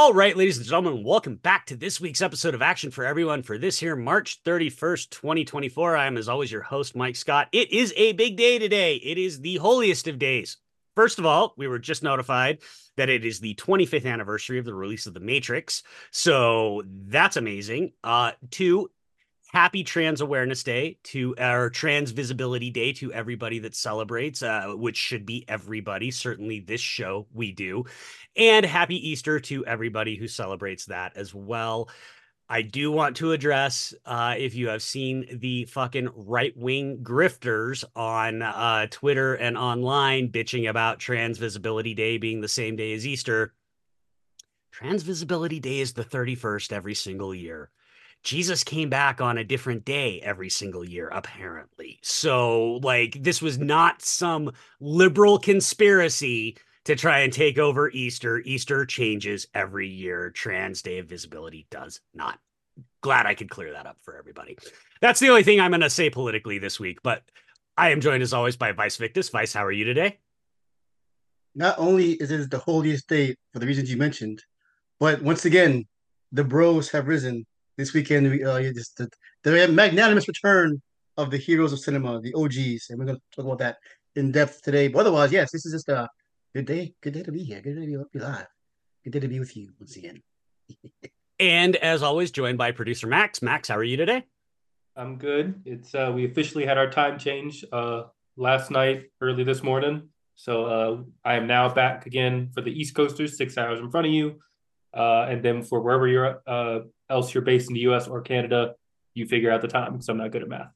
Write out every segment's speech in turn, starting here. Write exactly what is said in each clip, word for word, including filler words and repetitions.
All right, ladies and gentlemen, welcome back to this week's episode of Action for Everyone for this here March thirty-first, twenty twenty-four. I am, as always, your host, Mike Scott. It is a big day today. It is the holiest of days. First of all, we were just notified that it is the twenty-fifth anniversary of the release of The Matrix. So that's amazing. Uh, two, happy Trans Awareness Day to our Trans Visibility Day to everybody that celebrates, uh, which should be everybody. Certainly this show we do. And happy Easter to everybody who celebrates that as well. I do want to address uh, if you have seen the fucking right-wing grifters on uh, Twitter and online bitching about Trans Visibility Day being the same day as Easter. Trans Visibility Day is the thirty-first every single year. Jesus came back on a different day every single year, apparently. So, like, this was not some liberal conspiracy to try and take over Easter. Easter changes every year. Trans Day of Visibility does not. Glad I could clear that up for everybody. That's the only thing I'm going to say politically this week, but I am joined as always by Vice Victus. Vice, how are you today? Not only is it the holiest day for the reasons you mentioned, but once again, the bros have risen this weekend. We uh, just the, the magnanimous return of the heroes of cinema, the O Gs, and we're going to talk about that in depth today. But otherwise, yes, this is just a good day. Good day to be here. Good day to be live. Good day to be with you once again. And as always, joined by producer Max. Max, how are you today? I'm good. It's uh, we officially had our time change uh, last night, early this morning. So uh, I am now back again for the East Coasters, six hours in front of you. Uh, and then for wherever you're uh, else you're based in the U S or Canada, you figure out the time because I'm not good at math.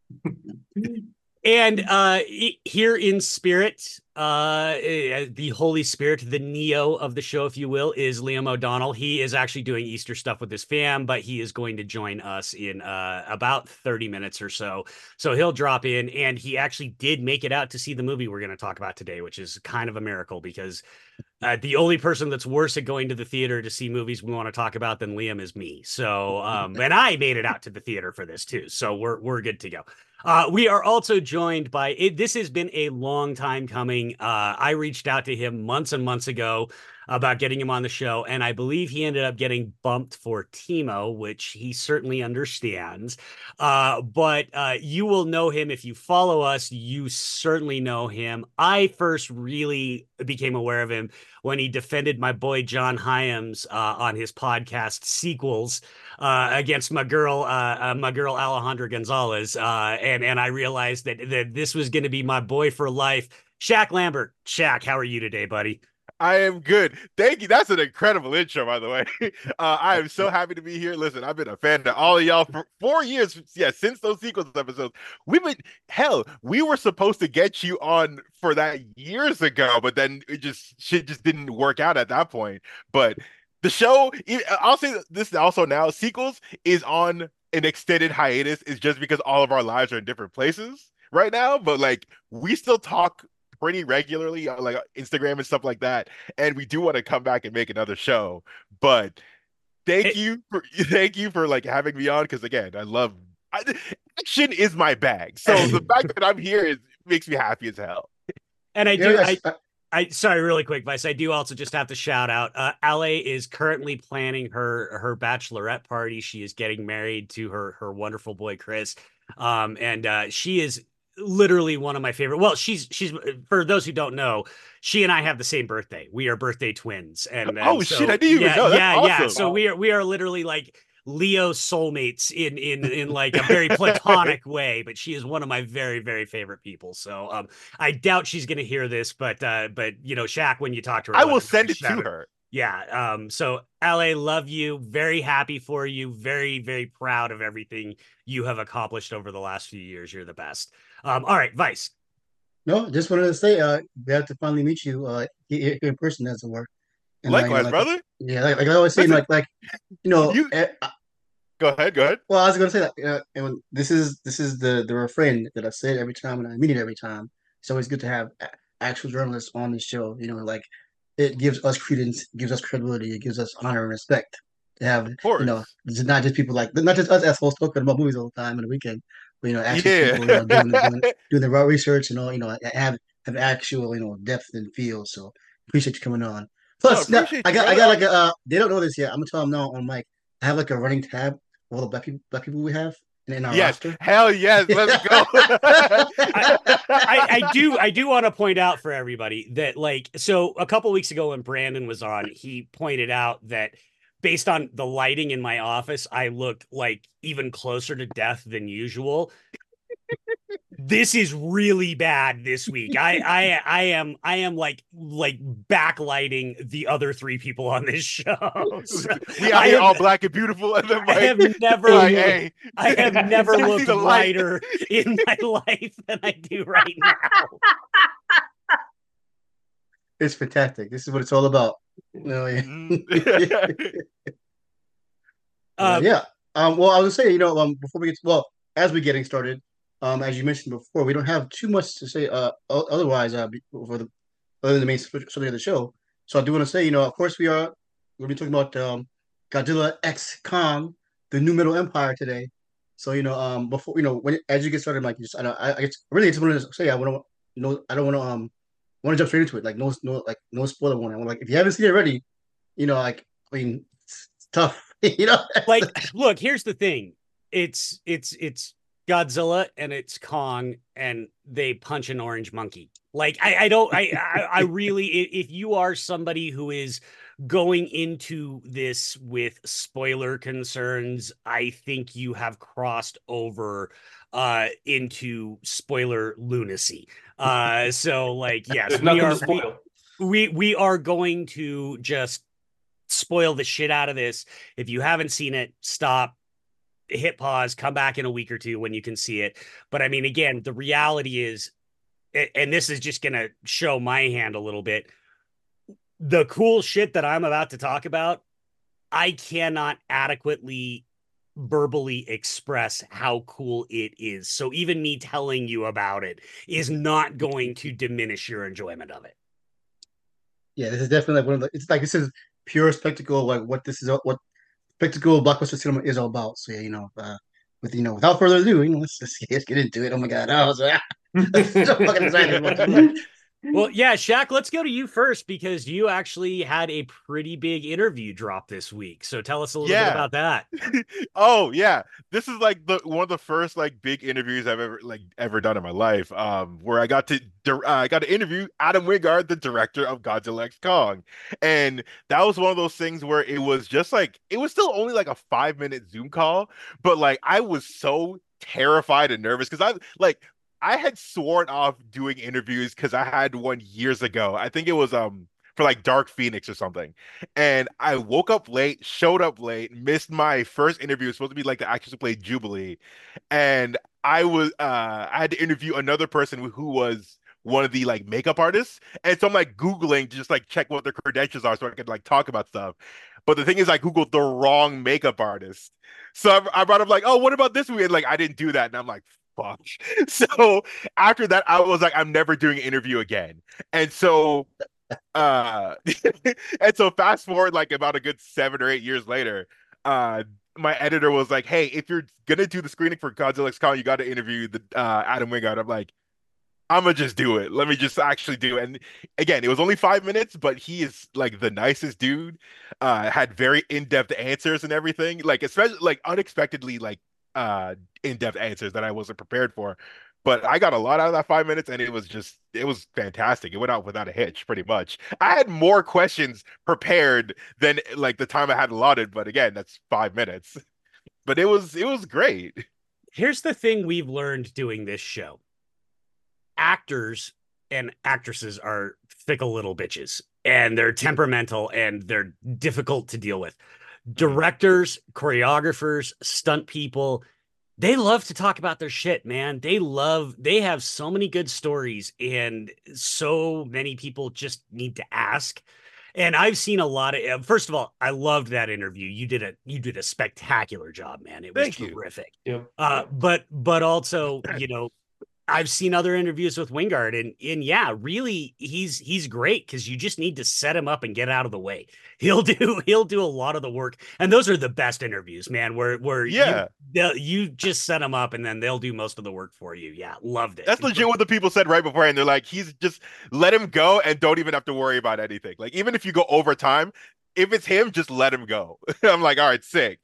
And uh, here in spirit, uh, the Holy Spirit, the Neo of the show, if you will, is Liam O'Donnell. He is actually doing Easter stuff with his fam, but he is going to join us in uh, about thirty minutes or so. So he'll drop in, and he actually did make it out to see the movie we're going to talk about today, which is kind of a miracle because uh, the only person that's worse at going to the theater to see movies we want to talk about than Liam is me. So, um, and I made it out to the theater for this too. So we're we're good to go. Uh, we are also joined by it. This has been a long time coming. Uh, I reached out to him months and months ago about getting him on the show, and I believe he ended up getting bumped for Timo, which he certainly understands. Uh, but uh, you will know him if you follow us. You certainly know him. I first really became aware of him when he defended my boy John Hyams uh, on his podcast Sequels uh, against my girl, uh, uh, my girl Alejandra Gonzalez, uh, and and I realized that that this was going to be my boy for life, Shaq Lambert. Shaq, how are you today, buddy? I am good. Thank you. That's an incredible intro, by the way. Uh, I am so happy to be here. Listen, I've been a fan of all of y'all for four years. Yeah, since those sequels episodes. We've been, hell, we were supposed to get you on for that years ago, but then it just, shit just didn't work out at that point. But the show, I'll say this also now, sequels is on an extended hiatus is just because all of our lives are in different places right now. But like, we still talk pretty regularly on like Instagram and stuff like that. And we do want to come back and make another show. But thank It, you for thank you for like having me on because again, I love I, action is my bag. So the fact that I'm here is makes me happy as hell. and I Yeah, do. I yes, uh, I sorry, really quick, Vice. I do also just have to shout out. Uh, L A is currently planning her her bachelorette party. She is getting married to her her wonderful boy Chris, um, and uh, she is literally one of my favorite. Well, she's she's for those who don't know, she and I have the same birthday. We are birthday twins, and and Oh shit, I so didn't even yeah, know. That's yeah, yeah. awesome. So we are we are literally like Leo soulmates in in in like a very platonic way, but she is one of my very very favorite people. So um I doubt she's gonna hear this, but uh but you know, Shaq, when you talk to her, I let will her know I send it to shouted. her. Yeah. Um, so L A, love you, very happy for you, very, very proud of everything you have accomplished over the last few years. You're the best. Um, all right, Vice. no, just wanted to say, uh, we have to finally meet you, uh, here in person, as it were. And uh, you know, Likewise, like, brother. yeah, like, like I always say, Listen, like, like, you know, you eh, go ahead, go ahead. well, I was gonna say that, uh, and this is this is the the refrain that I say it every time, and I mean it every time. It's always good to have a- actual journalists on the show. You know, like it gives us credence, gives us credibility, it gives us honor and respect to have. Of You know, course. it's not just people like not just us assholes talking about movies all the time in the weekend, but you know, actual Yeah. people, you know, doing the doing doing the raw research and all. You know, have have actual you know depth and feel. So appreciate you coming on. Plus, no, appreciate I you, got I brother. got like a. Uh, they don't know this yet. I'm gonna tell them now on mic. I have like a running tab of all the black people black people we have in, in our Yes, roster. hell yes, let's go. I, I, I do I do want to point out for everybody that like so a couple weeks ago when Brandon was on, he pointed out that based on the lighting in my office, I looked like even closer to death than usual. This is really bad this week. I I I am I am like like backlighting the other three people on this show. So We out I here all have black and beautiful, and then I like, have never like, looked hey, I have never I see looked the light. whiter in my life than I do right now. It's fantastic. This is what it's all about. No, yeah. Mhm. Uh, Uh, yeah. Um, well, I was gonna say, you know, um, before we get well, as we're getting started, um, as you mentioned before, we don't have too much to say. Uh, o- otherwise, uh, be- for the other than the main subject of the show. So I do want to say, you know, of course, we are we'll be talking about um, Godzilla X Kong, the New Middle Empire today. So you know, um, before you know, when as you get started, Mike, you just I know I, I just really just want to say I want to you know I don't want to um want to jump straight into it, like no no like no spoiler warning. I'm like if you haven't seen it already, you know, like I mean, it's, it's tough, you know. like look, here's the thing. It's it's it's Godzilla and it's Kong and they punch an orange monkey. Like I, I don't I, I I really if you are somebody who is going into this with spoiler concerns, I think you have crossed over uh into spoiler lunacy. Uh so like yes, There's we nothing to are we spoil. we we are going to just spoil the shit out of this. If you haven't seen it, stop, hit pause, come back in a week or two when you can see it. But I mean, again, the reality is, and this is just going to show my hand a little bit. The cool shit that I'm about to talk about, I cannot adequately verbally express how cool it is. So even me telling you about it is not going to diminish your enjoyment of it. Yeah, this is definitely like one of the. It's like this is pure spectacle, like what this is, what spectacle blockbuster cinema is all about. So yeah, you know, uh, with you know, without further ado, you know, let's just let's get into it. Oh my god, I was uh, so fucking excited. I'm like, Well, yeah, Shaq, let's go to you first because you actually had a pretty big interview drop this week. So tell us a little bit Yeah. about that. Oh yeah, this is like the one of the first like big interviews I've ever like ever done in my life. Um, where I got to uh, I got to interview Adam Wingard, the director of Godzilla X Kong, and that was one of those things where it was just like it was still only like a five minute Zoom call, but like I was so terrified and nervous because I like I had sworn off doing interviews because I had one years ago. I think it was um for like Dark Phoenix or something. And I woke up late, showed up late, missed my first interview. It was supposed to be like the actress who played Jubilee. And I was uh I had to interview another person who was one of the like makeup artists. And so I'm like Googling to just like check what their credentials are so I could like talk about stuff. But the thing is, I Googled the wrong makeup artist. So I, I brought up like, oh, what about this movie? And like I didn't do that. And I'm like, fuck. So after that, I was like, I'm never doing an interview again. And so uh and so fast forward like about a good seven or eight years later, uh my editor was like, hey, if you're gonna do the screening for Godzilla X Kong, you got to interview the uh Adam Wingard. I'm like, I'm gonna just do it. Let me just actually do it. And again, it was only five minutes, but he is like the nicest dude. Uh, had very in-depth answers and everything. Like especially like unexpectedly like uh in-depth answers that I wasn't prepared for. But I got a lot out of that five minutes, and it was just it was fantastic. It went out without a hitch, pretty much. I had more questions prepared than like the time I had allotted, but again, that's five minutes. But it was it was great. Here's the thing we've learned doing this show. Actors and actresses are fickle little bitches and they're temperamental and they're difficult to deal with. Directors, choreographers, stunt people, they love to talk about their shit, man. They love, they have so many good stories and so many people just need to ask. And I've seen a lot of, first of all, I loved that interview. You did a, you did a spectacular job, man. It was Thank you. terrific. Yeah. Uh, but, but also, you know, I've seen other interviews with Wingard, and and yeah, really, he's he's great because you just need to set him up and get out of the way. He'll do he'll do a lot of the work, and those are the best interviews, man. Where where Yeah. you you just set them up, and then they'll do most of the work for you. Yeah, loved it. That's legit what the people said right beforehand. They're like, he's just let him go and don't even have to worry about anything. Like, even if you go overtime, if it's him, just let him go. I'm like, all right, sick.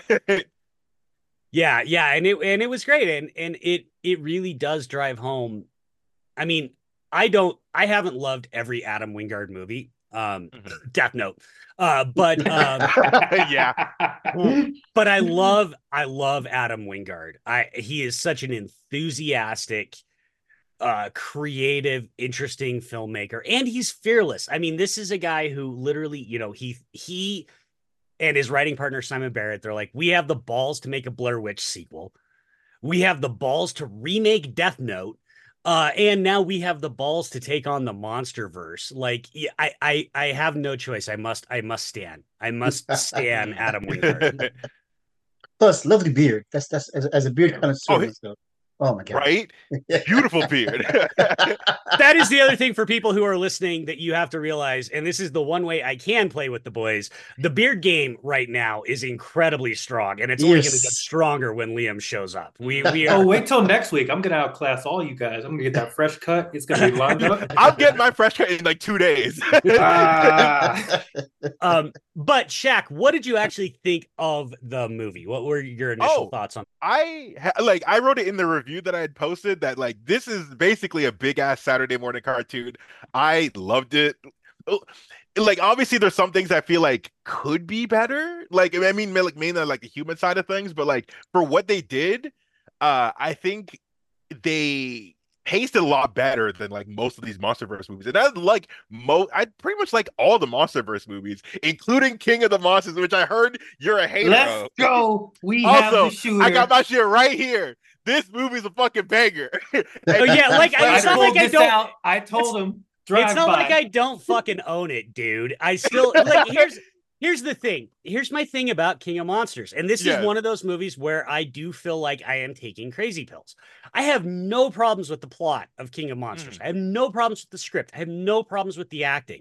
Yeah, yeah, and it and it was great, and and it it really does drive home. I mean, I don't, I haven't loved every Adam Wingard movie, um, Mhm. Death Note, uh, but um, Yeah. but I love, I love Adam Wingard. I he is such an enthusiastic, uh, creative, interesting filmmaker, and he's fearless. I mean, this is a guy who literally, you know, he he and his writing partner Simon Barrett, they're like, we have the balls to make a Blair Witch sequel. We have the balls to remake Death Note. Uh, and now we have the balls to take on the monster verse. Like, I, I, I have no choice. I must, I must stand. I must stand Adam Wingard. Plus, lovely beard. That's that's as, as a beard connoisseur Oh, he- myself. Oh my god! Right? Beautiful beard. That is the other thing for people who are listening that you have to realize, and this is the one way I can play with the boys. The beard game right now is incredibly strong, and it's only Yes. going to get stronger when Liam shows up. We, we are. Oh, wait till next week. I'm gonna outclass all you guys. I'm gonna get that fresh cut. It's gonna be lined up. I'm getting my fresh cut in like two days. Ah. Um, but Shaq, what did you actually think of the movie? What were your initial Oh. thoughts on? I ha- like I wrote it in the review that I had posted that like this is basically a big ass Saturday morning cartoon. I loved it. Like obviously there's some things I feel like could be better. Like I mean like mainly like the human side of things, but like for what they did, uh I think they paced it a lot better than like most of these MonsterVerse movies. And I like mo I pretty much like all the MonsterVerse movies, including King of the Monsters, which I heard you're a hater Let's of. go. We have Also, the shooter. I got my shit right here. This movie's a fucking banger. Oh yeah, like I, I it's not pulled like I this don't. out. I told him. Drive It's not by. like I don't fucking own it, dude. I still like. Here's here's the thing. Here's my thing about King of Monsters, and this Yes. is one of those movies where I do feel like I am taking crazy pills. I have no problems with the plot of King of Monsters. Mm. I have no problems with the script. I have no problems with the acting.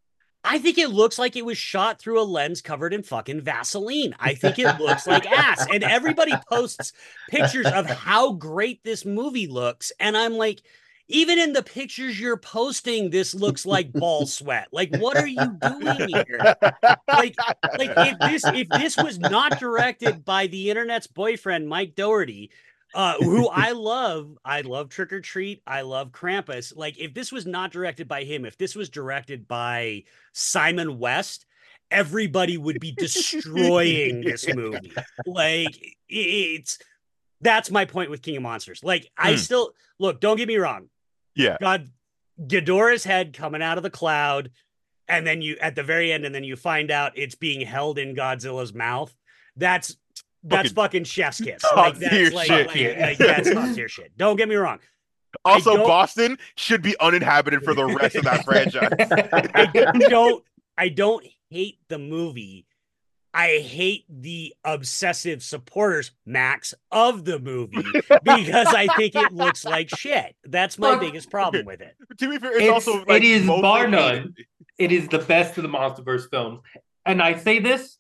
I think it looks like it was shot through a lens covered in fucking Vaseline. I think it looks like ass. And everybody posts pictures of how great this movie looks. And I'm like, even in the pictures you're posting, this looks like ball sweat. Like, what are you doing here? Like, like if this if this was not directed by the internet's boyfriend, Mike Doherty, uh, who I love, I love Trick or Treat, I love Krampus. Like, if this was not directed by him, if this was directed by Simon West, everybody would be destroying this movie. Like, it's that's my point with King of Monsters. Like, I Mm. still look, don't get me wrong. Yeah. God, Ghidorah's head coming out of the cloud, and then you at the very end, and then you find out it's being held in Godzilla's mouth. That's that's Fucking fucking chef's kiss. top Like tier that's like, shit. like, like that's top tier shit. Don't get me wrong. Also, don't- Boston should be uninhabited for the rest of that franchise. I don't I don't hate the movie. I hate the obsessive supporters, Max, of the movie because I think it looks like shit. That's my Look, biggest problem with it. To be fair, it's, It's- also like it is mostly bar none. hated. It is the best of the MonsterVerse films, and I say this,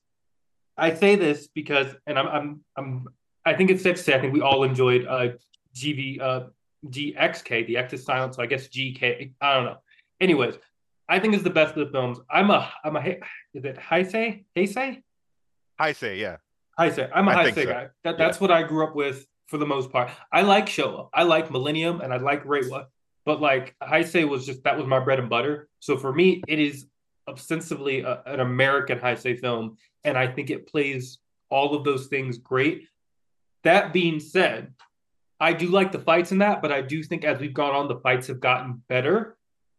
I say this because, and I'm, I'm, I'm, I think it's safe to say, I think we all enjoyed uh, G V, uh, G X K, the X is silent, so I guess G K. I don't know. Anyways, I think it's the best of the films. I'm a, I'm a, is it Heisei? Heisei? I say, yeah. Heisei. I'm a I Heisei think so. guy. That, that's what I grew up with for the most part. I like Showa. I like Millennium, and I like Reiwa. But like Heisei was just that was my bread and butter. So for me, it is ostensibly a, an American Heisei film, and I think it plays all of those things great. That being said, I do like the fights in that, but I do think as we've gone on, the fights have gotten better.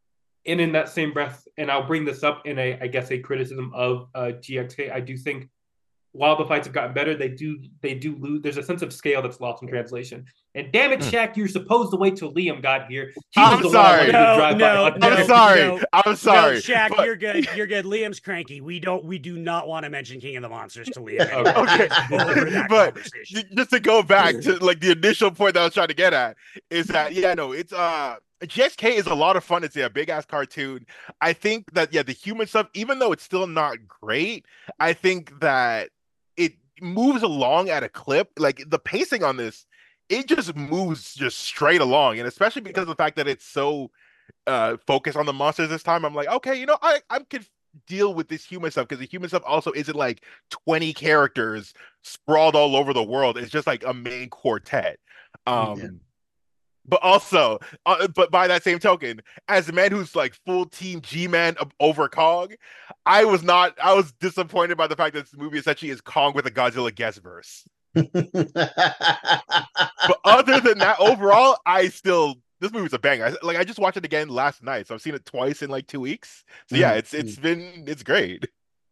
And in that same breath, and I'll bring this up in a, I guess, a criticism of uh, G X K, I do think while the fights have gotten better, they do they do lose. There's a sense of scale that's lost in translation. And damn it, Shaq, you're supposed to wait till Liam got here. He was I'm the sorry. one I wanted to No, drive no, by. no. I'm sorry. no. I'm sorry. No, Shaq, but- you're good. You're good. Liam's cranky. We don't. We do not want to mention King of the Monsters to Liam. Okay. Over that but conversation. just to go back to like the initial point that I was trying to get at is that yeah, no, it's uh G X K is a lot of fun. It's yeah, a big ass cartoon. I think that yeah, the human stuff, even though it's still not great, I think that it moves along at a clip. Like the pacing on this, it just moves just straight along, and especially because of the fact that it's so uh focused on the monsters this time. I'm like, okay, you know, I I could deal with this human stuff because the human stuff also isn't like twenty characters sprawled all over the world. It's just like a main quartet. Um Yeah. But also, uh, but by that same token, as a man who's like full team G-Man over Kong, I was not. I was disappointed by the fact that this movie essentially is Kong with a Godzilla guest verse. But other than that, overall, I still this movie's a banger. I, like I just watched it again last night, so I've seen it twice in like two weeks. So yeah, it's it's been it's great.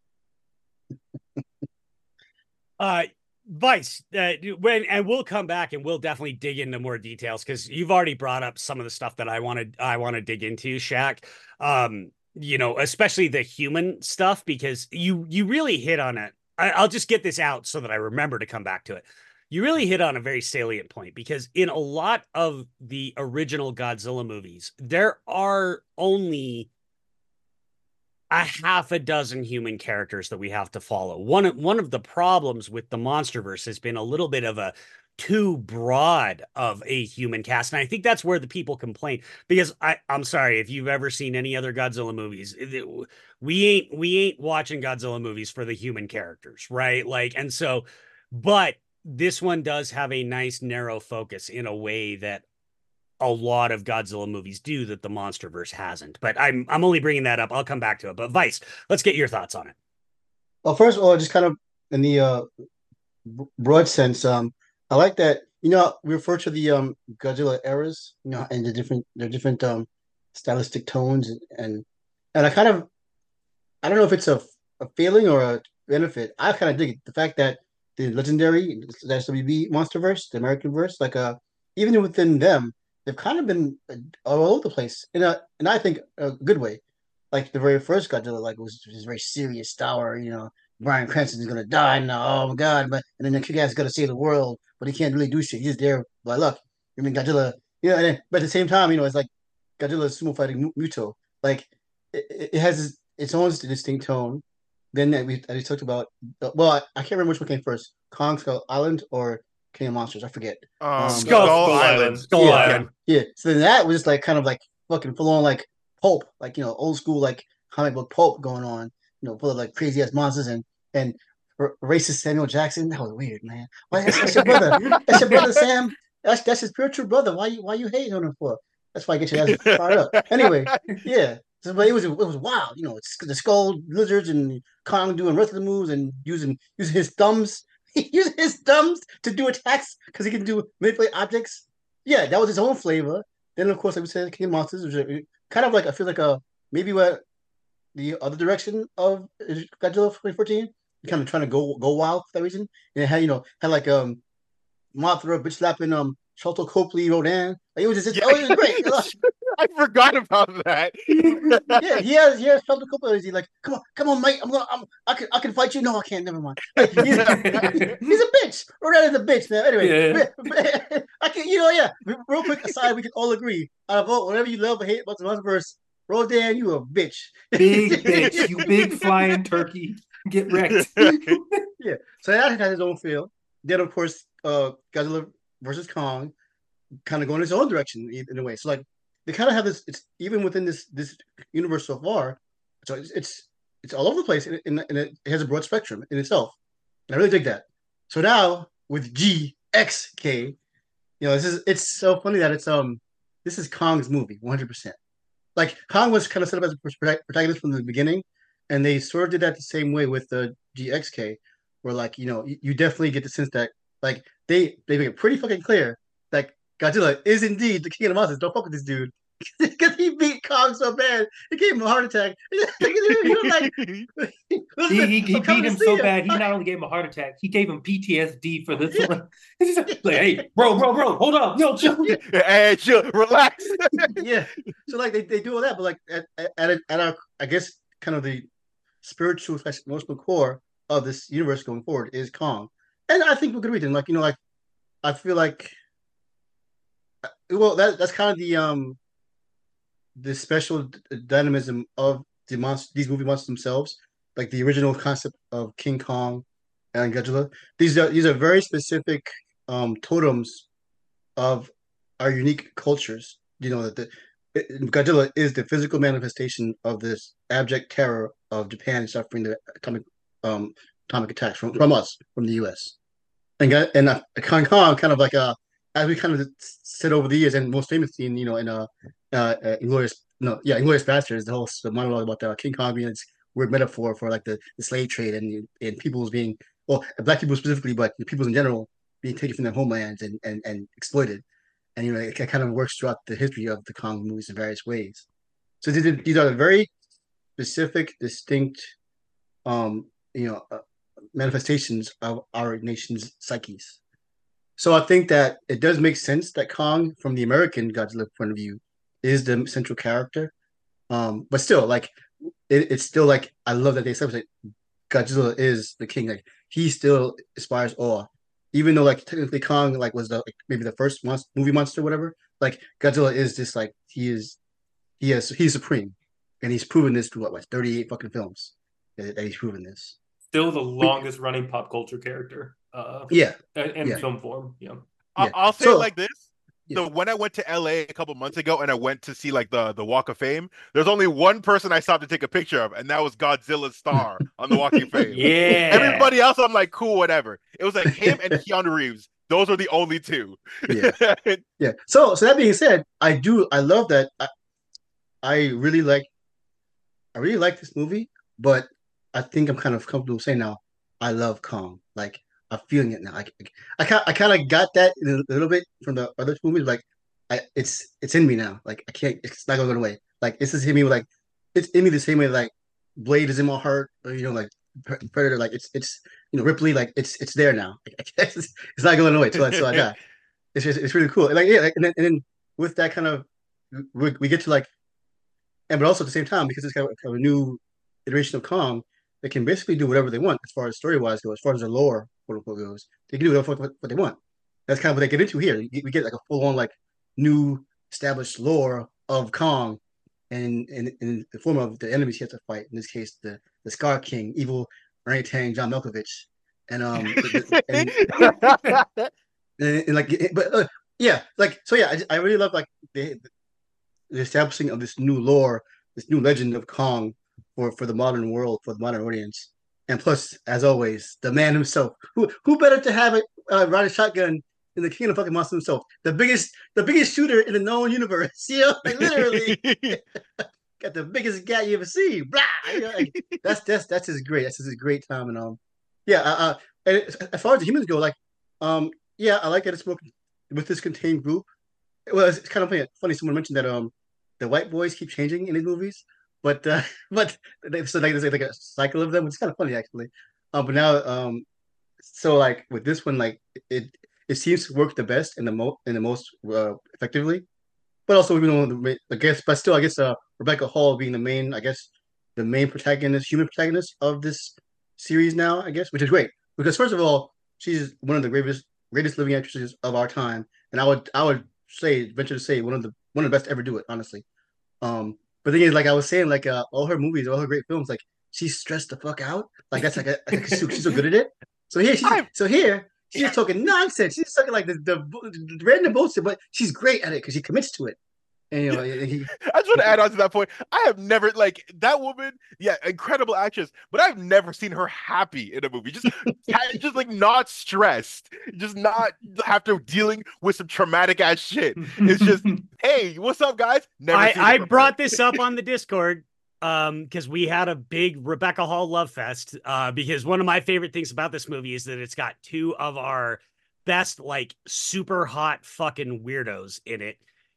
Uh, Vice, uh, when and we'll come back and we'll definitely dig into more details because you've already brought up some of the stuff that I wanted I want to dig into, Shaq. Um, you know, especially the human stuff because you you really hit on it. I, I'll just get this out so that I remember to come back to it. You really hit on a very salient point because in a lot of the original Godzilla movies, there are only a half a dozen human characters that we have to follow. One, one of the problems with the MonsterVerse has been a little bit of a too broad of a human cast. And I think that's where the people complain because I, I'm sorry, if you've ever seen any other Godzilla movies, it, we ain't, we ain't watching Godzilla movies for the human characters, right? Like, and so, but this one does have a nice narrow focus in a way that a lot of Godzilla movies do that the MonsterVerse hasn't. But I'm I'm only bringing that up. I'll come back to it. But Vice, let's get your thoughts on it. Well, first of all, just kind of in the uh, broad sense, um, I like that. You know, we refer to the um Godzilla eras, you know, and the different the different um stylistic tones, and and, and I kind of I don't know if it's a a failing or a benefit. I kind of dig it. The fact that the legendary the S W B MonsterVerse, the American verse, like uh, even within them, they've kind of been all over the place in a, and I think a good way. Like the very first Godzilla, like was was very serious, dour. You know, Bryan Cranston is gonna die now. Oh my god! But and then the kick-ass is gonna save the world, but he can't really do shit. He's there by luck. I mean, Godzilla. You know, and then, but at the same time, you know, it's like Godzilla's sumo fighting Muto. Like it, it has its own distinct tone. Then we we talked about. Well, I, I can't remember which one came first: Kong Skull Island or King of Monsters. I forget. Um, Um, Skull, Skull Island. Island. Skull Yeah. Island. Yeah. So then that was just like kind of like fucking full on like pulp, like you know, old school like comic book pulp going on, you know, full of like crazy ass monsters and and r- racist Samuel Jackson. That was weird, man. Why that's, that's your brother? That's your brother, Sam. That's that's his spiritual brother. Why you why you hating on him for? That's why I get your ass fired up. Anyway, yeah. So, but it was it was wild, you know. It's the skull lizards and Kong doing wrestling moves and using using his thumbs. He using his thumbs to do attacks because he can do manipulate objects. Yeah, that was his own flavor. Then of course, like we said, King of Monsters, which are kind of like I feel like a maybe what the other direction of Godzilla twenty fourteen, kind of trying to go go wild for that reason. And it had you know had like um Mothra bitch slapping um Sholto Copley Rodan. Like, it was just Yeah. oh it was great. It was- I forgot about that. yeah, he has he has Sholto Copley. He's like, come on, come on, mate. I'm gonna I'm, I can I can fight you. No, I can't. Never mind. Like, he's, he's a bitch. Rodan is a bitch, man. Anyway, Yeah. but- but- I can you know yeah. Real quick aside, we can all agree. Out of all whatever you love or hate about the Monsterverse, Rodan, you a bitch. Big bitch, you big flying turkey. Get wrecked. Yeah. So that had his own feel. Then of course, uh, Godzilla versus Kong, kind of going its own direction in, in a way. So like they kind of have this. It's even within this this universe so far. So it's it's, it's all over the place, and, and, and it has a broad spectrum in itself. And I really dig that. So now with G X K, you know, this is it's so funny that it's um this is Kong's movie, one hundred percent. Like Kong was kind of set up as a prota- protagonist from the beginning, and they sort of did that the same way with the G X K, where like you know you, you definitely get the sense that like they they make it pretty fucking clear that Godzilla is indeed the king of the monsters. Don't fuck with this dude because he beat Kong Kong so bad, he gave him a heart attack. He was like, he he, he beat him so bad. He not only gave him a heart attack, he gave him P T S D for this Yeah. one. He's like, hey, bro, bro, bro, hold up, yo, chill. Hey, chill, relax. Yeah. So like they, they do all that, but like at at, at, at our I guess kind of the spiritual slash emotional core of this universe going forward is Kong, and I think we could read it. Like you know, like I feel like, well, that that's kind of the um the special dynamism of the monster, these movie monsters themselves, like the original concept of King Kong and Godzilla. These are these are very specific um totems of our unique cultures. You know that the Godzilla is the physical manifestation of this abject terror of Japan suffering the atomic um atomic attacks from, from us, from the U S. And and uh, Kong Kong kind of like a, as we kind of said over the years, and most famously in you know in uh, uh, uh Inglourious no yeah Inglourious Basterds, the whole the monologue about the King Kong being this weird metaphor for like the, the slave trade and and people's being, well, black people specifically, but the peoples in general being taken from their homelands and and, and exploited. And you know it, it kind of works throughout the history of the Kong movies in various ways. So these are, these are very specific, distinct, um, you know, uh, manifestations of our nation's psyches. So I think that it does make sense that Kong, from the American Godzilla point of view, is the central character. Um, but still, like it, it's still like I love that they said like Godzilla is the king. Like he still inspires awe, even though like technically Kong like was the like, maybe the first monster, movie monster, or whatever. Like Godzilla is just like he is, he is he's supreme, and he's proven this through what, like thirty-eight fucking films that, that he's proven this. Still the longest running pop culture character. Uh, yeah, in yeah. film form. Yeah. I'll, yeah. I'll say so, it like this. Yeah. So when I went to L A a couple months ago and I went to see like the the Walk of Fame, there's only one person I stopped to take a picture of, and that was Godzilla's star on the Walk of Fame. Yeah. Everybody else, I'm like, cool, whatever. It was like him and Keanu Reeves. Those are the only two. Yeah. Yeah. So so that being said, I do I love that. I, I really like I really like this movie, but I think I'm kind of comfortable saying now I love Kong. Like I'm feeling it now. I I kind I kind of got that a little bit from the other two movies. Like I it's it's in me now. Like I can't. It's not going away. Like this is hitting me with like it's in me the same way like Blade is in my heart. Or, you know, like Predator. Like it's it's you know Ripley. Like it's it's there now. Like, it's, it's not going away. So I, so I got. It's just it's really cool. Like yeah, like, and then and then with that kind of we, we get to like, and but also at the same time because it's kind of, kind of a new iteration of Kong. They can basically do whatever they want as far as story wise goes, as far as the lore quote unquote goes. They can do whatever what, what they want. That's kind of what they get into here. We get like a full on like new established lore of Kong, and in, in the form of the enemies he has to fight. In this case, the the Scar King, evil orangutan John Malkovich, and um, and, and, and, and like, but uh, yeah, like so yeah, I, I really love like the the establishing of this new lore, this new legend of Kong for for the modern world, for the modern audience. And plus, as always, the man himself. Who who better to have it uh, ride a shotgun than the king of fucking monsters himself? The biggest the biggest shooter in the known universe. You know, like literally got the biggest gat you ever see. Blah. You know, like, that's that's that's his great. That's his great time. And um, yeah. Uh, uh and as far as the humans go, like um, yeah, I like that it's spoken with this contained group. Well, it's, it's kind of funny. Funny someone mentioned that um, the white boys keep changing in these movies. But uh, but they, so like, there's like a cycle of them, which is kind of funny actually. Um, but now um, so like with this one, like it it seems to work the best and the most and the most uh, effectively. But also, even though the, I guess, but still, I guess uh, Rebecca Hall being the main, I guess, the main protagonist, human protagonist of this series now, I guess, which is great because first of all, she's one of the greatest greatest living actresses of our time, and I would I would say venture to say one of the one of the best to ever do it, honestly. Um. But the thing is, like I was saying, like uh, all her movies, all her great films, like she's stressed the fuck out. Like that's like, a, like she's, so, she's so good at it. So here, she's, so here, she's just talking nonsense. She's talking like the, the, the random bullshit, but she's great at it because she commits to it. And, you know, he, I just want to add on to that point. I have never like that woman. Yeah, incredible actress, but I've never seen her happy in a movie. Just, just like not stressed, just not after dealing with some traumatic ass shit. It's just, hey, what's up, guys? Never. I, I brought this up on the Discord um because we had a big Rebecca Hall love fest. Uh, because one of my favorite things about this movie is that it's got two of our best like super hot fucking weirdos in it.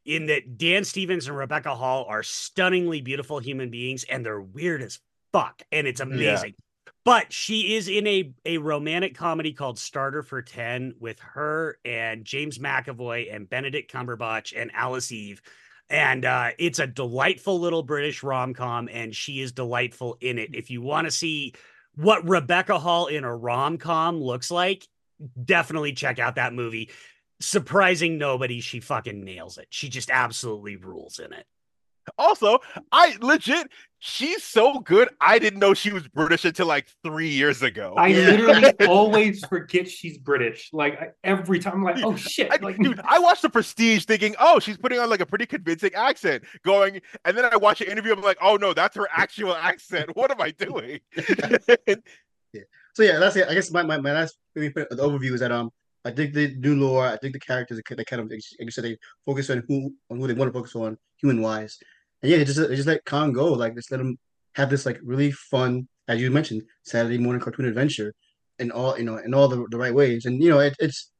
in that Dan Stevens and Rebecca Hall are stunningly beautiful human beings, and they're weird as fuck, and it's amazing. Yeah. But she is in a, a romantic comedy called Starter for ten with her and James McAvoy and Benedict Cumberbatch and Alice Eve. And uh, it's a delightful little British rom-com, and she is delightful in it. If you want to see what Rebecca Hall in a rom-com looks like, definitely check out that movie. Surprising nobody, she fucking nails it. She just absolutely rules in it. Also, I legit, she's so good. I didn't know she was British until like three years ago. I yeah. literally always forget she's British. Like I, every time, I'm like, oh shit! I, like, dude, I watched The Prestige, thinking, oh, she's putting on like a pretty convincing accent. Going, and then I watch an interview. I'm like, oh no, that's her actual accent. What am I doing? yeah. So yeah, that's it. I guess my my, my last maybe put the overview is that um. I think the new lore. I think the characters they kind of, like you said, they focus on who on who they want to focus on, human wise. And yeah, they just they just let Khan go. Like just let him have this like really fun, as you mentioned, Saturday morning cartoon adventure, in all you know, in all the, the right ways. And you know, it, it's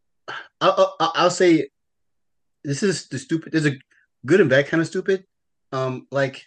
I'll, I'll I'll say this is the stupid. There's a good and bad kind of stupid. Um, like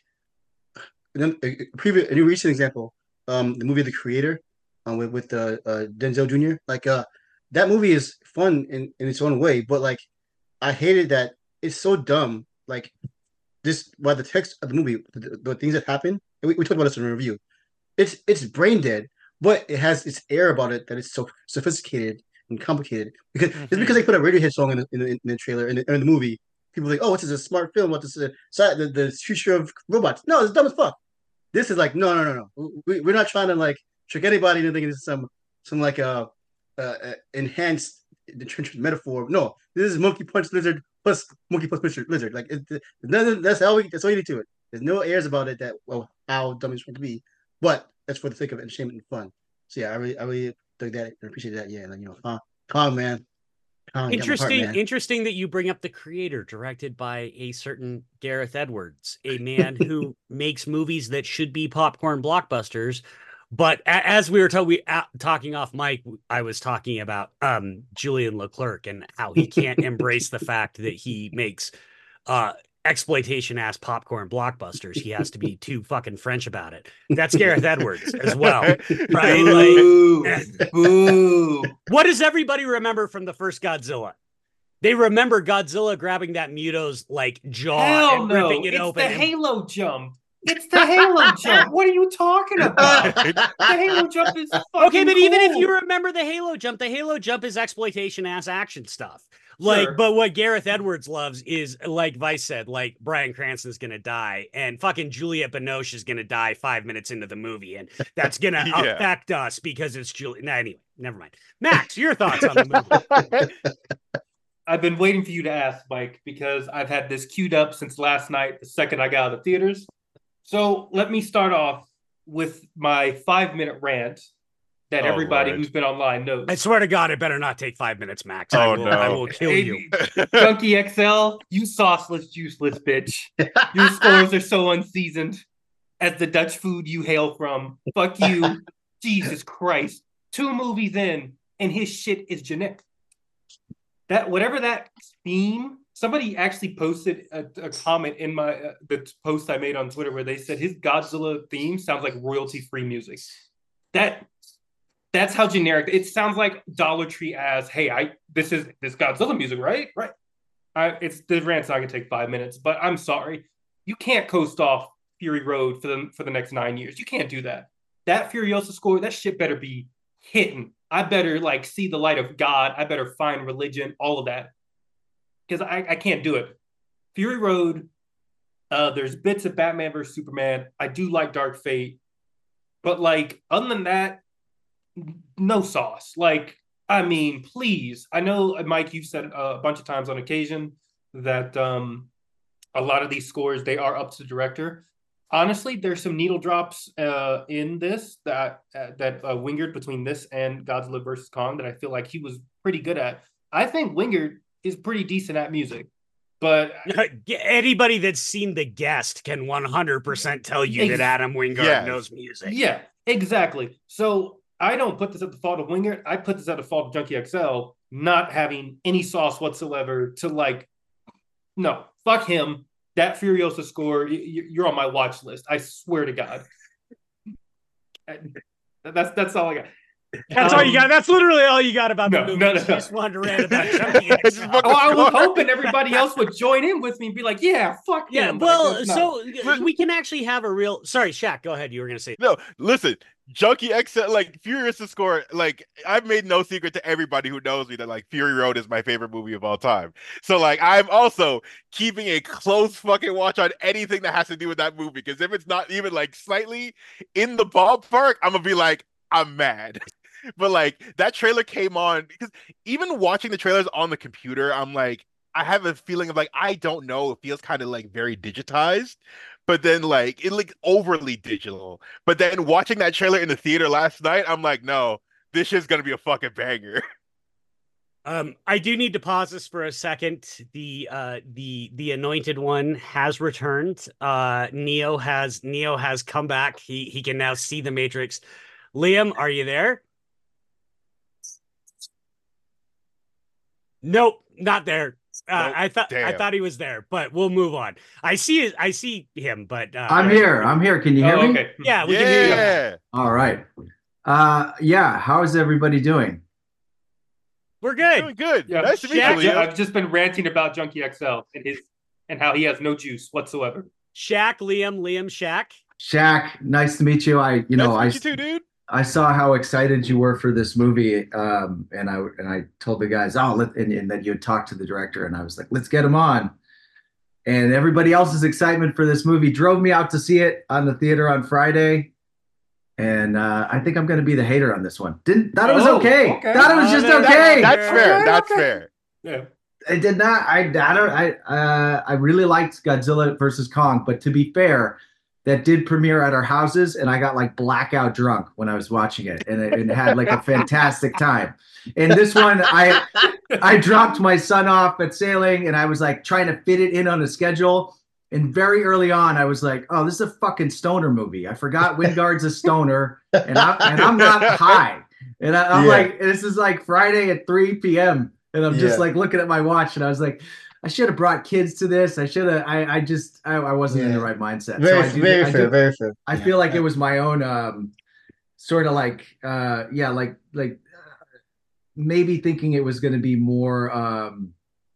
a, a previous a new recent example, um, the movie The Creator, um, with with uh, uh Denzel Junior Like uh. That movie is fun in, in its own way, but like I hated that it's so dumb. Like this, by the text of the movie, the, the things that happen, and we, we talked about this in a review. It's it's brain dead, but it has this air about it that it's so sophisticated and complicated. Because mm-hmm. it's because they put a Radiohead song in the, in the, in the trailer and in, in the movie. People are like, oh, this is a smart film. What this is a, the the future of robots? No, it's dumb as fuck. This is like no no no no. We, we're not trying to like trick anybody into thinking this is some some like a Uh, enhanced the trench metaphor. No, this is monkey punch lizard plus monkey plus lizard. Like it, it, that's how we. That's all you need to it. There's no airs about it that well how dumb it's going to be, but that's for the sake of entertainment and fun. So yeah, I really, I really dug that and appreciate that. Yeah, like you know, Kong, Kong man. Kong, interesting, heart, man. Interesting that you bring up The Creator, directed by a certain Gareth Edwards, a man who makes movies that should be popcorn blockbusters. But as we were to- we, uh, talking off mic, I was talking about um, Julian Leclerc and how he can't embrace the fact that he makes uh, exploitation ass popcorn blockbusters. He has to be too fucking French about it. That's Gareth Edwards as well, right? Boo. Like, Boo. What does everybody remember from the first Godzilla? They remember Godzilla grabbing that Muto's like jaw Hell and no. ripping it it's open. The and- Halo jump. It's the Halo jump. What are you talking about? The Halo jump is fucking okay, but cool. even if you remember the Halo jump, the Halo jump is exploitation ass action stuff. Like, Sure. but what Gareth Edwards loves is, like Vice said, like Bryan Cranston's gonna die, and fucking Juliette Binoche is gonna die five minutes into the movie, and that's gonna Yeah. affect us because it's Juliette. Nah, anyway, never mind. Max, your thoughts on the movie? I've been waiting for you to ask, Mike, because I've had this queued up since last night, the second I got out of the theaters. So let me start off with my five-minute rant that Oh, everybody Lord. who's been online knows. I swear to God, it better not take five minutes, Max. Oh, I will, no. I will kill Hey, you. Junkie X L, you sauceless, juiceless bitch. Your scores are so unseasoned. As the Dutch food you hail from, fuck you. Jesus Christ. Two movies in, and his shit is generic. That whatever that theme. Somebody actually posted a, a comment in my uh, the post I made on Twitter where they said his Godzilla theme sounds like royalty-free music. That that's how generic it sounds. Like Dollar Tree as, hey, I this is this Godzilla music, right? Right. I, it's the rant's not gonna take five minutes, but I'm sorry, you can't coast off Fury Road for the for the next nine years. You can't do that. That Furiosa score, that shit better be hitting. I better like see the light of God. I better find religion. All of that. Because I, I can't do it. Fury Road, uh, there's bits of Batman versus Superman. I do like Dark Fate. But, like, other than that, no sauce. Like, I mean, please. I know, Mike, you've said uh, a bunch of times on occasion that um, a lot of these scores, they are up to the director. Honestly, there's some needle drops uh, in this that uh, that uh, Wingard between this and Godzilla versus Kong that I feel like he was pretty good at. I think Wingard is pretty decent at music, but anybody that's seen The Guest can one hundred percent tell you Ex- that Adam Wingard Yes. knows music. yeah, exactly. So I don't put this at the fault of Wingard. I put this at the fault of Junkie X L not having any sauce whatsoever to like no, fuck him. That Furiosa score, you're on my watch list. I swear to God. That's that's all I got. That's um, all you got. That's literally all you got about no, the movie. No, no, you no. just wanted to rant about Junkie X L. Oh, I was hoping everybody else would join in with me and be like, "Yeah, fuck yeah." him. Well, so we can actually have a real. Sorry, Shaq. Go ahead. You were gonna say no. Listen, Junkie X L, like Furiosa score. Like I've made no secret to everybody who knows me that like Fury Road is my favorite movie of all time. So like I'm also keeping a close fucking watch on anything that has to do with that movie because if it's not even like slightly in the ballpark, I'm gonna be like, I'm mad. But like that trailer came on because even watching the trailers on the computer, I'm like, I have a feeling of like, I don't know. It feels kind of like very digitized, but then like it like overly digital. But then watching that trailer in the theater last night, I'm like, no, this shit's gonna be a fucking banger. Um, I do need to pause this for a second. The uh the the anointed one has returned. Uh Neo has Neo has come back. He he can now see the Matrix. Liam, are you there? Nope, not there. Uh, nope, I thought I thought he was there, but we'll move on. I see it. I see him, but uh, I'm here. I'm here. Can you hear oh, me? Okay. Yeah, we yeah. can hear you. All right. Uh, yeah. How is everybody doing? We're good. Doing good. Yeah. Nice to meet Shaq, you. I've just been ranting about Junkie X L and his and how he has no juice whatsoever. Shaq, Liam, Liam, Shaq. Shaq, nice to meet you. I, you know, nice I. To meet you too, dude. I saw how excited you were for this movie, um, and I and I told the guys, oh, let, and, and that you had talked to the director, and I was like, let's get him on. And everybody else's excitement for this movie drove me out to see it on the theater on Friday, and uh, I think I'm going to be the hater on this one. Didn't thought it was oh, okay. okay. Thought it was just that, okay. That's fair. Okay, That's okay. fair. Yeah. I did not. I I don't. I uh, I really liked Godzilla versus Kong, but to be fair, that did premiere at our houses, and I got like blackout drunk when I was watching it, and it, and had like a fantastic time. And this one, I I dropped my son off at sailing, and I was like trying to fit it in on a schedule. And very early on, I was like, "Oh, this is a fucking stoner movie." I forgot Wingard's a stoner, and I'm and I'm not high, and I, I'm yeah. like, "This is like Friday at three p.m." and I'm just yeah. like looking at my watch, and I was like, I should have brought kids to this. I should have. I, I just. I, I wasn't yeah. in the right mindset. Very, so I do, very I fair. do, very fair. I yeah. feel like it was my own, um, sort of like, uh, yeah, like like uh, maybe thinking it was going to be more, um,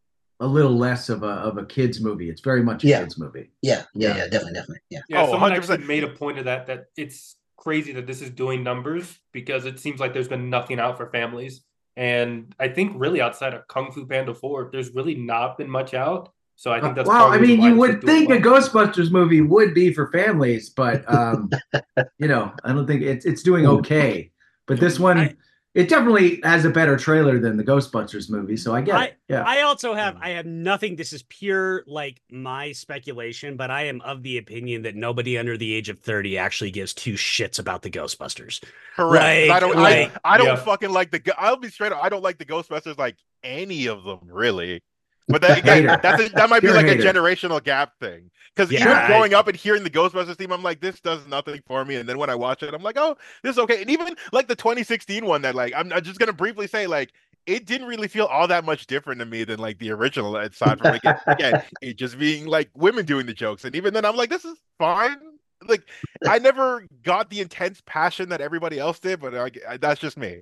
a little less of a of a kids movie. It's very much a yeah. kids movie. Yeah, yeah, yeah, definitely, definitely. Yeah. Yeah. Oh, someone one hundred percent. actually made a point of that. That it's crazy that this is doing numbers because it seems like there's been nothing out for families. And I think really outside of Kung Fu Panda four, there's really not been much out. So I think that's well. I mean, you would think well. a Ghostbusters movie would be for families, but um, you know, I don't think it's it's doing okay. But this one, I, it definitely has a better trailer than the Ghostbusters movie. So I get I, it. Yeah. I also have I have nothing. This is pure like my speculation, but I am of the opinion that nobody under the age of thirty actually gives two shits about the Ghostbusters. Correct. Like, I don't. like, I, I don't yeah. fucking like the. I'll be straight up. I don't like the Ghostbusters like any of them really. But that again, that's a, that might be You're like a a hater. generational gap thing. Because Yeah, even I- growing up and hearing the Ghostbusters theme, I'm like, this does nothing for me. And then when I watch it, I'm like, oh, this is okay. And even like the twenty sixteen one that like, I'm, I'm just gonna briefly say like, it didn't really feel all that much different to me than like the original. Aside from like, again, it just being like women doing the jokes. And even then, I'm like, this is fine. Like, I never got the intense passion that everybody else did, but I, I, that's just me.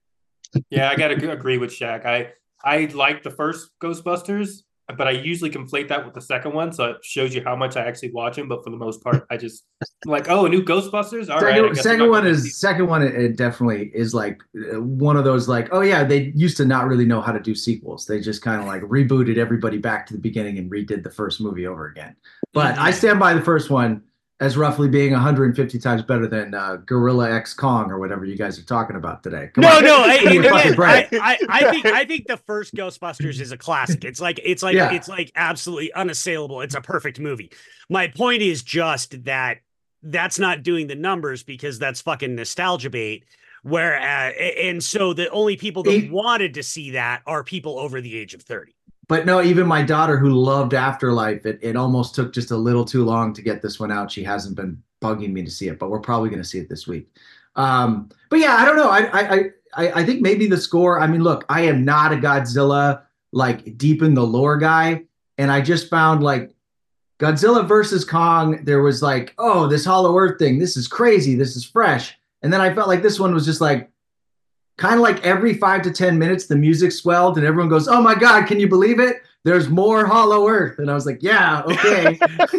Yeah, I gotta agree with Shaq. I I like the first Ghostbusters, but I usually conflate that with the second one, so it shows you how much I actually watch them. But for the most part, I just I'm like, oh, a new Ghostbusters. All second, right. I guess second I'm not one gonna is see- second one. It, it definitely is like uh, one of those like, oh yeah, they used to not really know how to do sequels. They just kind of like rebooted everybody back to the beginning and redid the first movie over again. But I stand by the first one as roughly being one hundred fifty times better than uh, Gorilla X Kong or whatever you guys are talking about today. Come no, on. no. I, Give me a fucking again, break. I, I, I think I think the first Ghostbusters is a classic. It's like it's like Yeah. it's like absolutely unassailable. It's a perfect movie. My point is just that that's not doing the numbers because that's fucking nostalgia bait. Where uh, and so the only people that It- wanted to see that are people over the age of thirty. But no, even my daughter who loved Afterlife, it, it almost took just a little too long to get this one out. She hasn't been bugging me to see it, but we're probably going to see it this week. Um, but yeah, I don't know. I, I I I think maybe the score. I mean, look, I am not a Godzilla like deep in the lore guy, and I just found like Godzilla versus Kong, there was like, oh, this Hollow Earth thing, this is crazy, this is fresh. And then I felt like this one was just like, kind of like every five to ten minutes, the music swelled and everyone goes, oh my God, can you believe it? There's more Hollow Earth. And I was like, yeah, okay.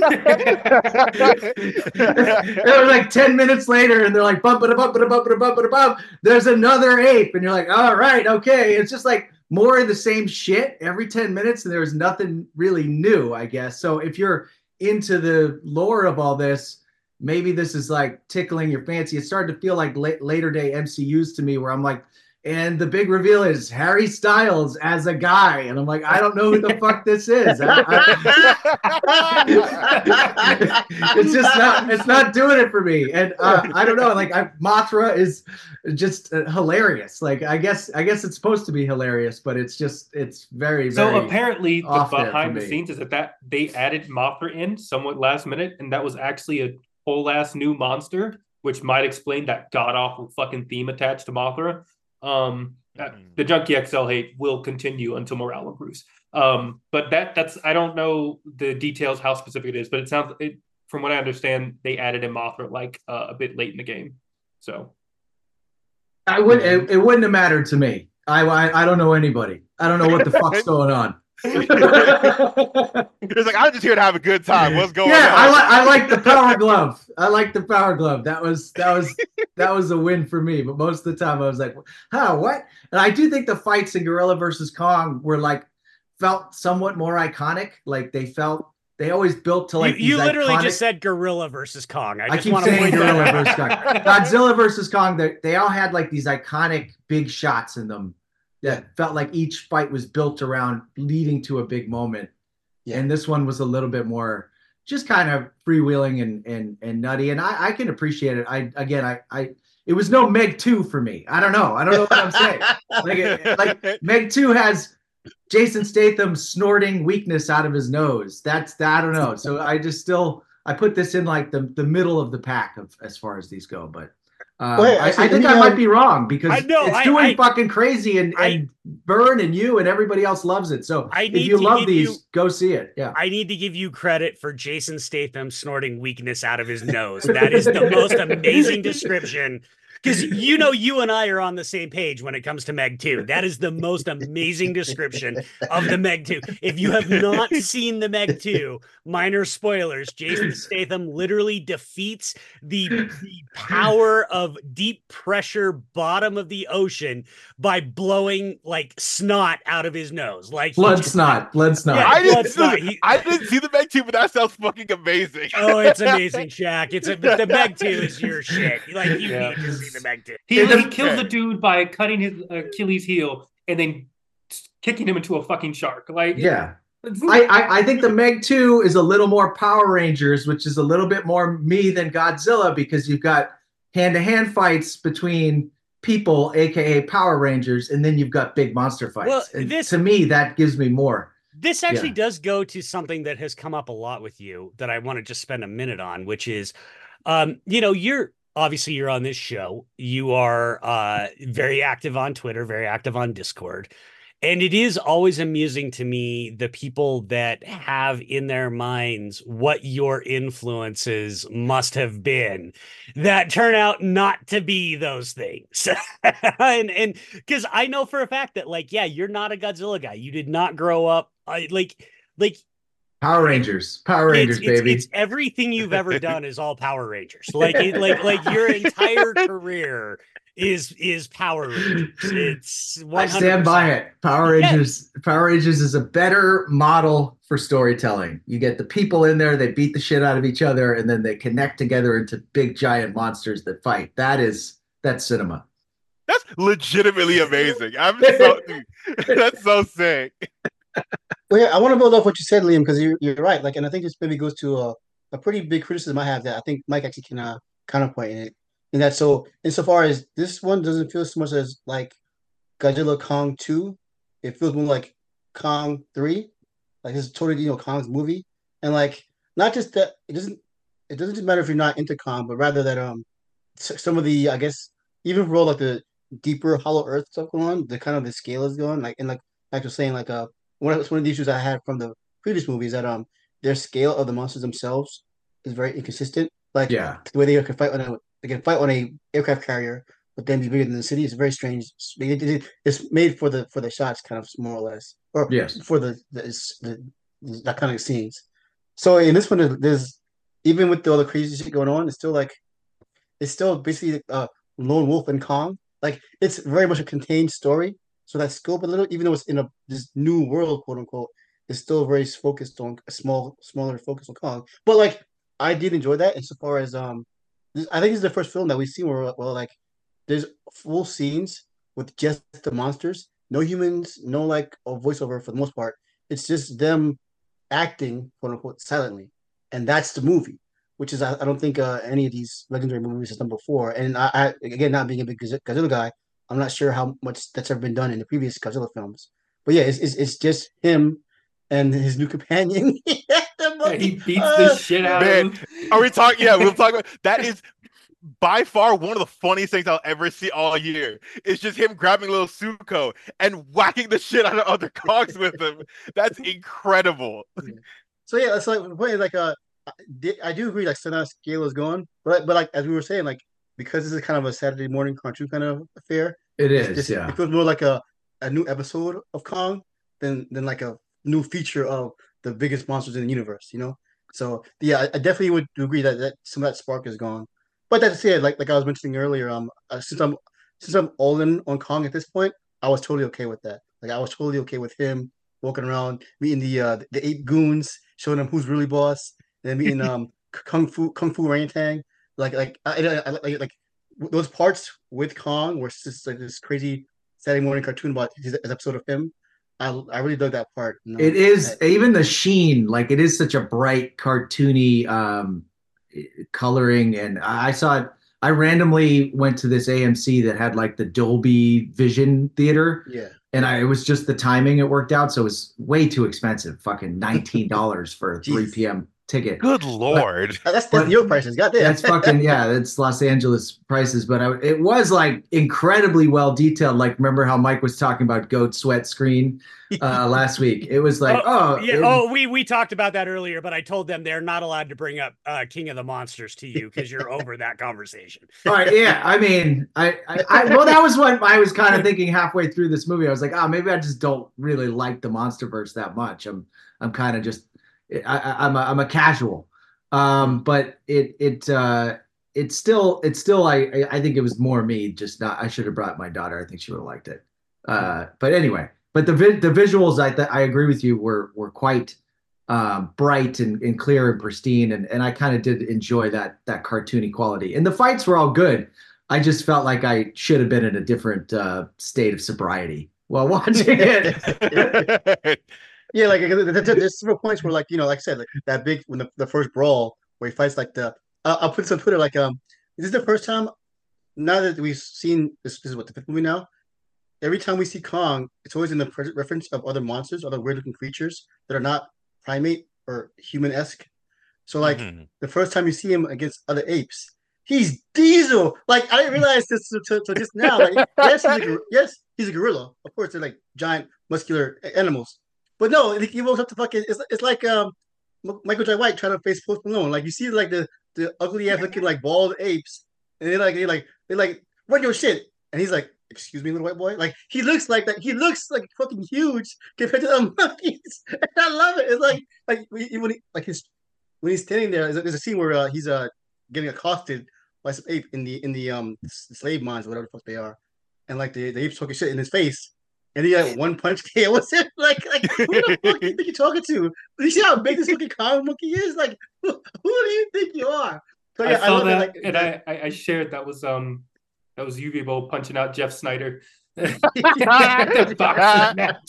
It was like ten minutes later and they're like, bump, bump, bump, bump, bump, bump, bump. There's another ape. And you're like, all right, okay. It's just like more of the same shit every ten minutes. And there's nothing really new, I guess. So if you're into the lore of all this, maybe this is like tickling your fancy. It started to feel like la- later day M C Us to me, where I'm like, and the big reveal is Harry Styles as a guy, and I'm like, I don't know who the fuck this is. I, I, it's just not, it's not doing it for me, and uh, I don't know. Like, I, Mothra is just uh, hilarious. Like, I guess, I guess it's supposed to be hilarious, but it's just, it's very, very. So apparently, the off there behind for the me. scenes is that, that they added Mothra in somewhat last minute, and that was actually a whole ass new monster, which might explain that god awful fucking theme attached to Mothra. Um, mm-hmm. The Junkie X L hate will continue until morale improves. Um, but that that's I don't know the details how specific it is, but it sounds it, from what I understand, they added in Mothra like uh, a bit late in the game. So I would it, it wouldn't have mattered to me. I, I I don't know anybody. I don't know what the fuck's going on. It's like, I'm just here to have a good time. What's going yeah, on? I like I like the power glove. I like the power glove. That was that was that was a win for me. But most of the time I was like, huh, what? And I do think the fights in Gorilla versus Kong were like felt somewhat more iconic. Like they felt they always built to like you, you literally iconic... just said Gorilla versus Kong. I, I just keep want saying to Gorilla versus Kong. Godzilla versus Kong. They, they all had like these iconic big shots in them that yeah. felt like each fight was built around leading to a big moment. Yeah. And this one was a little bit more just kind of freewheeling and and and nutty. And I, I can appreciate it. I again I I it was no Meg two for me. I don't know. I don't know what I'm saying. Like it, like Meg two has Jason Statham snorting weakness out of his nose. That's that I don't know. So I just still I put this in like the the middle of the pack of as far as these go, but Um, well, I, I think I might be wrong because I know, it's doing I, I, fucking crazy and, I, and Burn and you and everybody else loves it. So I if you love these, you, go see it. Yeah, I need to give you credit for Jason Statham snorting weakness out of his nose. That is the most amazing description. Because you know you and I are on the same page when it comes to Meg two. That is the most amazing description of the Meg two. If you have not seen the Meg two, minor spoilers, Jason Statham literally defeats the, the power of deep pressure bottom of the ocean by blowing like snot out of his nose. Like blood just, snot, blood snot. Yeah, I, blood didn't, snot. He, I didn't see the Meg two, but that sounds fucking amazing. Oh, it's amazing, Shaq. It's a, the Meg two is your shit. Like you yeah. need to see the Meg two. He, he kills the dude by cutting his Achilles heel and then kicking him into a fucking shark. Like, yeah, I, I I think the Meg two is a little more Power Rangers, which is a little bit more me than Godzilla because you've got hand to hand fights between people, aka Power Rangers, and then you've got big monster fights. Well, and this to me that gives me more. This actually yeah. does go to something that has come up a lot with you that I want to just spend a minute on, which is, um, you know, you're. Obviously, you're on this show. You are uh, very active on Twitter, very active on Discord. And it is always amusing to me, the people that have in their minds what your influences must have been that turn out not to be those things. and and because I know for a fact that, like, yeah, you're not a Godzilla guy. You did not grow up uh, like like. Power Rangers, Power Rangers, it's, baby. It's, it's everything you've ever done is all Power Rangers. Like, it, like, like your entire career is is Power Rangers. It's one hundred percent. I stand by it. Power Rangers, yeah. Power Rangers is a better model for storytelling. You get the people in there, they beat the shit out of each other, and then they connect together into big giant monsters that fight. That is that's cinema. That's legitimately amazing. I'm so that's so sick. Well, yeah, I want to build off what you said, Liam, because you're, you're right. Like, and I think this maybe goes to a, a pretty big criticism I have that I think Mike actually can uh, counterpoint in it. In that, so insofar as this one doesn't feel so much as like Godzilla Kong two, it feels more like Kong three. Like this is totally, you know, Kong's movie, and like not just that it doesn't it doesn't just matter if you're not into Kong, but rather that um some of the I guess even for all like the deeper Hollow Earth stuff going on, the kind of the scale is going like and like like you're saying like uh. One of, one of the issues I had from the previous movies that um their scale of the monsters themselves is very inconsistent. Like Yeah. the way they can fight on a they can fight on a aircraft carrier, but then be bigger than the city is very strange. They- they- It's made for the for the shots, kind of more or less, or Yes. for the the, the that kind of scenes. So in this one, there's even with all the crazy shit going on, it's still like it's still basically uh lone wolf and Kong. Like it's very much a contained story. So that scope a little, even though it's in a this new world, quote unquote, is still very focused on a small, smaller focus on Kong. But like I did enjoy that insofar as um this, I think this is the first film that we've seen where well like there's full scenes with just the monsters, no humans, no like a voiceover for the most part. It's just them acting, quote unquote, silently, and that's the movie. Which is I, I don't think uh, any of these legendary movies has done before. And I, I again, not being a big Godzilla guy, I'm not sure how much that's ever been done in the previous Godzilla films. But yeah, it's it's, it's just him and his new companion. The Yeah, he monkey. beats the Uh, shit out Man, of him. are we talking? Yeah, we'll talk about that. Is by far one of the funniest things I'll ever see all year. It's just him grabbing little Suko and whacking the shit out of other cogs with him. That's incredible. So yeah, it's like the point is like uh, I di- I do agree like sometimes scale is gone, but but like as we were saying like because this is kind of a Saturday morning cartoon kind of affair, It this is, this yeah. it feels more like a a new episode of Kong than than like a new feature of the biggest monsters in the universe, you know. So yeah, I, I definitely would agree that, that some of that spark is gone. But that said, like like I was mentioning earlier, um, uh, since I'm since I'm all in on Kong at this point, I was totally okay with that. Like I was totally okay with him walking around, meeting the uh the eight goons, showing them who's really boss, and then meeting um Kung Fu Kung Fu Orangutan. Like like I, I, I like like those parts with Kong were just like this crazy Saturday morning cartoon about his, his episode of him. I I really dug that part. You know, It is that, even the sheen, like it is such a bright, cartoony um, coloring. And I saw it. I randomly went to this A M C that had like the Dolby Vision theater, yeah. and I it was just the timing it worked out, so it was way too expensive. Fucking nineteen dollars for a three Jeez. p m ticket. Good lord. That's that's But- New York prices. Goddamn. That's fucking yeah. That's Los Angeles prices, but I, it was like incredibly well detailed. Like remember how Mike was talking about goat sweat screen uh, last week? It was like oh, yeah. it- Oh, we we talked about that earlier, but I told them they're not allowed to bring up uh, King of the Monsters to you because you're over that conversation. all right, yeah. I mean, I, I, I well, that was what I was kind of thinking halfway through this movie. I was like, oh, maybe I just don't really like the MonsterVerse that much. I'm I'm kind of just I, I, I'm a, I'm a casual. Um, but it it uh it's still it's still I I think it was more me just not I should have brought my daughter. I think she would have liked it. Uh, but anyway, but the vi- the visuals I th- I agree with you were were quite um, bright and, and clear and pristine, and and I kind of did enjoy that that cartoony quality. And the fights were all good. I just felt like I should have been in a different uh, state of sobriety while watching it. Yeah, like there's several points where, like you know, like I said, like that big when the, the first brawl where he fights like the. I'll, I'll put this on Twitter. Like, um, is this the first time? Now that we've seen this, this is what the fifth movie now. Every time we see Kong, it's always in the pre- reference of other monsters, other weird-looking creatures that are not primate or human-esque. So, like Mhm. the first time you see him against other apes, he's Diesel. Like I didn't realize this until just now. Like, yes, he's a, gor- yes, he's a gorilla. Of course, they're like giant, muscular a- animals. But no, he rolls up to fucking. It's, it's like um, M- Michael J. White trying to face Post Malone. Like you see, like the the ugly ass looking like bald apes, and they like they like they like run your shit, and he's like, "Excuse me, little white boy." Like he looks like that. He looks like fucking huge compared to the monkeys. And I love it. It's like like when he like his when he's standing there. There's a, there's a scene where uh, he's uh getting accosted by some ape in the in the um slave mines or whatever the fuck they are, and like the the apes talking shit in his face. And he had one punch K O him. Like, like who the fuck do you think you're talking to? Do you see how big this fucking Kong monkey is? Like, who, who do you think you are? So, yeah, I saw love that, it. Like, and the- I, I I shared that was um that was U V Bowl punching out Jeff Snyder. The boxing match.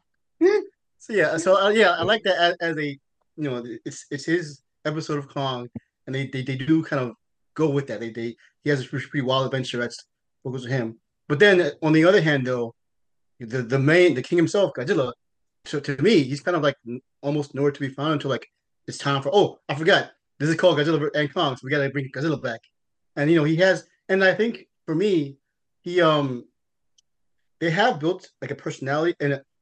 so yeah, so uh, yeah, I like that as, as a you know, it's it's his episode of Kong, and they they, they do kind of go with that. They they he has a pretty, pretty wild adventure that's focused on him. But then on the other hand, though, the the main the king himself, Godzilla, to, to me, he's kind of like n- almost nowhere to be found until like it's time for oh, I forgot. This is called Godzilla and Kong, so we gotta bring Godzilla back. And you know, he has and I think for me, he um they have built like a personality and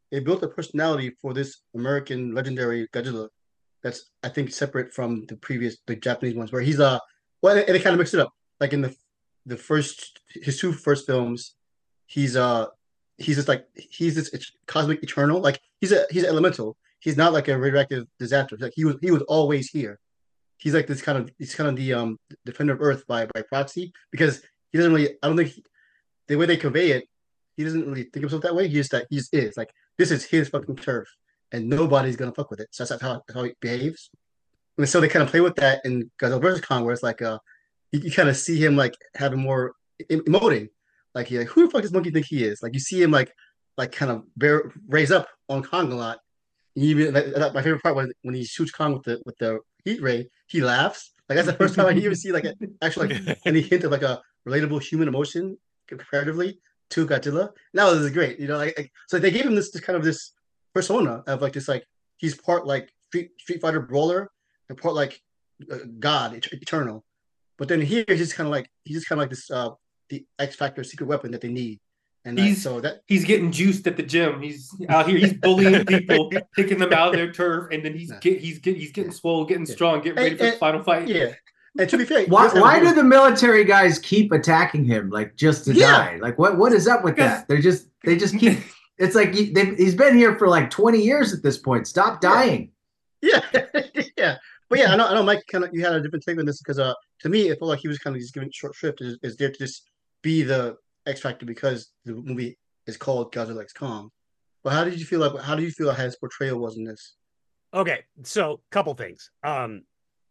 it built a personality for this American legendary Godzilla that's I think separate from the previous the Japanese ones where he's uh well and they kind of mix it up like in the the first his two first films he's uh he's just like he's this cosmic eternal like he's a he's an elemental he's not like a radioactive disaster like he was he was always here he's like this kind of he's kind of the um defender of Earth by by proxy because he doesn't really I don't think he, the way they convey it he doesn't really think of himself that way he just that he just is like this is his fucking turf and nobody's gonna fuck with it. So that's how, how he behaves. And so they kind of play with that in Godzilla versus Kong, where it's like uh you, you kind of see him like having more em- emoting. Like he like, who the fuck does monkey think he is? Like you see him like like kind of bear, raise up on Kong a lot. And even that, that, my favorite part was when he shoots Kong with the with the heat ray, he laughs. Like that's the first time I even see like a, actually like any hint of like a relatable human emotion comparatively to Godzilla. Now this is great, you know. Like, like so they gave him this, this kind of this persona of like this like he's part like Street Street Fighter brawler and part like uh, God eternal, but then here he's just kind of like he's just kind of like this uh the X Factor secret weapon that they need, and he's uh, so that he's getting juiced at the gym. He's out here. He's bullying people, kicking them out of their turf, and then he's nah. get he's get he's getting swole, getting Yeah. strong, getting ready And- for the and- final fight. yeah. And to be fair, Why, he's kind why of- do the military guys keep attacking him like just to Yeah. die? Like what what is up with Because- that? They're just they just keep. It's like he, they've- he's been here for like twenty years at this point. Stop Yeah. dying. Yeah, yeah, but yeah, I know, I know, Mike. Kind of, you had a different take on this because, uh, to me, it felt like he was kind of just giving short shrift. Is, is there to just be the X Factor because the movie is called Godzilla X Kong. But how did you feel like? How do you feel how his portrayal was in this? Okay, so couple things. Um,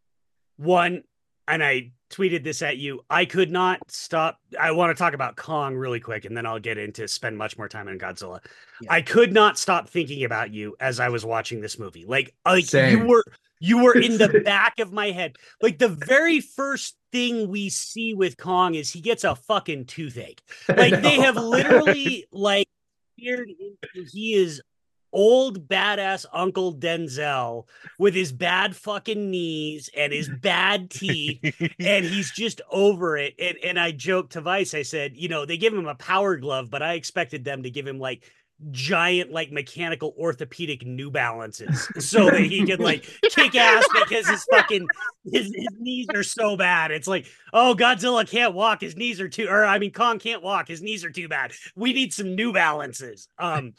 one, and I tweeted this at you. I could not stop. I want to talk about Kong really quick, and then I'll get into spend much more time on Godzilla. Yeah. I could not stop thinking about you as I was watching this movie. Like, like Same. you were, you were in the back of my head. Like the very first thing we see with Kong is he gets a fucking toothache. Like they have literally like steered into he is old badass Uncle Denzel with his bad fucking knees and his bad teeth, and he's just over it. And and I joked to Vice, I said, you know, they give him a power glove, but I expected them to give him like giant, like mechanical orthopedic New Balances so that he can like kick ass because his fucking his, his knees are so bad. It's like, oh, Godzilla can't walk, his knees are too, or I mean, Kong can't walk, his knees are too bad. We need some New Balances. Um.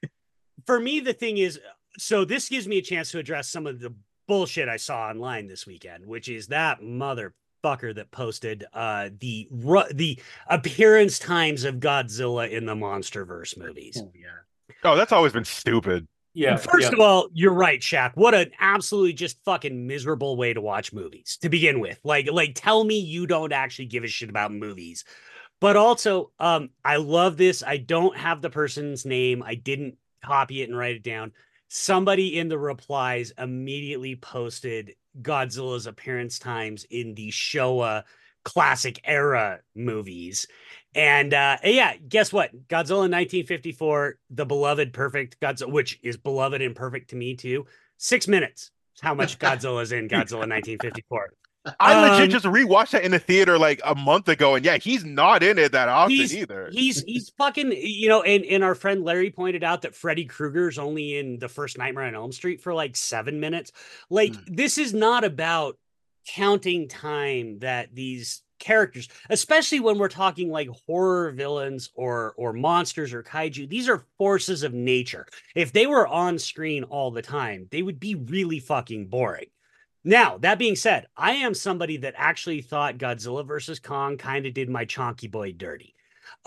For me, the thing is, so this gives me a chance to address some of the bullshit I saw online this weekend, which is that motherfucker that posted uh, the ru- the appearance times of Godzilla in the MonsterVerse movies. Oh yeah, Oh, that's always been stupid. Yeah. First yeah. of all, you're right, Shaq. What an absolutely just fucking miserable way to watch movies to begin with. Like, like tell me you don't actually give a shit about movies. But also, um, I love this. I don't have the person's name. I didn't copy it and write it down. Somebody in the replies immediately posted Godzilla's appearance times in the Showa classic era movies. And uh, yeah, guess what? Godzilla nineteen fifty-four, the beloved perfect Godzilla, which is beloved and perfect to me too. Six minutes. That's how much Godzilla's in Godzilla nineteen fifty-four. I legit Um, just rewatched that in the theater like a month ago, and yeah, he's not in it that often he's, either. He's he's fucking, you know, and, and our friend Larry pointed out that Freddy Krueger's only in the first Nightmare on Elm Street for like seven minutes. Like, Mm. this is not about counting time that these characters, especially when we're talking like horror villains or or monsters or kaiju, these are forces of nature. If they were on screen all the time, they would be really fucking boring. Now, that being said, I am somebody that actually thought Godzilla versus Kong kind of did my chonky boy dirty,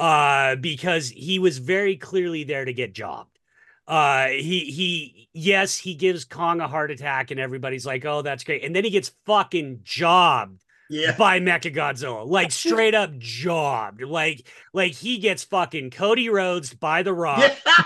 uh, because he was very clearly there to get jobbed. Uh, he, he, yes, he gives Kong a heart attack and everybody's like, oh, that's great. And then he gets fucking jobbed yeah. by Mechagodzilla, like straight up jobbed. Like, like he gets fucking Cody Rhodes by the Rock.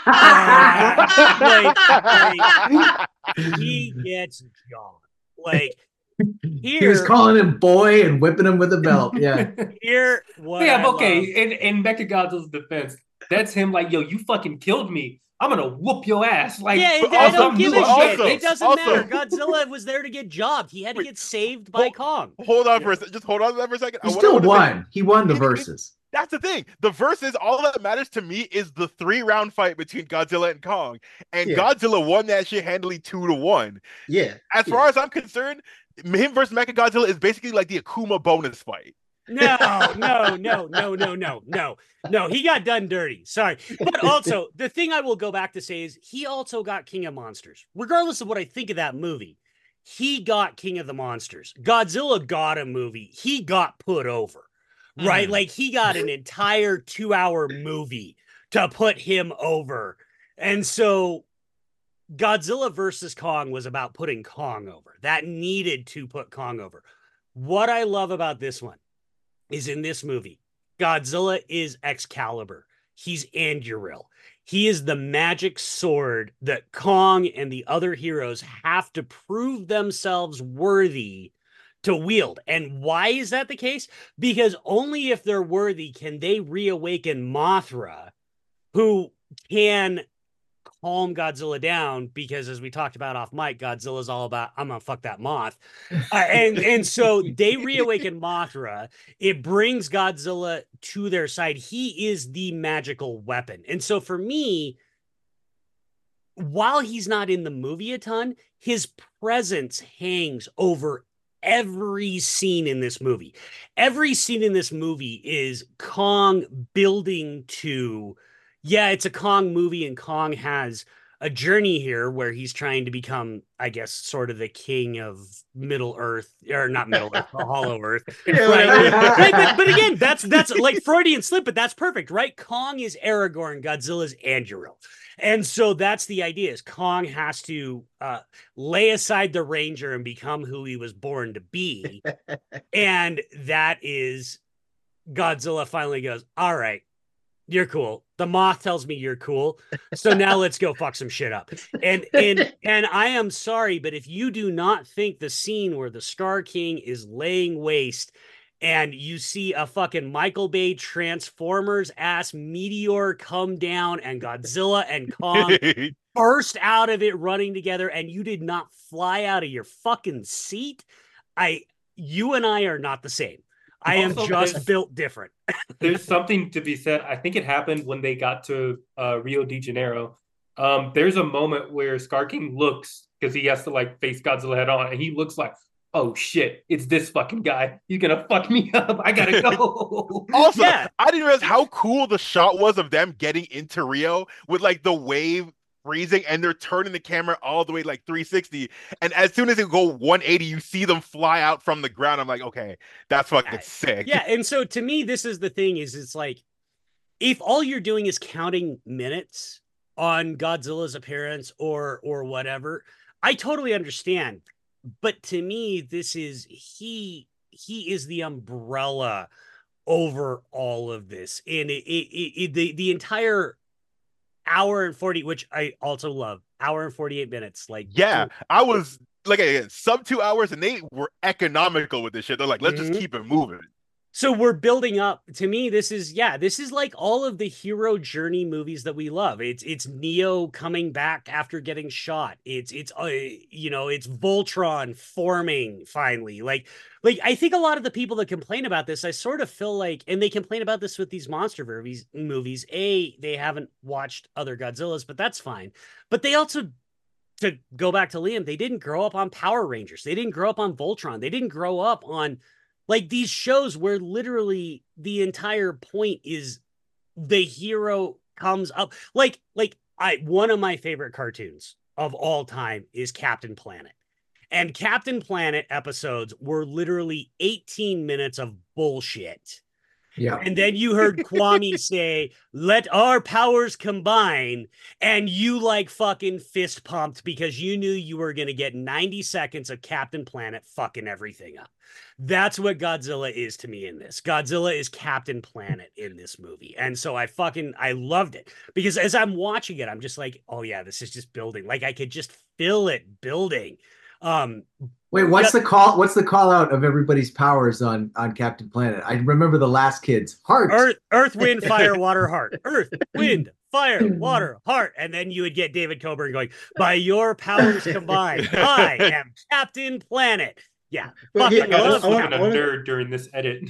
Yeah. Uh, like, he gets jobbed. Like, He was here, calling him boy and whipping him with a belt. Yeah. here, what yeah, I but okay. love- In in Mechagodzilla's defense, that's him like, yo, you fucking killed me. I'm gonna whoop your ass. Like, yeah, but I also- don't give a but shit. also- It doesn't also- matter. Godzilla was there to get jobbed. He had to Wait, get saved by hold- Kong. Hold on for a second. Just hold on to that for a second. He I- what I still wanna say- won. He won the It- it- verses. That's the thing. The versus, all that matters to me is the three round fight between Godzilla and Kong. And Yeah. Godzilla won that shit handily two to one. Yeah. As yeah. far as I'm concerned, him versus Mechagodzilla is basically like the Akuma bonus fight. No, no, no, no, no, no, no, no. He got done dirty. Sorry. But also, the thing I will go back to say is he also got King of Monsters. Regardless of what I think of that movie, he got King of the Monsters. Godzilla got a movie. He got put over. Right? Mm. Like he got an entire two hour movie to put him over. And so Godzilla versus Kong was about putting Kong over. That needed to put Kong over. What I love about this one is in this movie, Godzilla is Excalibur. He's Anduril. He is the magic sword that Kong and the other heroes have to prove themselves worthy to wield. And why is that the case? Because only if they're worthy can they reawaken Mothra, who can calm Godzilla down, because as we talked about off mic, Godzilla's all about, I'm gonna fuck that moth. Uh, and, and so they reawaken Mothra. It brings Godzilla to their side. He is the magical weapon. And so for me, while he's not in the movie a ton, his presence hangs over every scene in this movie. Every scene in this movie is Kong building to, yeah, it's a Kong movie, and Kong has a journey here where he's trying to become, I guess, sort of the king of Middle Earth, or not Middle Earth, Hollow Earth. Yeah, Right? whatever. Right, but, but again, that's that's like Freudian slip, but that's perfect, right? Kong is Aragorn, Godzilla's Anduril. And so that's the idea, is Kong has to uh, lay aside the Ranger and become who he was born to be. And that is, Godzilla finally goes, all right, you're cool. The moth tells me you're cool. So now let's go fuck some shit up. And and and I am sorry, but if you do not think the scene where the Star King is laying waste and you see a fucking Michael Bay Transformers ass meteor come down and Godzilla and Kong burst out of it running together, and you did not fly out of your fucking seat, I you and I are not the same. I am Also, just there's- built different. There's something to be said. I think it happened when they got to uh, Rio de Janeiro. Um, there's a moment where Scar King looks, because he has to like face Godzilla head on, and he looks like, oh shit, it's this fucking guy. He's gonna fuck me up. I gotta go. Also, Yeah. I didn't realize how cool the shot was of them getting into Rio with like the wave freezing, and they're turning the camera all the way like three sixty. And as soon as it go one eighty, you see them fly out from the ground. I'm like, okay, that's fucking sick. Yeah, and so to me, this is the thing: is it's like, if all you're doing is counting minutes on Godzilla's appearance or or whatever, I totally understand. But to me, this is he he is the umbrella over all of this, and it, it, it, it the the entire hour and forty, which I also love, hour and forty-eight minutes. Like, Yeah, I was like, again, sub two hours, and they were economical with this shit. They're like, let's Mhm. just keep it moving. so we're building up. To me, this is, yeah, this is like all of the hero journey movies that we love. It's it's Neo coming back after getting shot. It's it's uh, you know, it's Voltron forming finally. Like like I think a lot of the people that complain about this, I sort of feel like, and they complain about this with these monster movies. Movies, a they haven't watched other Godzillas, but that's fine. But they also, to go back to Liam, they didn't grow up on Power Rangers. They didn't grow up on Voltron. They didn't grow up on like these shows where literally the entire point is the hero comes up. Like, like I one of my favorite cartoons of all time is Captain Planet. And Captain Planet episodes were literally eighteen minutes of bullshit. Yeah. And then you heard Kwame say, let our powers combine. And you like fucking fist pumped because you knew you were going to get ninety seconds of Captain Planet fucking everything up. That's what Godzilla is to me in this. Godzilla is Captain Planet in this movie. And so I fucking, I loved it because as I'm watching it, I'm just like, oh yeah, this is just building. Like I could just feel it building. Um, Wait, what's the call? What's the call out of everybody's powers on on Captain Planet? I remember the last kids. Heart. Earth, Earth, Wind, Fire, Water, Heart. Earth, Wind, Fire, Water, Heart. And then you would get David Coburn going, by your powers combined, I am Captain Planet. Yeah. But fucking yeah, I I was want- I fucking want- a nerd during this edit.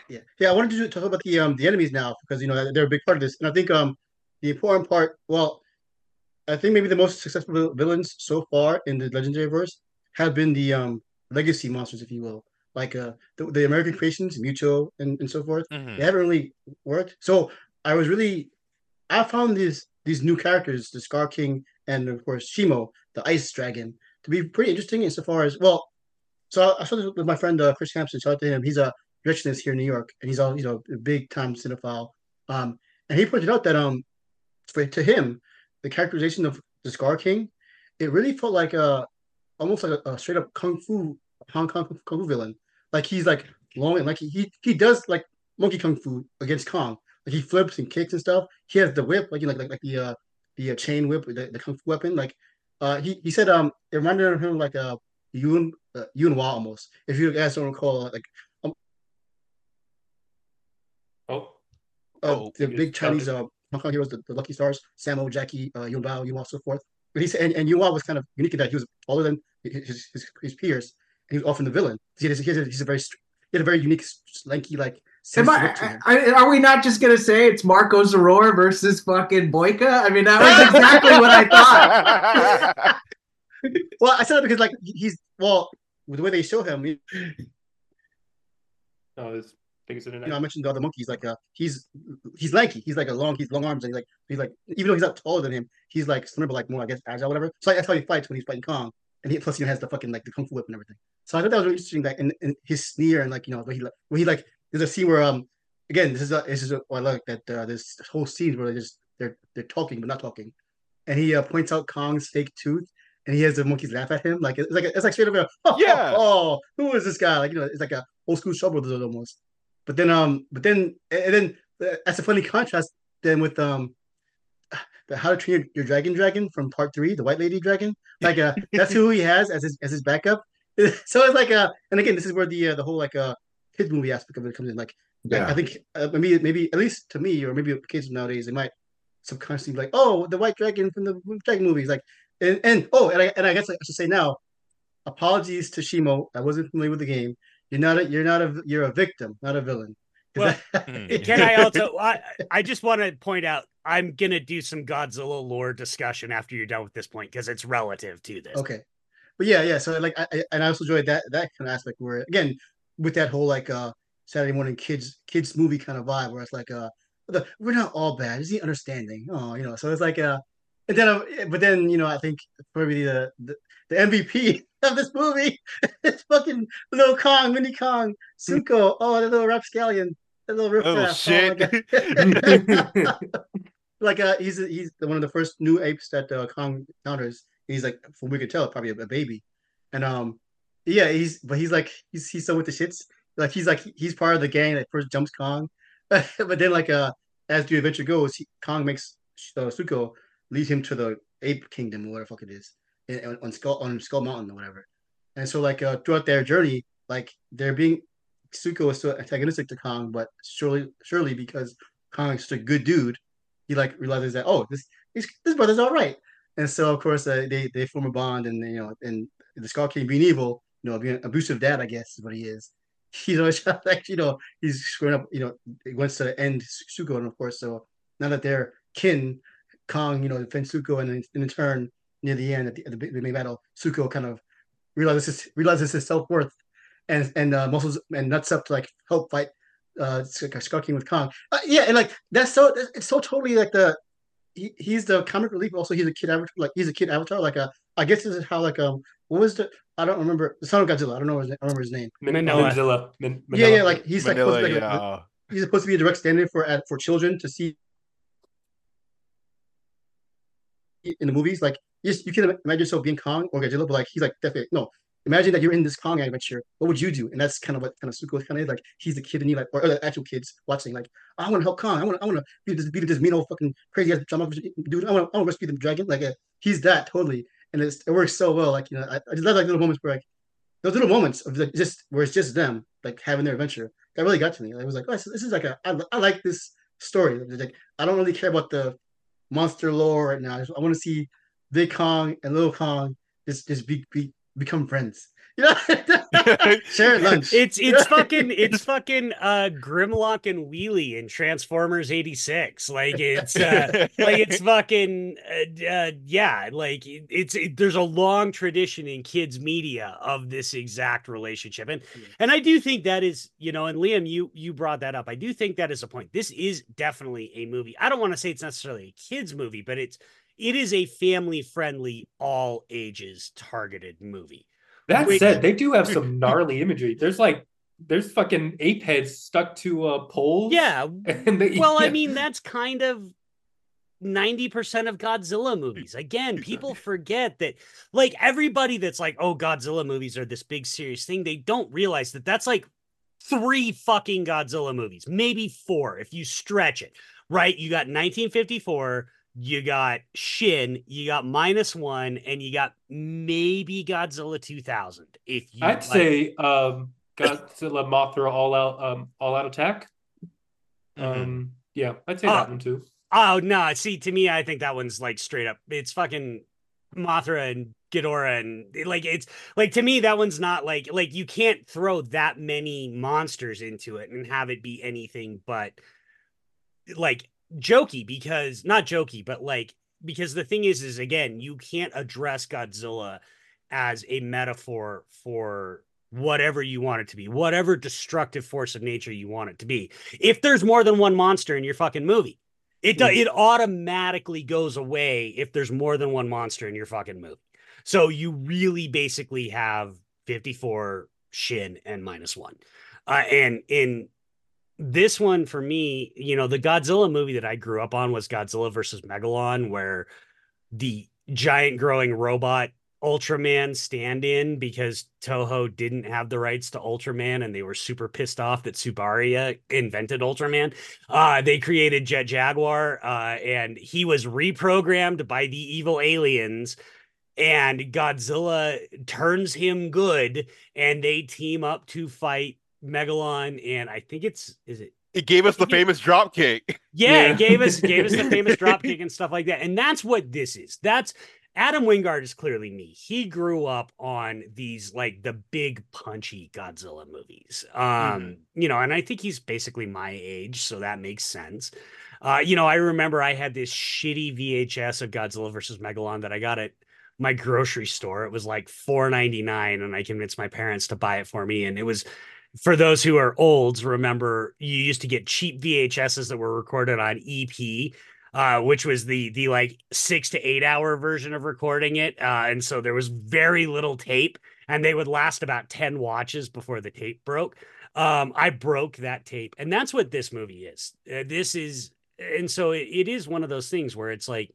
Yeah, yeah. I wanted to talk about the um the enemies now because you know they're a big part of this, and I think um the important part. Well, I think maybe the most successful vil- villains so far in the Legendary verse have been the um legacy monsters, if you will, like uh the, the American creations, Muto and, and so forth. They Hmm. haven't really worked. So I was really I found these these new characters, the Scar King and of course Shimo, the Ice Dragon, to be pretty interesting insofar as well. So I, I saw this with my friend uh, Chris Hampson. Shout out to him. He's a directionist here in New York, and he's all you know a big time cinephile. Um, and he pointed out that um for to him, the characterization of the Scar King, it really felt like a almost like a, a straight up kung fu Hong Kong kung fu villain. Like he's like long and like he he does like monkey kung fu against Kong. Like he flips and kicks and stuff. He has the whip, like you know, like like like the uh the uh, chain whip, the, the kung fu weapon. Like uh he he said um it reminded him like uh Yun uh, Yun Hua almost. If you guys don't recall, like um, Oh, uh, Oh, the think it's big Chinese Celtic. uh, Hong Kong heroes, the, the Lucky Stars, Sammo, Jackie, uh, Yun Bao, Yun Hua, so forth. But he said, and, and Yun Hua was kind of unique in that he was taller than his, his, his peers, and he was often the villain. He had, he had, he's a very he had a very unique, lanky, like Am sensitive look to I, him. I, are we not just gonna say it's Marco Zaror versus fucking Boyka? I mean, that was exactly what I thought. Well, I said that because like he's well, with the way they show him, you No, it's I think it's know, I internet. mentioned the other monkeys, like uh, he's he's lanky, he's like a long, he's long arms, and he's like he's like even though he's not taller than him, he's like slimmer, but like more, I guess, agile, whatever. So like, that's how he fights when he's fighting Kong, and he plus he has the fucking like the kung fu whip and everything. So I thought that was really interesting, that in, in his sneer and like you know where he like where he like there's a scene where um again this is a, this is a, I like that uh, this whole scene where they just they're they're talking but not talking, and he uh, points out Kong's fake tooth. And he has the monkeys laugh at him, like it's like it's like straight up, a, oh, oh, Yeah. oh, who is this guy? Like you know, it's like a old school Show Brothers almost. But then, um, but then, and then uh, that's a funny contrast then with um the How to Train Your, Your Dragon Dragon from Part Three, the White Lady Dragon. Like, uh, that's who he has as his as his backup. So it's like, uh, and again, this is where the uh, the whole like uh kids movie aspect of it comes in. Like, I, I Yeah. think uh, maybe maybe at least to me or maybe kids nowadays they might subconsciously be like, oh, the White Dragon from the Dragon movies, like, and and oh, and I and I guess I should say now, apologies to Shimo. I wasn't familiar with the game. You're not a you're not a you're a victim, not a villain. Well, Mhm. can I also? I, I just want to point out I'm gonna do some Godzilla lore discussion after you're done with this point because it's relative to this. Okay, but yeah, yeah. So like, I, I and I also enjoyed that that kind of aspect where again with that whole like uh Saturday morning kids kids movie kind of vibe where it's like uh the, we're not all bad. Is he understanding? Oh, you know. So it's like uh, and then uh, but then you know I think probably the the, the M V P of this movie is fucking little Kong, Mini Kong, Suko. Oh, the little rapscallion, the little Oh riffraff. Oh my shit. god. Like uh he's he's one of the first new apes that uh, Kong encounters. He's like from we could tell probably a, a baby, and um yeah he's but he's like he's he's so with the shits, like he's like he's part of the gang that first jumps Kong, but then like uh as the adventure goes, he, Kong makes uh, Suko lead him to the ape kingdom or whatever the fuck it is in, on Skull on Skull Mountain or whatever, and so like uh throughout their journey like they're being Suko is so antagonistic to Kong, but surely surely because Kong is such a good dude he like realizes that oh this this, this brother's all right, and so of course uh, they they form a bond, and you know and the Skull King being evil, you know being an abusive dad I guess is what he is. You know, like you know he's screwing up. You know, he wants to end Suko, and of course, so now that they're kin, Kong, you know, defends Suko, and in, in turn, near the end, at the, at the, the main battle, Suko kind of realizes realizes his self worth, and and uh, muscles and nuts up to like help fight uh Skull King with Kong. Uh, yeah, and like that's so it's so totally like the he, he's the comic relief. Also, he's a kid avatar. Like he's a kid avatar. Like a I guess this is how like um what was the I don't remember the son of Godzilla. I don't know his, I don't remember his name. Min- Manila. Minzilla. Min- Yeah, Manila. yeah. Like he's like Manila, supposed to be like a, yeah. he's supposed to be a direct stand-in for uh, for children to see in the movies. Like you, you can imagine yourself being Kong or Godzilla, but like he's like definitely no. Imagine that you're in this Kong adventure. What would you do? And that's kind of what kind of Suko kind of is. Like he's the kid in you, like or other actual kids watching. Like I want to help Kong. I want to I want to beat this beat this mean old fucking crazy ass drama dude. I want to I want to rescue the dragon. Like uh, he's that totally, and it's, it works so well. Like you know, I, I just love like little moments where like those little moments of like, just where it's just them like having their adventure. That really got to me. Like, it was like, oh, this, this is like a I, I like this story. Like I don't really care about the monster lore right now. I, just, I want to see Big Kong and Little Kong just just be, be become friends. You know? Share lunch. It's it's fucking it's fucking uh Grimlock and Wheelie in Transformers eighty-six. Like it's uh like it's fucking uh, uh yeah, like it, it's it, there's a long tradition in kids media of this exact relationship. And Yeah. and I do think that is, you know, and Liam, you you brought that up. I do think that is a point. This is definitely a movie. I don't want to say it's necessarily a kids movie, but it's it is a family friendly, all ages targeted movie. That Which- said, they do have some gnarly imagery. There's like there's fucking ape heads stuck to uh poles. Yeah. And they, Well, I yeah. mean, that's kind of ninety percent of Godzilla movies. Again, people forget that, like, everybody that's like, oh, Godzilla movies are this big serious thing. They don't realize that that's like three fucking Godzilla movies, maybe four if you stretch it, right? You got nineteen fifty-four, you got Shin, you got Minus One, and you got maybe Godzilla two thousand. If you I'd like- say um Godzilla Mothra all out um all out attack. Mhm. Um yeah, I'd say Uh, that one too. Oh no! See, to me, I think that one's like straight up. It's fucking Mothra and Ghidorah, and like it's like to me that one's not like like you can't throw that many monsters into it and have it be anything but like jokey because not jokey, but like because the thing is, is again, you can't address Godzilla as a metaphor for whatever you want it to be, whatever destructive force of nature you want it to be. If there's more than one monster in your fucking movie. It do, it automatically goes away if there's more than one monster in your fucking movie. So you really basically have fifty-four, Shin, and Minus One. Uh, and in this one, for me, you know, the Godzilla movie that I grew up on was Godzilla versus Megalon, where the giant growing robot Ultraman stand-in because Toho didn't have the rights to Ultraman and they were super pissed off that Subaria invented Ultraman. Uh, they created Jet Jaguar uh, and he was reprogrammed by the evil aliens and Godzilla turns him good and they team up to fight Megalon and I think it's, is it? It gave us the Yeah. famous drop kick. Yeah, Yeah. it gave us gave us the famous dropkick and stuff like that. And that's what this is. That's Adam Wingard is clearly me. He grew up on these like the big punchy Godzilla movies. Um, Mhm. you know, and I think he's basically my age, so that makes sense. Uh, you know, I remember I had this shitty V H S of Godzilla versus Megalon that I got at my grocery store. It was like four ninety-nine, and I convinced my parents to buy it for me. And it was for those who are olds, remember you used to get cheap V H S's that were recorded on E P, uh, which was the the like six to eight hour version of recording it. Uh, and so there was very little tape, and they would last about ten watches before the tape broke. Um, I broke that tape, and that's what this movie is. Uh, this is, and so it, it is one of those things where it's like,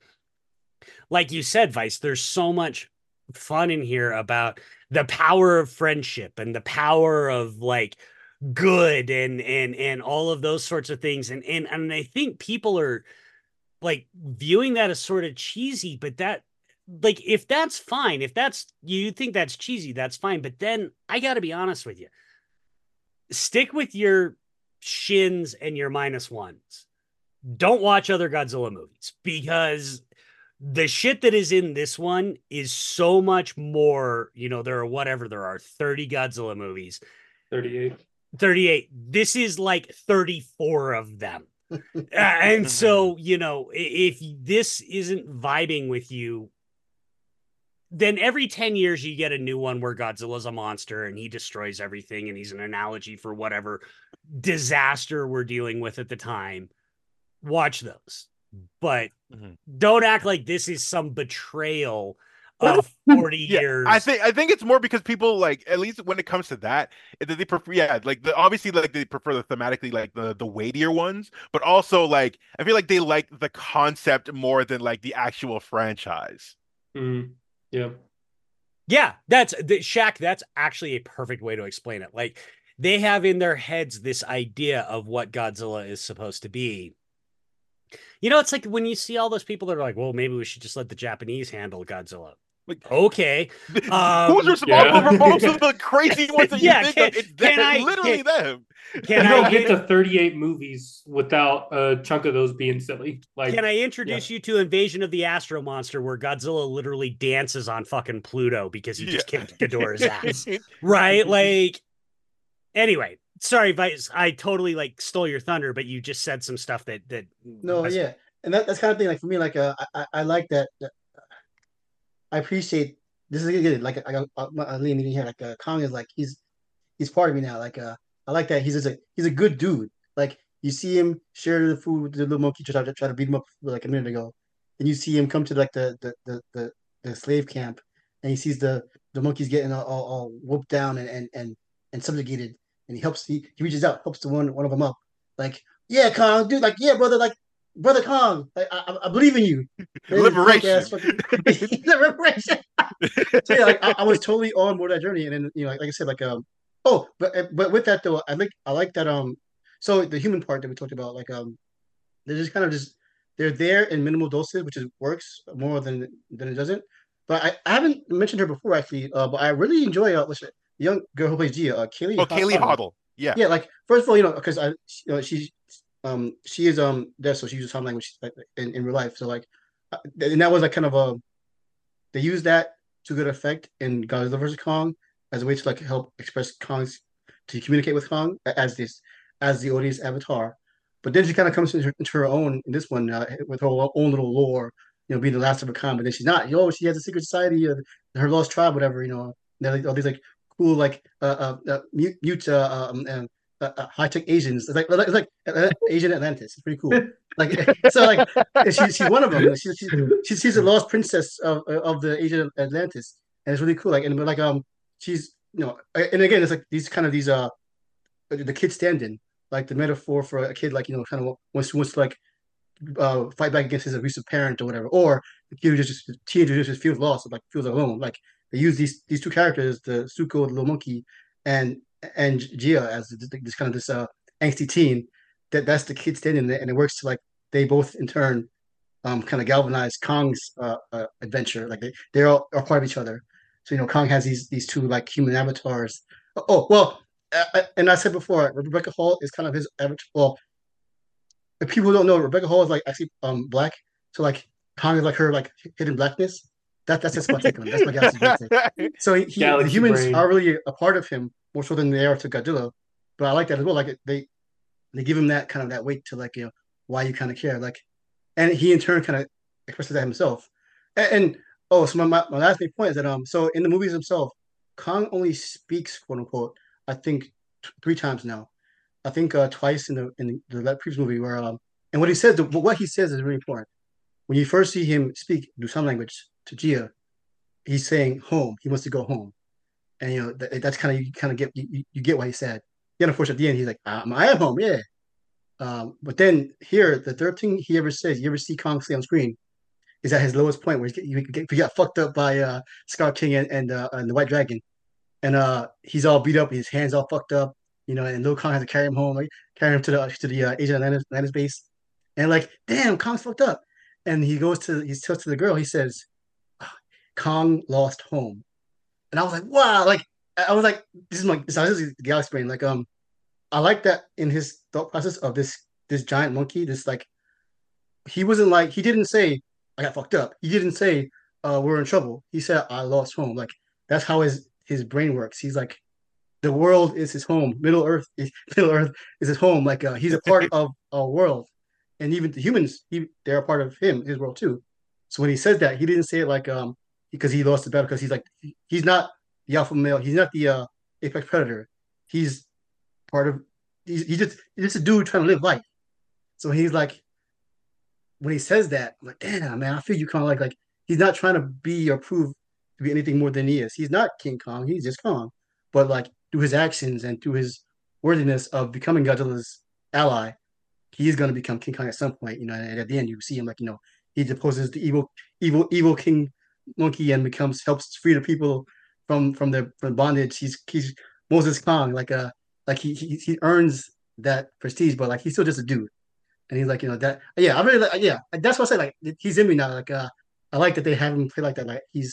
like you said, Vice. There's so much fun in here about the power of friendship and the power of like good and and and all of those sorts of things and and and I think people are like viewing that as sort of cheesy, but that like if that's fine, if that's you think that's cheesy, that's fine, but then I got to be honest with you, stick with your Shins and your Minus Ones. Don't watch other Godzilla movies because the shit that is in this one is so much more, you know, there are whatever, there are thirty Godzilla movies, thirty-eight. thirty-eight. This is like thirty-four of them. Uh, and so, you know, i- if this isn't vibing with you, then every ten years you get a new one where Godzilla's a monster and he destroys everything and he's an analogy for whatever disaster we're dealing with at the time. Watch those. But Mhm. don't act like this is some betrayal of forty Yeah, years. I think I think it's more because people like at least when it comes to that, that they prefer yeah, like the obviously like they prefer the thematically like the the weightier ones, but also like I feel like they like the concept more than like the actual franchise. Mm, yeah. Yeah, that's the Shaq. That's actually a perfect way to explain it. Like they have in their heads this idea of what Godzilla is supposed to be. You know, it's like when you see all those people that are like, well, maybe we should just let the Japanese handle Godzilla. Like, Okay. Um, who's responsible yeah. for most of the crazy ones that you Yeah, think can- of? It's can them, I- literally can- them. Can you I don't get in- to thirty-eight movies without a chunk of those being silly. Like, Can I introduce you to Invasion of the Astro Monster, where Godzilla literally dances on fucking Pluto because he just Yeah. kicked Ghidorah's ass? Right? Like, anyway, sorry, Vice. I totally like stole your thunder, but you just said some stuff that that No, was- yeah, and that, that's kind of thing. Like for me, like uh, I, I I like that. that- I appreciate this is good. Like I got uh, leaning in here. Like uh, Kong is like he's he's part of me now. Like uh, I like that he's just a he's a good dude. Like you see him share the food with the little monkey, try to try to beat him up like a minute ago. Then you see him come to like the the the the, the slave camp, and he sees the the monkeys getting all, all, all whooped down and, and and and subjugated, and he helps he, he reaches out, helps the one one of them up. Like yeah, Kong, dude, like yeah, brother, like brother Kong, like, I, I I believe in you. Liberation. Fucking, liberation. So yeah, like I, I was totally on board that journey, and then you know, like, like I said, like um, oh, but but with that though, I like I like that um, so the human part that we talked about, like um, they're just kind of just they're there in minimal doses, which is works more than than it doesn't. But I, I haven't mentioned her before actually, uh, but I really enjoy uh, listen, the young girl who plays Gia, uh, Kaylee. Oh, Kaylee Hodder. Hoddle. Yeah. Yeah, like first of all, you know, because I, you know, she's um, she is um, deaf, so she uses sign language like, in in real life. So like, uh, and that was like kind of a they use that to good effect in Godzilla versus Kong as a way to like help express Kong's to communicate with Kong as this as the audience avatar. But then she kind of comes into her, into her own in this one uh, with her own little lore, you know, being the last of a kind. But then she's not. Yo, she has a secret society, uh, her lost tribe, whatever. You know, they're like all these like cool like uh, uh, uh mute, mute uh, um, uh, uh, uh, high tech Asians. It's like it's like uh, Asian Atlantis. It's pretty cool. Like so, like she, she's one of them. She, she, she, she's the lost princess of of the Asian Atlantis, and it's really cool. Like and like um, she's you know, and again, it's like these kind of these uh, the kid stand-in, like the metaphor for a kid, like you know, kind of wants wants to like uh fight back against his abusive parent or whatever, or the kid who just teenager just feels lost, like feels alone. Like they use these these two characters, the Suko, the little monkey, and and Gia as this, this kind of this uh angsty teen. That that's the kid stand-in, and it works to like they both in turn um, kind of galvanized Kong's uh, uh, adventure. Like they they're all are part of each other. So you know, Kong has these these two like human avatars. Oh well, uh, and I said before, Rebecca Hall is kind of his avatar. Well, if people don't know, Rebecca Hall is like actually um black. So like Kong is like her like hidden blackness. That that's just my take on it. That's my galaxy brain take. So he, he the Galaxy humans brain. are really a part of him more so than they are to Godzilla. But I like that as well. Like they they give him that kind of that weight to like you know why you kind of care. Like and he in turn kind of expresses that himself. And, and oh, so my, my, my last big point is that um, so in the movies himself, Kong only speaks quote unquote. I think t- three times now. I think uh, twice in the in the, the previous movie where um, and what he says, the, what he says is really important. When you first see him speak do sign language to Gia, he's saying home. He wants to go home, and you know that, that's kind of you kind of get you, you get what he said. Then of course at the end he's like, I'm, I am home, yeah. Um, but then here, the third thing he ever says, you ever see Kong say on screen, is at his lowest point where he, get, he got fucked up by uh, Scar King and and, uh, and the White Dragon, and uh, he's all beat up, his hands all fucked up, you know, and Lil Kong has to carry him home, like carry him to the to the uh, Asian Atlantis, Atlantis base, and like, damn, Kong's fucked up, and he goes to he tells to the girl, he says, Kong lost home, and I was like, wow, like I was like, this is my this is Galaxy Brain, like um. I like that in his thought process of this this giant monkey. This like he wasn't like he didn't say I got fucked up. He didn't say uh, we're in trouble. He said I lost home. Like that's how his his brain works. He's like the world is his home. Middle Earth is Middle Earth is his home. Like uh, he's a part of our world, and even the humans he they're a part of him his world too. So when he says that, he didn't say it like um because he lost the battle because he's like he's not the alpha male. He's not the uh, apex predator. He's part of he's, he's just he's just a dude trying to live life. So he's like when he says that, I'm like, damn man, I feel you kind of like like he's not trying to be or prove to be anything more than he is. He's not King Kong, he's just Kong. But like through his actions and through his worthiness of becoming Godzilla's ally, he is gonna become King Kong at some point, you know, and at the end you see him like, you know, he deposes the evil, evil, evil King Monkey and becomes helps free the people from from their from bondage. He's he's Moses Kong, like a like he he he earns that prestige, but like he's still just a dude. And he's like, you know, that yeah, I really like yeah, that's what I say. Like he's in me now. Like uh I like that they have him play like that. Like he's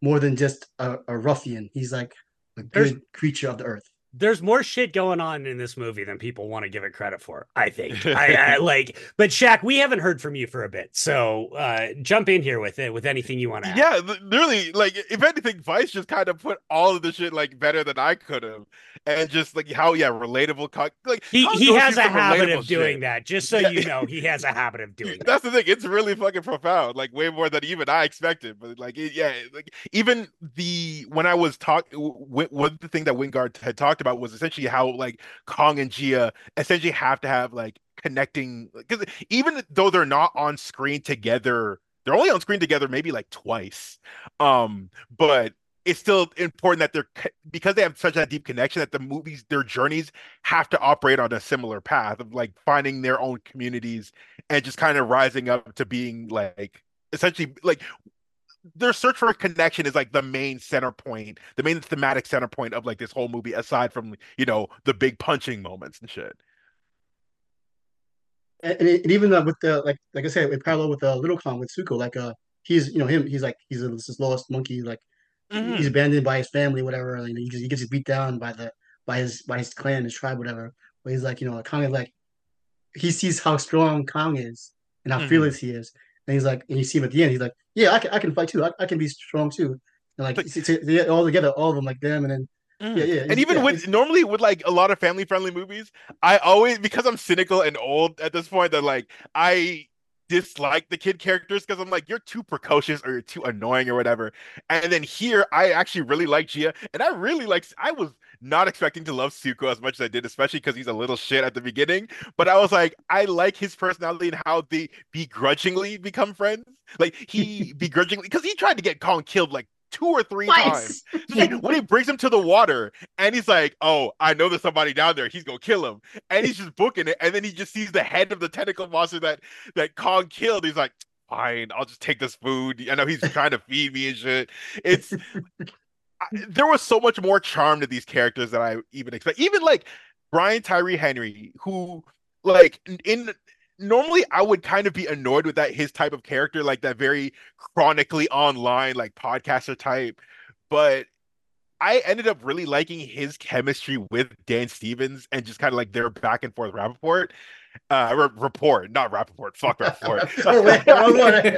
more than just a, a ruffian. He's like a There's- good creature of the earth. There's more shit going on in this movie than people want to give it credit for, I think. I, I like, but Shaq, we haven't heard from you for a bit, so uh, jump in here with it with anything you want to add. Yeah, li- literally, like if anything, Vice just kind of put all of the shit like better than I could have, and just like how yeah, relatable. Con- like He Con he goes has through a some habit relatable of doing shit. that. Just so Yeah. you know, he has a habit of doing that. That's the thing. It's really fucking profound. Like way more than even I expected. But like, it, yeah, like even the when I was talk, w- one the thing that Wingard had talked about was essentially how like Kong and Gia essentially have to have like connecting because even though they're not on screen together, they're only on screen together maybe like twice. Um, but it's still important that they're co- because they have such a deep connection that the movies, their journeys have to operate on a similar path of like finding their own communities and just kind of rising up to being like essentially like their search for a connection is like the main center point, the main thematic center point of like this whole movie, aside from you know the big punching moments and shit. And, and, it, and even uh, with the like like I said, in parallel with uh, Little Kong with Zuko, like uh he's you know him he's like he's a, this lowest monkey, like he's Mhm. abandoned by his family, whatever. And he gets, he gets beat down by the by his by his clan, his tribe, whatever. But he's like, you know, Kong is like he sees how strong Kong is and how Mhm. fearless he is, and he's like, and you see him at the end, he's like, yeah, I can I can fight too, I, I can be strong too, and like Like, it's, it's, they all together, all of them like them, and then yeah, mm. yeah, And it's, even yeah, with it's, normally with like a lot of family friendly movies, I always because I'm cynical and old at this point that like I dislike the kid characters because I'm like you're too precocious or you're too annoying or whatever. And then here I actually really like Gia and I really like I was not expecting to love Suko as much as I did, especially because he's a little shit at the beginning. But I was like, I like his personality and how they begrudgingly become friends. Like he begrudgingly because he tried to get Kong killed like two or three times. twice. So, like, when he brings him to the water and he's like, "Oh, I know there's somebody down there. He's gonna kill him," and he's just booking it, and then he just sees the head of the tentacle monster that that Kong killed. He's like, "Fine, I'll just take this food. I know he's trying to feed me and shit." It's I, there was so much more charm to these characters than I even expect. Even like Brian Tyree Henry, who like in normally I would kind of be annoyed with that his type of character, like that very chronically online, like podcaster type. But I ended up really liking his chemistry with Dan Stevens and just kind of like their back and forth rapport. Uh, r- report, not Rappaport. Fuck Rappaport. Oh, wait, wrong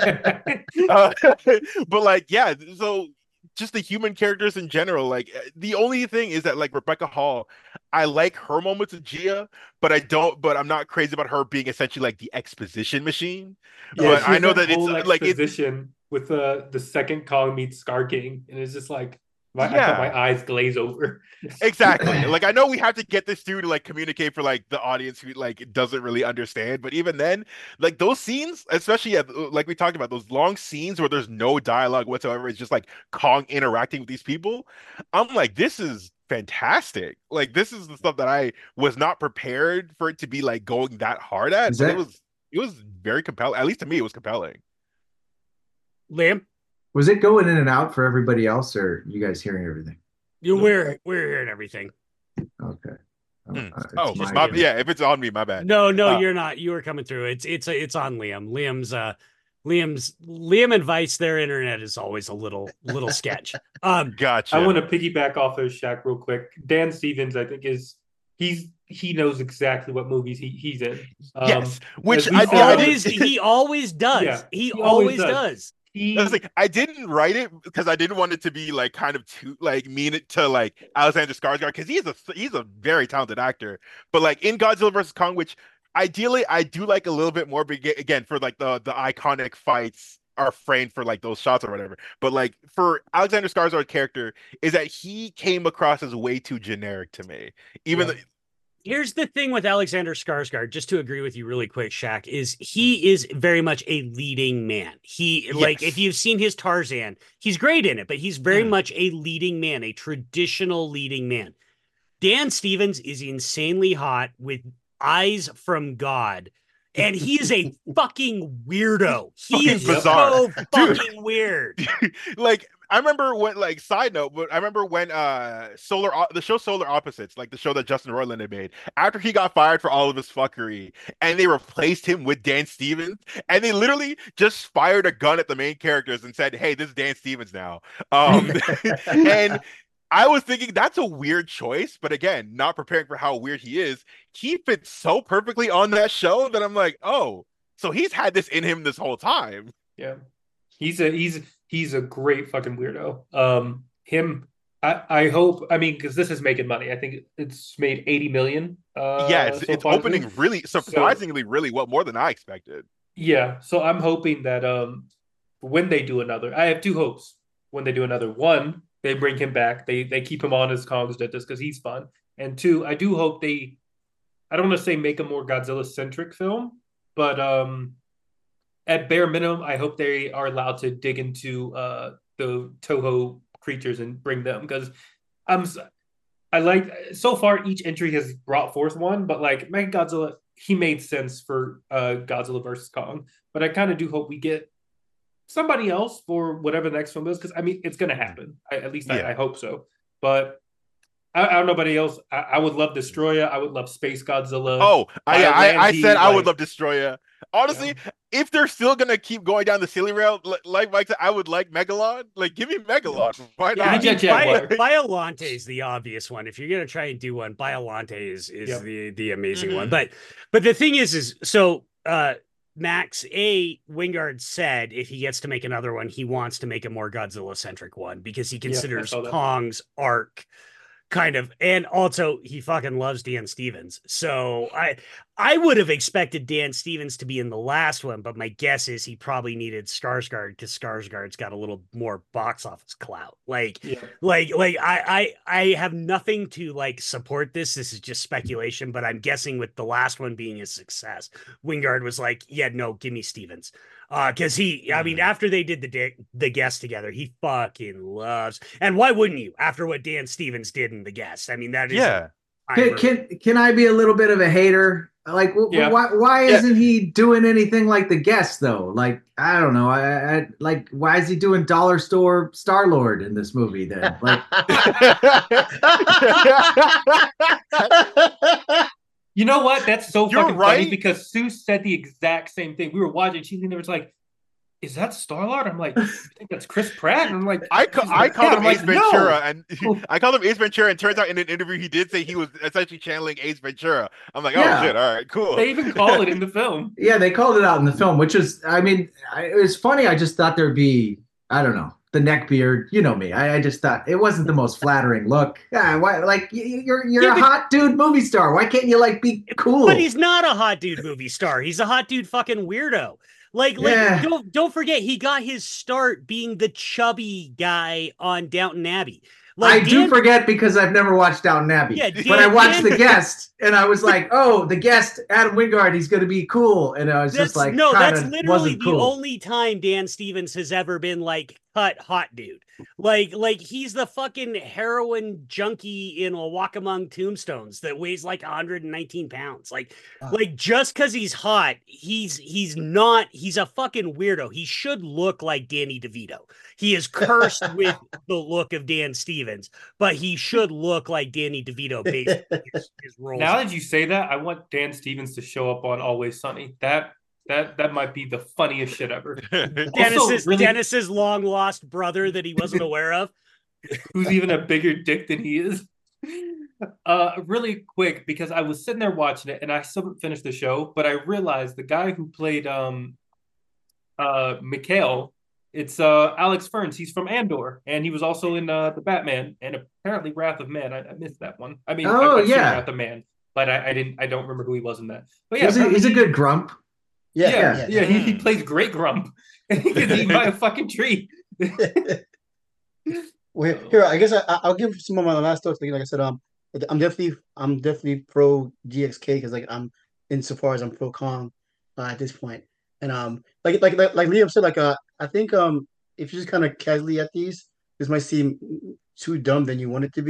one. uh, but like, yeah. So just the human characters in general. Like the only thing is that like Rebecca Hall, I like her moments of Gia, but I don't. But I'm not crazy about her being essentially like the exposition machine. Yeah, But she I has know that that it's whole like it. exposition with the the second Kong meets Scar King, and it's just like my, I thought Yeah. my eyes glaze over. Exactly. Like I know we have to get this dude to like communicate for like the audience who like doesn't really understand, but even then, like those scenes, especially yeah, like we talked about those long scenes where there's no dialogue whatsoever, it's just like Kong interacting with these people. I'm like, this is fantastic. Like this is the stuff that I was not prepared for it to be like going that hard at, Is but it that- was it was very compelling. At least to me, it was compelling. Liam, Was it going in and out for everybody else, or you guys hearing everything? you we're we're hearing everything. Okay. Hmm. Uh, it's Oh, my- my, yeah. If it's on me, my bad. No, no, Uh, you're not. You were coming through. It's it's it's on Liam. Liam's uh Liam's Liam and Vice, their internet is always a little little sketch. Um Gotcha. I want to piggyback off of Shaq real quick. Dan Stevens, I think, is he's he knows exactly what movies he, he's in. Um, Yes, which as we I, he said, I always didn't- he always does. Yeah, he, he always always does. does. He, I was like, I didn't write it because I didn't want it to be like kind of too like mean it to like Alexander Skarsgård because he's a he's a very talented actor. But like in Godzilla versus Kong, which ideally I do like a little bit more, but aga- again for like the the iconic fights are framed for like those shots or whatever. But like for Alexander Skarsgård's character is that he came across as way too generic to me. Even Yeah. though, Here's the thing with Alexander Skarsgård, just to agree with you really quick, Shaq, is he is very much a leading man. He like Yes. if you've seen his Tarzan, he's great in it, but he's very Mm. much a leading man, a traditional leading man. Dan Stevens is insanely hot with eyes from God. And he is a fucking weirdo. He Fucking is bizarre. so fucking weird. like I remember when, like, side note, but I remember when uh Solar the show Solar Opposites, like the show that Justin Roiland had made, after he got fired for all of his fuckery, and they replaced him with Dan Stevens, and they literally just fired a gun at the main characters and said, "Hey, this is Dan Stevens now." Um, and I was thinking that's a weird choice, but again, not preparing for how weird he is, he fits so perfectly on that show that I'm like, oh, so he's had this in him this whole time. Yeah, he's a he's he's a great fucking weirdo. Um, him, I I hope. I mean, because this is making money. I think it's made eighty million. Uh, yeah, it's, so it's far this opening week. really surprisingly, So, really well, more than I expected. yeah, so I'm hoping that um, when they do another, I have two hopes. When they do another, one, they bring him back. They they keep him on as Kong's dentist because he's fun. And two, I do hope they. I don't want to say make a more Godzilla centric film, but um. At bare minimum, I hope they are allowed to dig into uh, the Toho creatures and bring them because I'm I like so far each entry has brought forth one, but like Mega Godzilla, he made sense for uh, Godzilla versus Kong. But I kind of do hope we get somebody else for whatever the next film is because I mean it's gonna happen. I, at least Yeah. I, I hope so. But I, I don't know anybody else. I, I would love Destroyer. I would love Space Godzilla. Oh, I I, I Biollante, said I would like- love Destroyer. Honestly, Yeah. if they're still gonna keep going down the silly rail, li- like Mike said, I would like Megalon. Like, give me Megalon. Why Yeah, Give I me not? mean, Jet Jaguar. Bi- Biollante is the obvious one. If you're gonna try and do one, Biollante is is Yep. the the amazing Mhm. one. But but the thing is, is so uh Max A Wingard said if he gets to make another one, he wants to make a more Godzilla centric one because he I considers saw that. Kong's arc kind of, and also he fucking loves Dan Stevens. So I I would have expected Dan Stevens to be in the last one, but my guess is he probably needed Skarsgård because Skarsgård's got a little more box office clout. Like Yeah. like like I I I have nothing to like support this. This is just speculation, but I'm guessing with the last one being a success, Wingard was like, yeah, no, give me Stevens. Uh, because he, I mean, Mhm. after they did the di- the guest together, he fucking loves. And why wouldn't you? After what Dan Stevens did in the guest, I mean, that is Yeah. Can, can can I be a little bit of a hater? Like, wh- Yeah. why why Yeah. isn't he doing anything like the guest though? Like, I don't know. I, I like why is he doing Dollar Store Star Lord in this movie then? Like, You know what? That's so You're fucking funny right. because Sue said the exact same thing. We were watching, she there was like, "Is that Star Lord?" I'm like, "I think that's Chris Pratt." And I'm like, I ca- she's I like, called "Yeah." him I'm Ace like, "No." Ventura, and I called him Ace Ventura, and turns out in an interview he did say he was essentially channeling Ace Ventura. I'm like, oh Yeah. shit, all right, cool. They even call it in the film. yeah, they called it out in the film, which is, I mean, I, it was funny. I just thought there'd be, I don't know, the neck beard. You know me. I, I just thought it wasn't the most flattering look. Yeah, why? Like y- y- you're you're Yeah, a but- hot dude movie star. Why can't you like be cool? But he's not a hot dude movie star. He's a hot dude fucking weirdo. Like, like Yeah. don't don't forget he got his start being the chubby guy on Downton Abbey. Like I do Dan- forget because I've never watched Downton Abbey. Yeah, but I Dan- watched Dan- The Guest, and I was like, "Oh, The Guest, Adam Wingard, he's going to be cool." And I was That's just like, no, that's kinda literally wasn't the cool. only time Dan Stevens has ever been like cut hot dude. Like, like he's the fucking heroin junkie in a Walk Among Tombstones that weighs like one hundred nineteen pounds. Like, Ah. like just because he's hot, he's he's not. He's a fucking weirdo. He should look like Danny DeVito. He is cursed with the look of Dan Stevens, but he should look like Danny DeVito based on his, his roles. Now that you say that, I want Dan Stevens to show up on Always Sunny. That that that might be the funniest shit ever. Dennis's Also, really- Dennis's long lost brother that he wasn't aware of. Who's even a bigger dick than he is. Uh, really quick because I was sitting there watching it and I still haven't finished the show, but I realized the guy who played um uh Mikhail, it's uh Alex Ferns. He's from Andor, and he was also in uh the Batman and apparently Wrath of Man. I, I missed that one. I mean, Oh, I, I've seen yeah. Wrath of Man, but I, I didn't. I don't remember who he was in that. But yeah, he's, a, apparently he's a he- good grump. Yeah, yeah, yeah. yeah. He, he Mm. plays great Grump, and he gets eaten by a fucking tree. Well, here, I guess I, I- I'll give some of my last thoughts. Like, like I said, um, I'm definitely, I'm definitely pro G X K because like I'm insofar as I'm pro Kong uh, at this point, and um, like like like, like Liam said, like uh, I think um, if you just kind of casually at these, this might seem too dumb than you want it to be.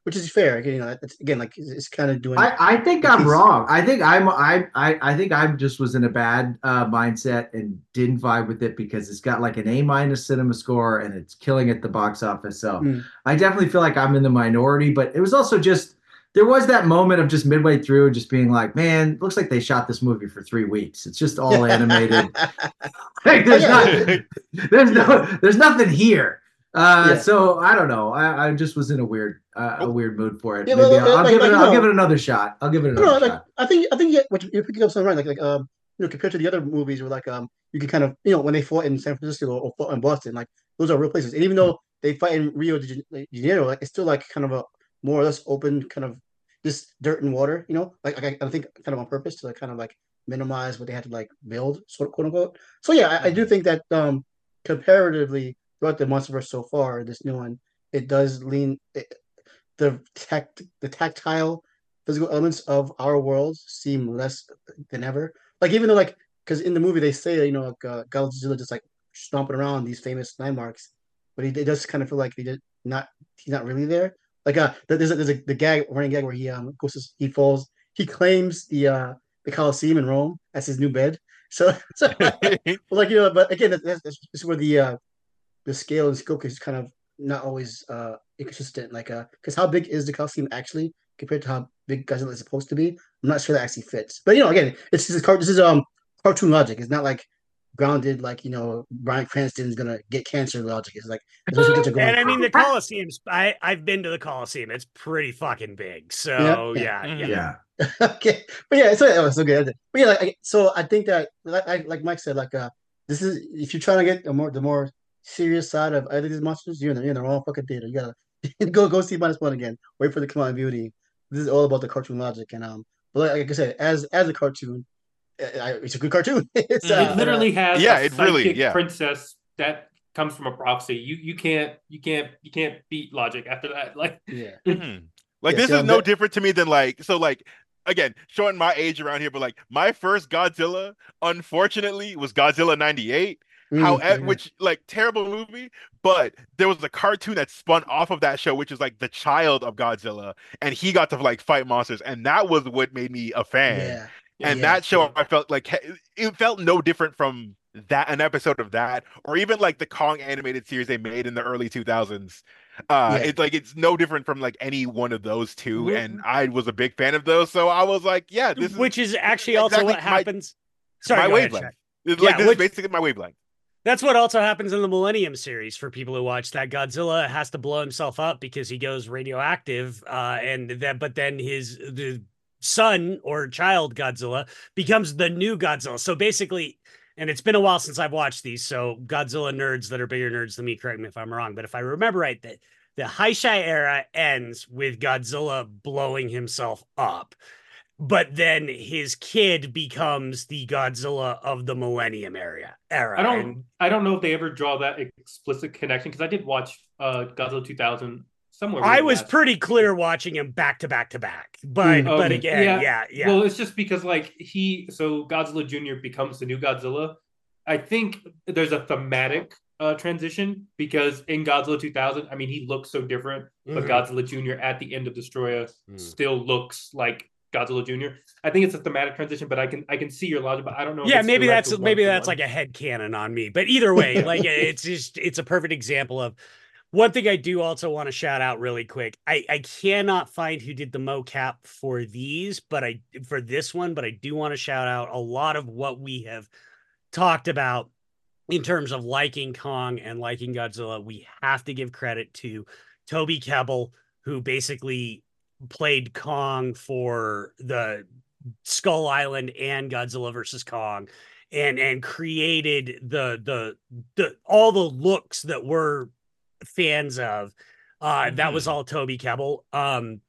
which is fair. Again, you know, it's, again, like it's, it's kind of doing. I, I think the I'm piece- wrong. I think I'm I I I think I just was in a bad uh, mindset and didn't vibe with it because it's got like an A minus cinema score and it's killing at the box office. So Mm. I definitely feel like I'm in the minority. But it was also just there was that moment of just midway through just being like, man, looks like they shot this movie for three weeks. It's just all animated. Like, there's Yeah. not there's no there's nothing here. Uh, Yeah. So I don't know. I, I just was in a weird, uh, a weird mood for it. Yeah, Maybe well, I'll, I'll like- give like, it. you I'll know- give it another shot. I'll give it No, another no, like shot. I think I think yeah, what you- you're picking up something right. Like like um, you know, compared to the other movies where like um, you can kind of you know when they fought in San Francisco or, or fought in Boston, like those are real places. And even though they fight in Rio de Jan- Janeiro, like it's still like kind of a more or less open kind of just dirt and water. You know, like, like I, I think kind of on purpose to like kind of like minimize what they had to like build, sort of quote unquote. So yeah, I, I do think that um, comparatively throughout the MonsterVerse so far, this new one, it does lean it, the tact the tactile physical elements of our worlds seem less than ever. Like even though like because in the movie they say you know like uh, Godzilla just like stomping around these famous landmarks, but he it does kind of feel like he did not he's not really there. Like uh there's a, there's a the gag running gag where he um goes to, he falls he claims the uh the Colosseum in Rome as his new bed. So so like you know but again that's, that's, that's where the uh the scale and scope is kind of not always uh inconsistent. Like uh, because how big is the Coliseum actually compared to how big Godzilla is supposed to be? I'm not sure that actually fits. But you know, again, it's this is car- this is um cartoon logic. It's not like grounded like you know Bryan Cranston's gonna get cancer logic. It's like it's what they're going And I for. mean, the Coliseum's, I, I've been to the Coliseum. It's pretty fucking big. So, Yeah, yeah, yeah. yeah. Yeah. Okay, but yeah, it's oh, so good. But yeah, like I- so, I think that like like Mike said, like uh, this is if you're trying to get a more the more serious side of either of these monsters, you're in the, you're in the wrong fucking theater. You gotta go go see minus one again. Wait for the come out in beauty. This is all about the cartoon logic, and um, but like, like I said, as as a cartoon, I, it's a good cartoon. It's, uh, It literally has Yeah, a it really- psychic yeah. princess that comes from a prophecy. You you can't you can't you can't beat logic after that. Like yeah. Mhm. Like Yeah, this see, is I'm no ve- different to me than like so like again showing my age around here, but like my first Godzilla, unfortunately, was Godzilla ninety-eight. Mm, How yeah. which like terrible movie, but there was a cartoon that spun off of that show, which is like the child of Godzilla, and he got to like fight monsters, and that was what made me a fan. Yeah. And Yeah. that show, I felt like he- it felt no different from that an episode of that, or even like the Kong animated series they made in the early two thousands. Uh, Yeah. it's like it's no different from like any one of those two, Wh- and I was a big fan of those, so I was like, yeah, this is Which is actually also exactly what my- happens. Sorry, my go ahead, wavelength. Shaq. It's Yeah, like this which- is basically my wavelength. That's what also happens in the Millennium series for people who watch that. Godzilla has to blow himself up because he goes radioactive, uh, and that. But then his the son or child Godzilla becomes the new Godzilla. So basically, and it's been a while since I've watched these. So Godzilla nerds that are bigger nerds than me, correct me if I'm wrong. But if I remember right, that the Heisei era ends with Godzilla blowing himself up. But then his kid becomes the Godzilla of the Millennium era. Era. I don't And I don't know if they ever draw that explicit connection because I did watch uh Godzilla two thousand somewhere. I really was last- pretty clear watching him back to back to back. But Mm, but okay. again, yeah, Yeah. yeah. Well, it's just because like he so Godzilla Junior becomes the new Godzilla. I think there's a thematic uh transition because in Godzilla two thousand, I mean he looks so different, but Mhm. Godzilla Junior at the end of Destroyer Mm. still looks like Godzilla Junior I think it's a thematic transition, but I can I can see your logic, but I don't know. if Yeah, it's maybe direct that's or maybe one for that's one. like a head canon on me. But either way, like it's just it's a perfect example of one thing I do also want to shout out really quick. I I cannot find who did the mocap for these, but I for this one, but I do want to shout out a lot of what we have talked about in terms of liking Kong and liking Godzilla. We have to give credit to Toby Kebbell, who basically played Kong for the Skull Island and Godzilla versus Kong, and and created the the the all the looks that we're fans of. Uh, that was Mhm. all Toby Kebbell. Um,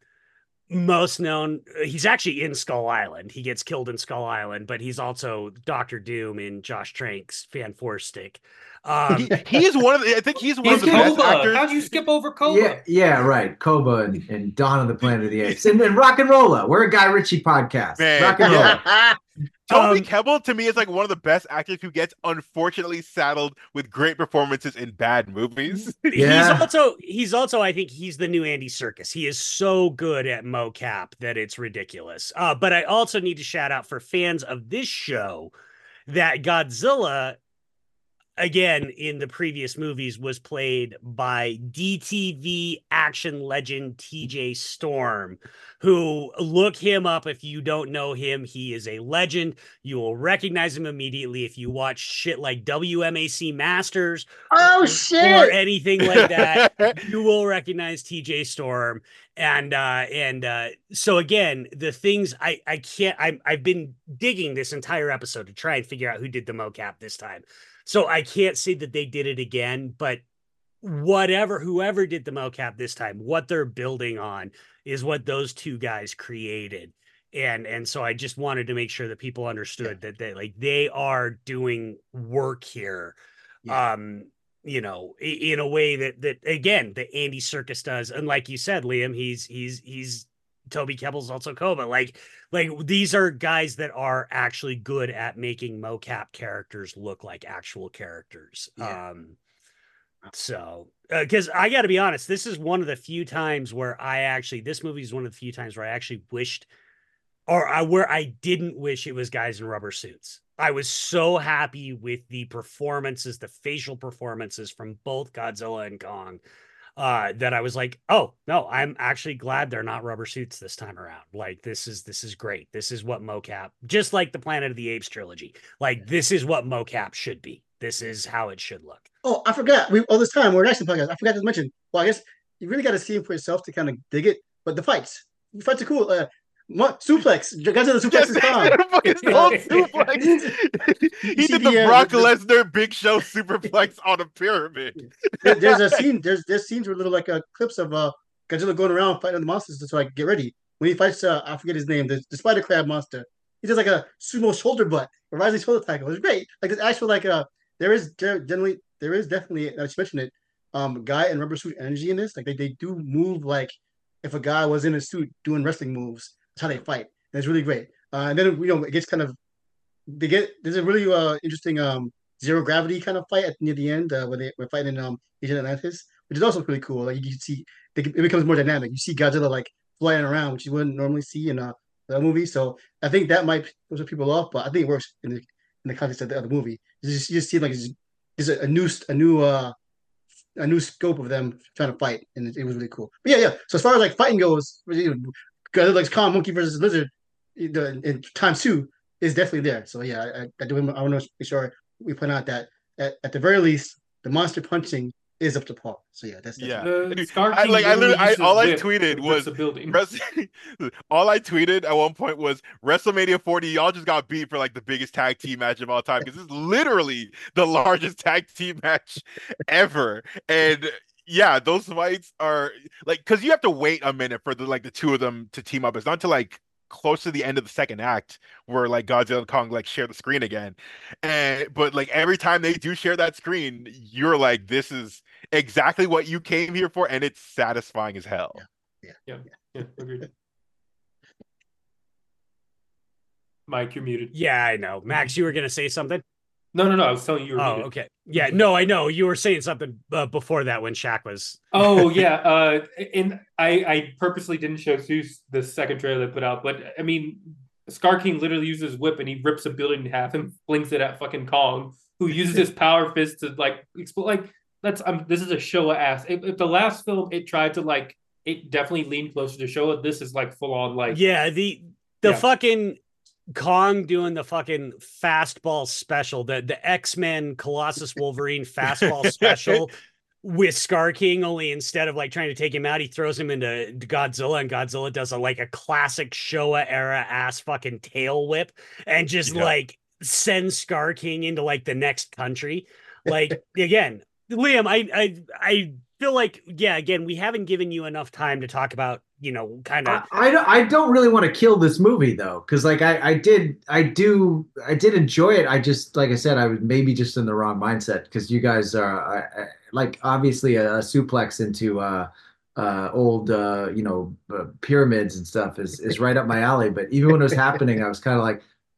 most known, he's actually in Skull Island. He gets killed in Skull Island, but he's also Doctor Doom in Josh Trank's Fan Four Stick. Um, He, he is one of the. I think he's one He's of the best Koba. actors. How'd you skip over Koba? Yeah, yeah, right. Koba and, and Dawn of the Planet of the Apes. And then Rock and Rolla. We're a Guy Ritchie podcast. Man, Rock and yeah. Rolla. Toby Um, Kebbell to me is like one of the best actors who gets unfortunately saddled with great performances in bad movies. He's Yeah. also he's also I think he's the new Andy Serkis. He is so good at mocap that it's ridiculous. Uh, but I also need to shout out for fans of this show that Godzilla, again, in the previous movies, was played by D T V action legend T J Storm, who, look him up if you don't know him. He is a legend. You will recognize him immediately if you watch shit like W M A C Masters Oh or shit! anything like that. You will recognize T J Storm. And uh and uh so again, the things I I can't I I've been digging this entire episode to try and figure out who did the mocap this time. So I can't say that they did it again, but whatever, whoever did the mocap this time, what they're building on is what those two guys created. And and so I just wanted to make sure that people understood that they like they are doing work here. Yeah. Um, you know, in a way that that again, that Andy Serkis does. And like you said, Liam, he's he's he's Toby Kebbell's also Koba. Like, like these are guys that are actually good at making mocap characters look like actual characters. Yeah. Um, so, because uh, I got to be honest, this is one of the few times where I actually, this movie is one of the few times where I actually wished, or I, where I didn't wish it was guys in rubber suits. I was so happy with the performances, the facial performances from both Godzilla and Kong. Uh, that I was like, oh no, I'm actually glad they're not rubber suits this time around. Like this is this is great. This is what mocap, just like the Planet of the Apes trilogy. Like this is what mocap should be. This is how it should look. Oh, I forgot. We all this time we're actually podcast. I forgot to mention. Well, I guess you really got to see him for yourself to kind of dig it. But the fights, the fights are cool. Uh, what, suplex, Godzilla suplex Yes, is calm. fucking stone suplex. He You see did the the, uh, Brock the- Lesnar Big Show superplex on a pyramid. There- there's a scene. There's there's scenes where little like uh, clips of uh Godzilla going around fighting the monsters to like get ready. When he fights, uh, I forget his name, the, the spider crab monster. He does like a sumo shoulder butt, a rising shoulder tackle. It's great. Like it's actual like uh there is generally there is definitely I should mention it. Um, guy and rubber suit energy in this. Like they, they do move like if a guy was in a suit doing wrestling moves. That's how they fight. And it's really great. Uh, and then you know it gets kind of they get there's a really uh interesting um zero gravity kind of fight at near the end uh, where they were fighting um Agent Atlantis, which is also pretty cool. Like you can see they, it becomes more dynamic. You see Godzilla like flying around, which you wouldn't normally see in a, a movie. So I think that might throw people off, but I think it works in the in the context of the other movie. You just, you just see like there's a, a new a new uh a new scope of them trying to fight, and it, it was really cool. But yeah, yeah. So as far as like fighting goes, you know, Godzilla like Kong Monkey versus Lizard, the in times two is definitely there. So yeah, I, I do. I want to make sure we point out that at, at the very least, the monster punching is up to par. So yeah, that's Yeah. The Dude, Scar I- King like, I literally literally- I- uses all I whip tweeted to was rip a building. Res- all I tweeted at one point was WrestleMania forty. Y'all just got beat for like the biggest tag team match of all time because this is literally the largest tag team match ever. And yeah, those fights are like because you have to wait a minute for the like the two of them to team up. It's not until like close to the end of the second act where like Godzilla and Kong like share the screen again. And but like every time they do share that screen, you're like, this is exactly what you came here for, and it's satisfying as hell. Yeah. Yeah, yeah, agreed. Mike, you're muted. Yeah, I know. Max, you were gonna say something. No, no, no. I was telling you. You were Oh, muted. okay. Yeah, no, I know you were saying something uh, before that when Shaq was. Oh yeah, uh, and I I purposely didn't show Zeus the second trailer they put out, but I mean, Scar King literally uses his whip and he rips a building in half and flings it at fucking Kong, who uses his power fist to like explode. Like that's um, this is a Showa ass. If, if the last film it tried to like, it definitely leaned closer to Showa. This is like full on like Yeah, the the Yeah. fucking Kong doing the fucking fastball special, the the X-Men Colossus Wolverine fastball special with Scar King, only instead of like trying to take him out, he throws him into Godzilla, and Godzilla does a like a classic Showa era ass fucking tail whip and just Yeah. like sends Scar King into like the next country. Like again, Liam, I I I feel like yeah, again, we haven't given you enough time to talk about, you know, kind of I, I don't I don't really want to kill this movie though, because like I, I did I do I did enjoy it. I just like I said I was maybe just in the wrong mindset because you guys are I, I, like obviously a, a suplex into uh, uh, old uh, you know uh, pyramids and stuff is is right up my alley. But even when it was happening, I was kind of like,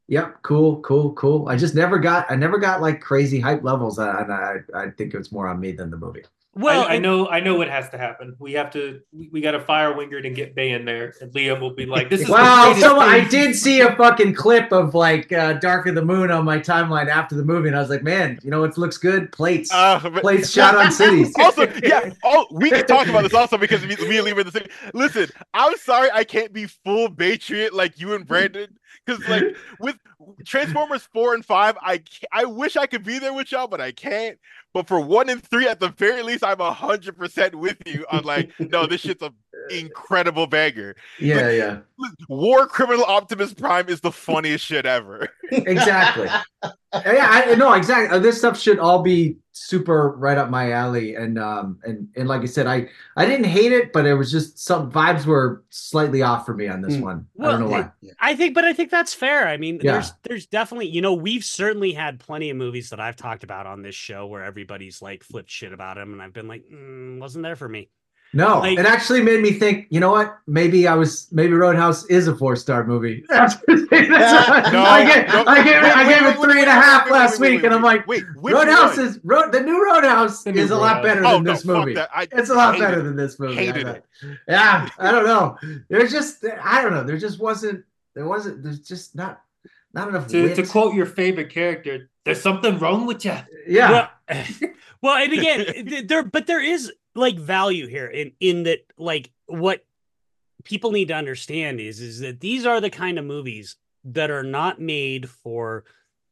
Yep, cool, cool, cool. I just never got I never got like crazy hype levels, uh, and I I think it's more on me than the movie. Well, I, I and- know, I know what has to happen. We have to, we, we got to fire Wingard and get Bay in there, and Liam will be like, "This is Well, the greatest so I thing." did see a fucking clip of like uh, Dark of the Moon on my timeline after the movie, and I was like, man, you know what looks good? Plates, Uh, but- plates shot on cities. Also, yeah. Oh, we can talk about this also because me, me and Liam are the same. Listen, I'm sorry I can't be full Patriot like you and Brandon, because like with Transformers four and five, I ca- I wish I could be there with y'all, but I can't. But for one and three, at the very least, I'm a hundred percent with you on like, no, this shit's a incredible banger. Yeah, yeah, War Criminal Optimus Prime is the funniest shit ever. exactly. Yeah, I no, exactly. This stuff should all be super right up my alley, and um, and and like I said, I I didn't hate it, but it was just some vibes were slightly off for me on this Mm. one. I Well, don't know why. I think, but I think that's fair. I mean, Yeah. there's there's definitely, you know, we've certainly had plenty of movies that I've talked about on this show where everybody's like flipped shit about them, and I've been like, mm, wasn't there for me. No, Like- it actually made me think. You know what? Maybe I was. Maybe Roadhouse is a four star movie. That's, that's what- No, I gave, no, I gave, wait, I wait, gave wait, it wait, three and a wait, half wait, wait, last wait, wait, week, and I'm wait, like, wait, which Roadhouse one? is Road. The new Roadhouse The new is a lot Roadhouse. better Oh than no, this fuck movie. that. I It's a lot hated better it. than this movie. Hated I it. know. Yeah, I don't know. There's just, I don't know. There just wasn't. There wasn't. There's just not, not enough. To, wit. to quote your favorite character, "There's something wrong with you." Yeah. Well, well, and again, th- there, but there is like value here in in that, like, what people need to understand is is that these are the kind of movies that are not made for.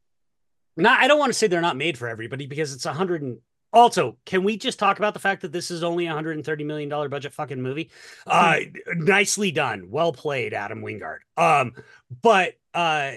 Not, I don't want to say they're not made for everybody because it's a hundred and. Also, can we just talk about the fact that this is only a hundred and thirty million dollar budget fucking movie? Uh, nicely done, well played, Adam Wingard. Um, but uh,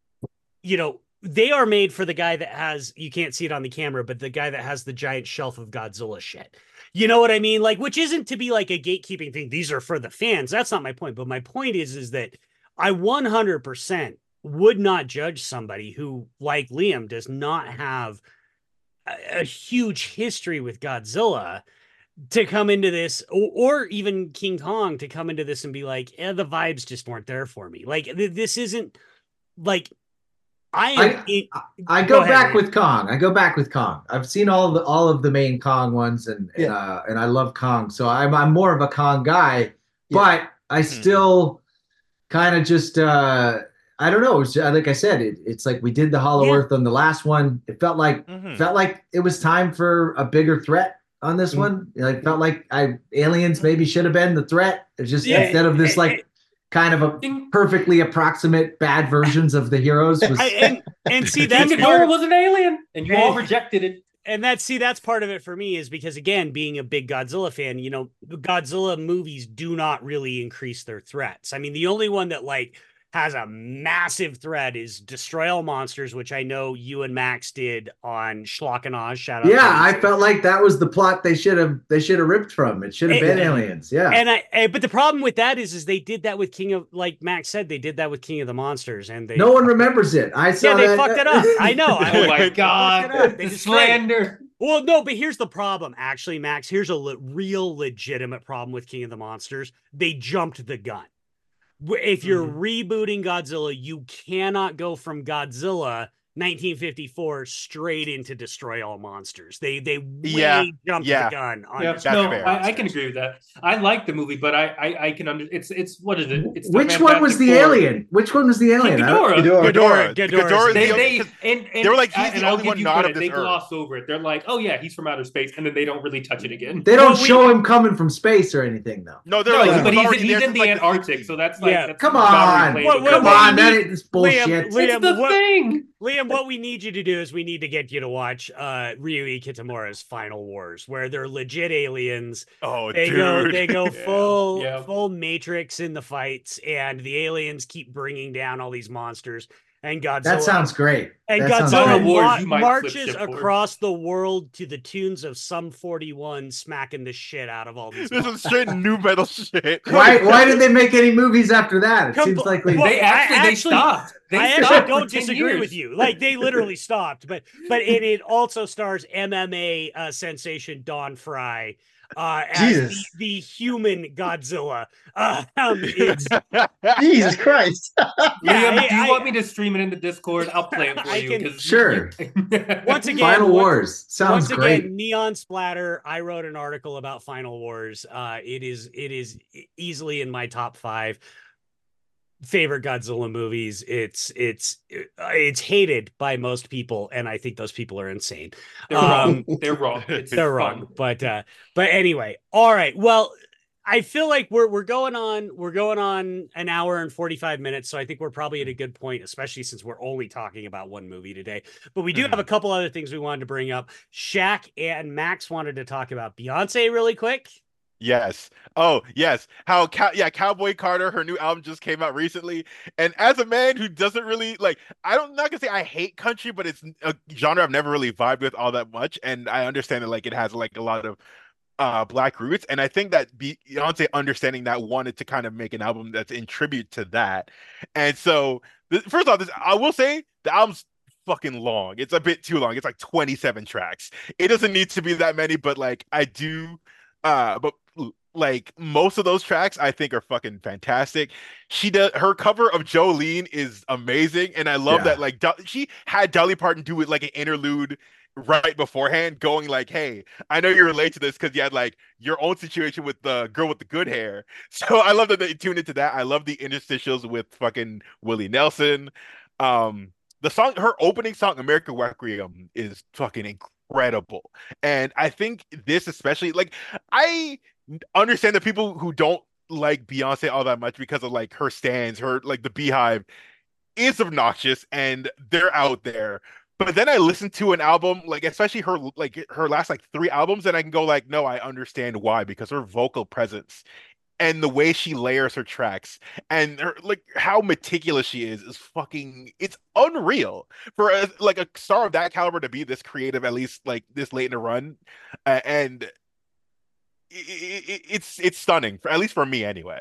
you know. They are made for the guy that has, you can't see it on the camera, but the guy that has the giant shelf of Godzilla shit. You know what I mean? Like, which isn't to be like a gatekeeping thing. These are for the fans. That's not my point. But my point is, is that I one hundred percent would not judge somebody who, like Liam, does not have a, a huge history with Godzilla to come into this, or, or even King Kong to come into this and be like, eh, the vibes just weren't there for me. Like, th- this isn't like, I am. I- in- I Go go, ahead, back man. with Kong. I go back with Kong. I've seen all of the all of the main Kong ones, and and, Yeah. uh, and I love Kong. So I'm I'm more of a Kong guy, Yeah. but I still kind of just uh, I don't know. It was, like I said, it, it's like we did the Hollow Yeah. Earth on the last one. It felt like Mhm. felt like it was time for a bigger threat on this Mhm. one. Like felt like I aliens maybe should have been the threat. It's just Yeah. instead of this like kind of a Ding. perfectly approximate bad versions of the heroes. Was, I, and and see that's King part Ghidorah of, was an alien, and you all Hey. rejected it. and that's see that's part of it for me is because again being a big Godzilla fan, you know, the Godzilla movies do not really increase their threats. I mean, the only one that like has a massive threat is Destroy All Monsters, which I know you and Max did on Schlock and Oz. Shout out! yeah, to I you. felt like that was the plot they should have they should have ripped from. It should have And- been aliens. Yeah. And I, eh, but the problem with that is, is they did that with King of, like Max said, they did that with King of the Monsters, and they no one remembers it. I saw Yeah, they that. fucked it up. I know. I Oh know. my They fucked god, it up. They the destroyed it. slander! Well, no, but here's the problem, actually, Max. Here's a le- real legitimate problem with King of the Monsters. They jumped the gun. W- If you're Mhm. rebooting Godzilla, you cannot go from Godzilla nineteen fifty-four straight into Destroy All Monsters. They they way Yeah, jumped yeah. the gun on Yeah, Destroy That's All no, fair. I, I can Monsters. agree with that. I like the movie, but I I, I can under it's it's what is it? It's the Which one was Fantastic the Four. alien? Which one was the King alien? I don't- Ghidorah. Ghidorah. Ghidorah. Ghidorah. Ghidorah. Ghidorah is They the only- they 'cause and, and they were like, he's and the I'll only give one you not credit, of this they earth. gloss over it. They're like, oh yeah, he's from outer space, and then they don't really touch it again. They don't Well, we- show him coming from space or anything, though. No, they're No, like, he he but was he's, already he's there in since, the like, Antarctic, so that's like Yeah. that's Come gotta on. replay What- it. what- Come what on, we that need- is bullshit. Liam, Liam, It's the what- thing. Liam, what we need you to do is we need to get you to watch uh Ryuichi Kitamura's Final Wars, where they're legit aliens. Oh, They dude. go, they go Yeah, full, yeah. full Matrix in the fights, and the aliens keep bringing down all these monsters. And Godzilla, That sounds great. and that sounds Godzilla Final great. Wars, mar- you might flip marches shit for. across the world to the tunes of Sum forty-one, smacking the shit out of all these. This is monsters. straight new metal shit. Why why did they make any movies after that? It Come- seems like we, Well, They I actually, they actually- stopped. They I stopped actually for don't ten disagree years. with you. Like they literally stopped, but but it, it also stars M M A uh, sensation Don Fry. uh, as the, Jesus. the human Godzilla. Uh, um, it's Jesus Christ. yeah. Liam, I, do you I, want me to stream it in the Discord? I'll play it for I you can- because Sure. once again, Final once- Wars sounds Once great. again, Neon Splatter. I wrote an article about Final Wars. Uh, it is it is easily in my top five favorite Godzilla movies. It's it's it's hated by most people, and I think those people are insane. they're Um, wrong. They're wrong. It's they're fun. wrong, but uh, but anyway, all right. Well, I feel like we're we're going on we're going on an hour and forty-five minutes, so I think we're probably at a good point, especially since we're only talking about one movie today. But we do Mhm. have a couple other things we wanted to bring up. Shaq and Max wanted to talk about Beyonce really quick. Yes. Oh, yes. How cow yeah, Cowboy Carter, her new album just came out recently. And as a man who doesn't really like, I don't not gonna say I hate country, but it's a genre I've never really vibed with all that much. And I understand that like it has like a lot of uh black roots. And I think that Beyonce understanding that wanted to kind of make an album that's in tribute to that. And so th first off, this I will say the album's fucking long. It's a bit too long. It's like twenty-seven tracks. It doesn't need to be that many, but like I do uh but like most of those tracks I think are fucking fantastic. She does her cover of Jolene is amazing, and I love Yeah. that like Do- she had Dolly Parton do it like an interlude right beforehand, going like, "Hey, I know you relate to this because you had like your own situation with the girl with the good hair." So I love that they tuned into that. I love the interstitials with fucking Willie Nelson. Um, the song, her opening song, American Requiem, is fucking incredible, and I think this especially like I understand the people who don't like Beyonce all that much because of like her stands, her like the Beehive is obnoxious and they're out there. But then I listen to an album, like especially her like her last like three albums, and I can go like, no, I understand why, because her vocal presence and the way she layers her tracks and her like how meticulous she is is fucking it's unreal for a, like a star of that caliber to be this creative at least like this late in the run. Uh, and it, it, it's it's stunning for at least for me anyway.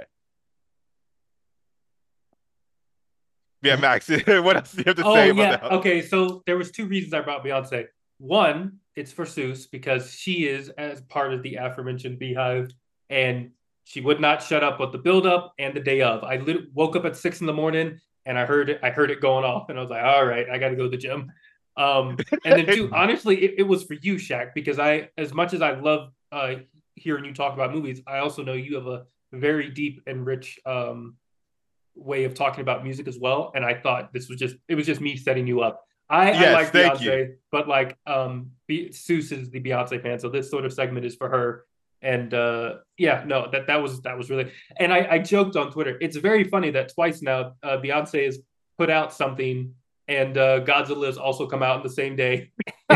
Yeah, Max, what else do you have to Oh say about yeah. that? Okay, so there was two reasons I brought Beyonce. One, it's for Seuss because she is as part of the aforementioned Beehive, and she would not shut up with the build up and the day of. I lit- woke up at six in the morning and I heard it. I heard it going off, and I was like, "All right, I got to go to the gym." Um, and then two, honestly, it, it was for you, Shaq, because I, as much as I love uh, hearing you talk about movies, I also know you have a very deep and rich um, way of talking about music as well. And I thought this was just it was just me setting you up. I, Yes, I like thank Beyonce, but like um Be- Seuss is the Beyonce fan, so this sort of segment is for her. And uh yeah, no, that that was that was really and I, I joked on Twitter. It's very funny that twice now uh, Beyonce has put out something and uh, Godzilla has also come out on the same day.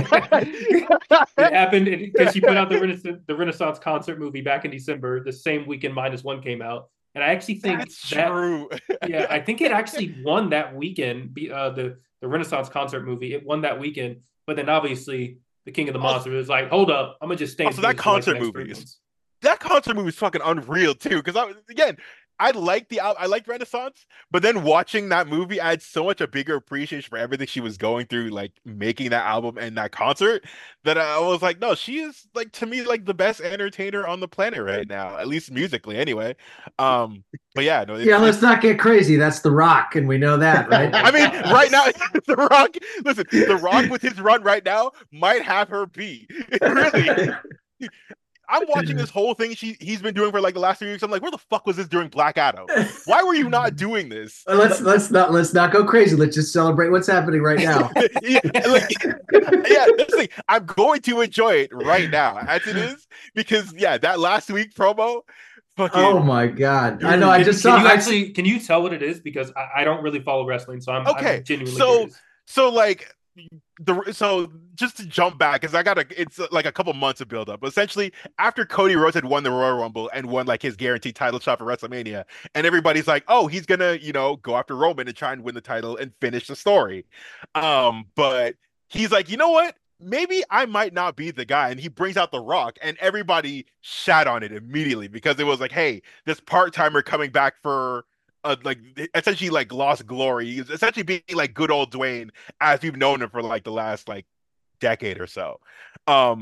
It happened because she put out the Renaissance, the Renaissance concert movie back in December, the same weekend Minus One came out. And I actually think That's that, true. yeah, I think it actually won that weekend. Uh, the the Renaissance concert movie, it won that weekend. But then obviously, the King of the Monsters was like, hold up, I'm gonna just stay. Also, that concert movie is that concert movie is fucking unreal too. Because I again, I like the I like Renaissance, but then watching that movie, I had so much a bigger appreciation for everything she was going through, like making that album and that concert, that I was like, no, she is like to me like the best entertainer on the planet right now, at least musically, anyway. Um, but yeah, no, it's, Yeah, let's it's, not get crazy. That's The Rock, and we know that, right? I mean, right now, The Rock. Listen, The Rock with his run right now might have her beat. Really. I'm watching this whole thing she he's been doing for like the last few weeks. I'm like, where the fuck was this during Black Adam? Why were you not doing this? let's let's not let's not go crazy. Let's just celebrate what's happening right now. yeah, like, yeah, that's the thing. I'm going to enjoy it right now as it is because yeah, that last week promo, fucking. Oh my god! I know. I Can, just can saw. you I- actually can you tell what it is because I, I don't really follow wrestling, so I'm, Okay, I'm genuinely so- curious. So like the so just to jump back because I got a it's like a couple months of build up. But essentially, after Cody Rhodes had won the Royal Rumble and won like his guaranteed title shot for WrestleMania, and everybody's like, oh, he's gonna you know go after Roman and try and win the title and finish the story. Um, but he's like, you know what? Maybe I might not be the guy. And he brings out The Rock, and everybody shat on it immediately because it was like, hey, this part timer coming back for. Uh, like essentially like lost glory. He's essentially being like good old Dwayne as we've known him for like the last like decade or so. Um,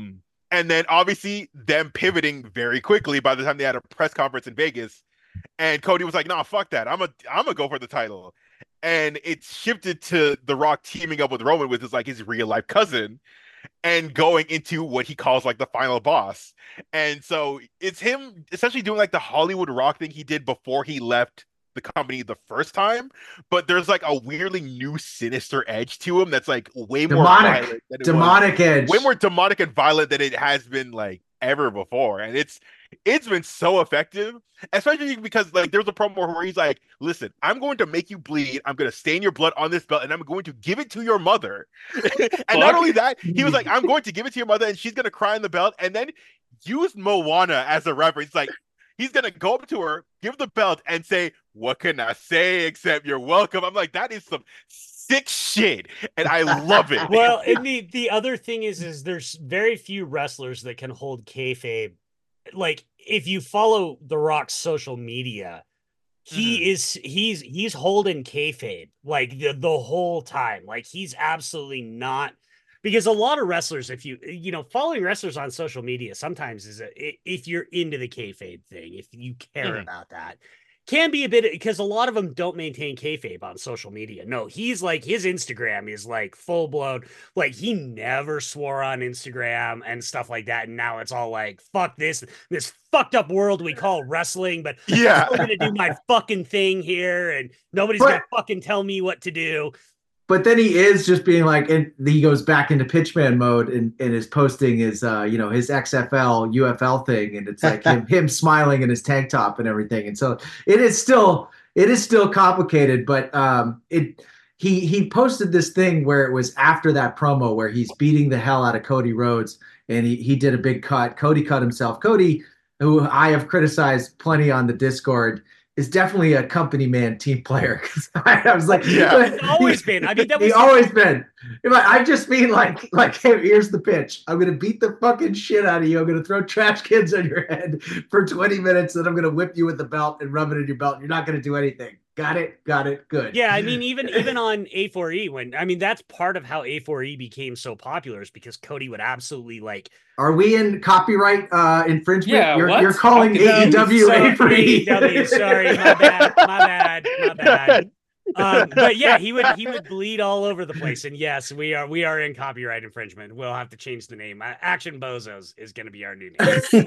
And then obviously them pivoting very quickly by the time they had a press conference in Vegas. And Cody was like, "Nah, fuck that. I'm a I'm gonna go for the title." And it shifted to The Rock teaming up with Roman with his like his real life cousin and going into what he calls like the final boss. And so it's him essentially doing like the Hollywood Rock thing he did before he left the company the first time, but there's like a weirdly new sinister edge to him that's like way more Demonic. violent than it Demonic was, edge. way more demonic and violent than it has been like ever before. And it's it's been so effective, especially because like there's a promo where he's like, "Listen, I'm going to make you bleed. I'm going to stain your blood on this belt, and I'm going to give it to your mother." And not only that, he was like, "I'm going to give it to your mother, and she's going to cry on the belt," and then use Moana as a reference. Like he's going to go up to her, give the belt, and say, "What can I say except you're welcome?" I'm like, that is some sick shit, and I love it. Well, and the the other thing is, is there's very few wrestlers that can hold kayfabe. Like if you follow The Rock's social media, he mm. is he's he's holding kayfabe like the the whole time. Like he's absolutely not, because a lot of wrestlers, if you you know following wrestlers on social media sometimes is a, if you're into the kayfabe thing, if you care mm. about that, can be a bit, because a lot of them don't maintain kayfabe on social media. No, he's like, his Instagram is like full blown, like he never swore on Instagram and stuff like that. And now it's all like, fuck this, this fucked up world we call wrestling, but yeah, I'm gonna do my fucking thing here and nobody's but, gonna fucking tell me what to do. But then he is just being like, and he goes back into pitchman mode and, and is posting his, uh, you know, his X F L, U F L thing. And it's like him, him smiling in his tank top and everything. And so it is still, it is still complicated, but um, it, he, he posted this thing where it was after that promo where he's beating the hell out of Cody Rhodes and he, he did a big cut. Cody cut himself. Cody, who I have criticized plenty on the Discord, is definitely a company man team player. I, I was like, yeah, he's always been. I mean, that was he always been. I just mean like, like, hey, here's the pitch. I'm gonna beat the fucking shit out of you. I'm gonna throw trash cans on your head for twenty minutes, and I'm gonna whip you with the belt and rub it in your belt. You're not gonna do anything. Got it? Got it. Good. Yeah, I mean, even even on A four E, when I mean that's part of how A four E became so popular is because Cody would absolutely like. Are we in copyright uh, infringement? Yeah, you're, what? you're calling no, A E W sorry, A four E. A E W, sorry, my bad, my bad, my bad. Um, but yeah, he would he would bleed all over the place, and yes, we are we are in copyright infringement. We'll have to change the name. Uh, Action Bozos is going to be our new name.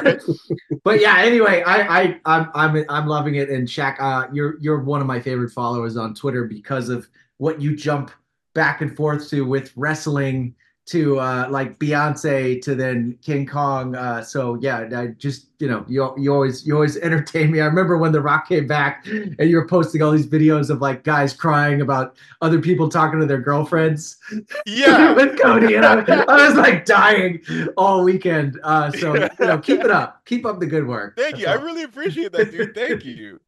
But yeah, anyway, I I I'm I'm I'm loving it. And Shaq, uh, you're you're one of my favorite followers on Twitter because of what you jump back and forth to with wrestling, to uh, like Beyonce, to then King Kong. Uh, so yeah, I just, you know, you you always you always entertain me. I remember when The Rock came back and you were posting all these videos of like guys crying about other people talking to their girlfriends. Yeah, with Cody, and I, I was like dying all weekend. Uh, so you know, keep it up, keep up the good work. Thank That's you. all. I really appreciate that, dude. Thank you.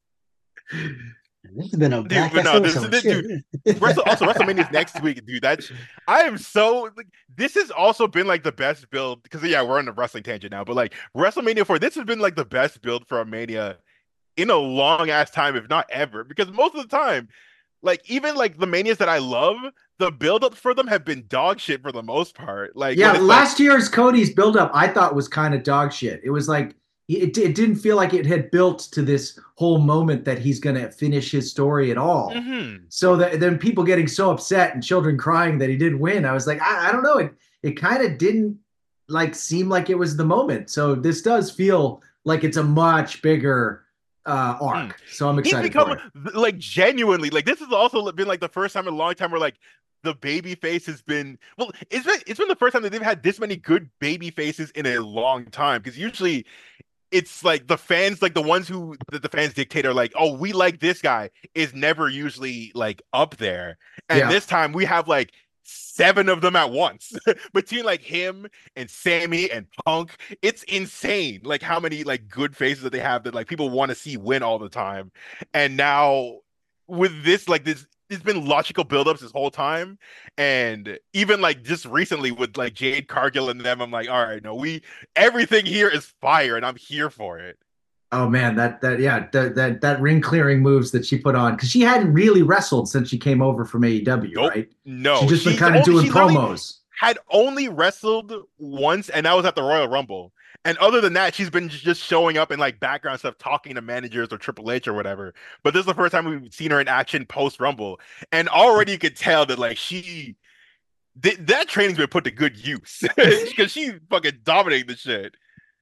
This has been a black dude, no, this is this, shit. dude. Wrestle, also, WrestleMania's next week, dude. That's I am so like, this has also been like the best build because yeah, we're on a wrestling tangent now, but like WrestleMania four, this has been like the best build for a Mania in a long ass time, if not ever. Because most of the time, like even like the Manias that I love, the build-ups for them have been dog shit for the most part. Like yeah, last like, year's Cody's build-up I thought was kind of dog shit. It was like it, it didn't feel like it had built to this whole moment that he's going to finish his story at all. Mm-hmm. So that then people getting so upset and children crying that he didn't win. I was like, I, I don't know. It it kind of didn't like seem like it was the moment. So this does feel like it's a much bigger uh, arc. Mm. So I'm excited. He's become for it. like genuinely like this has also been like the first time in a long time where like the baby face has been well it's been it's been the first time that they've had this many good baby faces in a long time, because usually it's like the fans, like the ones who the, the fans dictate are like, oh, we like this guy, is never usually like up there. And yeah. This time we have like seven of them at once between like him and Sammy and Punk. It's insane like how many like good faces that they have that like people want to see win all the time. And now with this, like this, it's been logical buildups this whole time. And even like just recently with like Jade Cargill and them, I'm like, all right, no, we everything here is fire and I'm here for it. Oh man, that that yeah, that that, that ring clearing moves that she put on, because she hadn't really wrestled since she came over from A E W, nope. right? No, she just been kind of doing promos. had only wrestled once, and that was at the Royal Rumble. And other than that, she's been just showing up in like background stuff, talking to managers or Triple H or whatever. But this is the first time we've seen her in action post Rumble, and already you could tell that like she th- that training's been put to good use because she's fucking dominating the shit.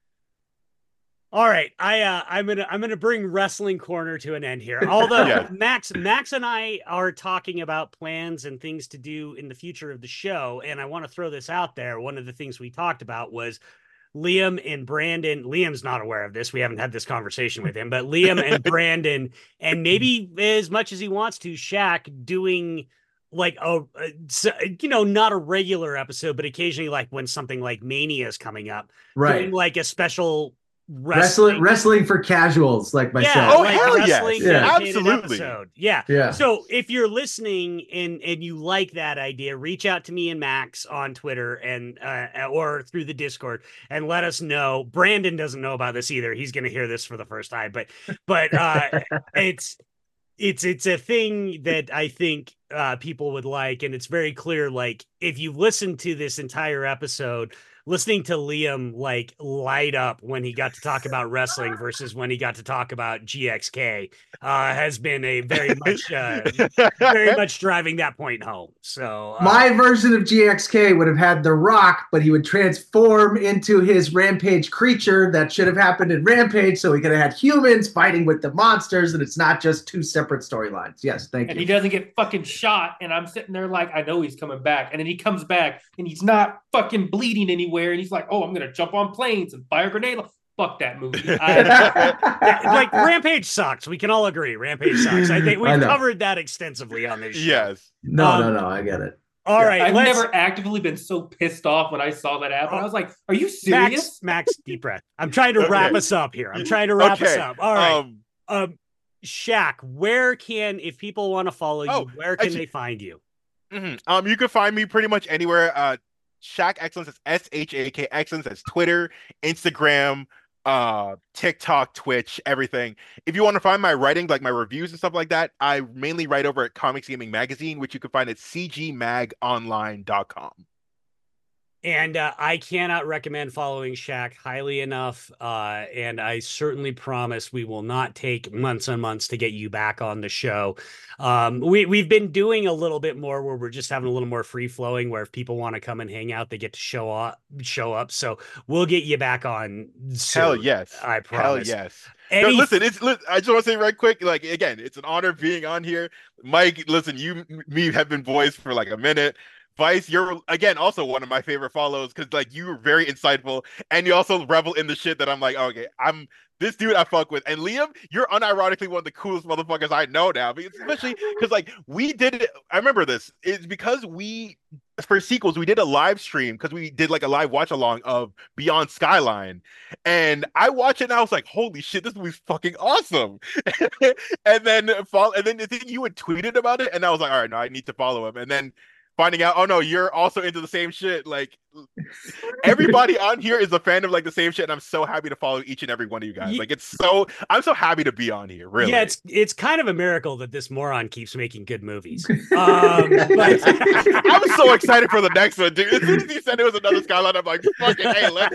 All right, I uh, I'm gonna I'm gonna bring Wrestling Corner to an end here. Although Yeah. Max Max and I are talking about plans and things to do in the future of the show, and I want to throw this out there. One of the things we talked about was Liam and Brandon. Liam's not aware of this. We haven't had this conversation with him, but Liam and Brandon, and maybe as much as he wants to, Shaq doing like a, a you know, not a regular episode, but occasionally like when something like Mania is coming up, Right. doing like a special Wrestling, wrestling for casuals like myself. yeah, Oh, like hell yes. wrestling Yeah. dedicated Absolutely. episode. Yeah. Yeah. So if you're listening and and you like that idea, reach out to me and Max on Twitter and uh, or through the Discord and let us know. Brandon doesn't know about this either. He's going to hear this for the first time, but but uh, it's it's it's a thing that I think uh, people would like, and it's very clear. Like if you listen to this entire episode, listening to Liam like light up when he got to talk about wrestling versus when he got to talk about G X K uh, has been a very much, uh, very much driving that point home. So uh, My version of G X K would have had The Rock, but he would transform into his Rampage creature that should have happened in Rampage, so he could have had humans fighting with the monsters, and it's not just two separate storylines. Yes, thank And you. he doesn't get fucking shot, and I'm sitting there like, I know he's coming back, and then he comes back, and he's not fucking bleeding anywhere, and he's like, oh, I'm gonna jump on planes and fire a grenade. Fuck that movie. I, yeah, like Rampage sucks. We can all agree Rampage sucks. I think I we've know. covered that extensively on this show. Yes. no, um, no, no, I get it. All right. I've let's- never actively been so pissed off when I saw that happen. I was like, are you Max, serious? Max, deep breath. I'm trying to wrap Okay. us up here. I'm trying to wrap us Okay. up. All right. Um, Um, Shaq, where can, if people want to follow you, Oh, where can actually- they find you? mhm. Um, you can find me pretty much anywhere. Uh, Shaq Excellence is S H A K Excellence. That's Twitter, Instagram, uh, TikTok, Twitch, everything. If you want to find my writing, like my reviews and stuff like that, I mainly write over at Comics Gaming Magazine, which you can find at c g mag online dot com. And uh, I cannot recommend following Shaq highly enough. Uh, and I certainly promise we will not take months and months to get you back on the show. Um, we, we've been doing a little bit more where we're just having a little more free flowing, where if people want to come and hang out, they get to show up, show up. So we'll get you back on soon. Hell yes. I Hell promise. yes. No, Any- listen, it's li- I just want to say right quick, like again, it's an honor being on here. Mike, listen, you m- me have been boys for like a minute. Vice, you're again also one of my favorite follows because like you were very insightful and you also revel in the shit that I'm like, okay, I'm this dude I fuck with. And Liam, you're unironically one of the coolest motherfuckers I know now. Because especially because like we did it. I remember this. It's because we for sequels, we did a live stream because we did like a live watch along of Beyond Skyline. And I watched it and I was like, holy shit, this movie's fucking awesome. and then follow and then the thing you had tweeted about it, and I was like, all right, no, I need to follow him. And then finding out, oh no, you're also into the same shit. Like everybody on here is a fan of like the same shit, and I'm so happy to follow each and every one of you guys. Ye- Like it's so I'm so happy to be on here. Really, Yeah, it's it's kind of a miracle that this moron keeps making good movies. Um, but- I was so excited for the next one, dude. As soon as he said it was another Skyline, I'm like, fucking hey, let's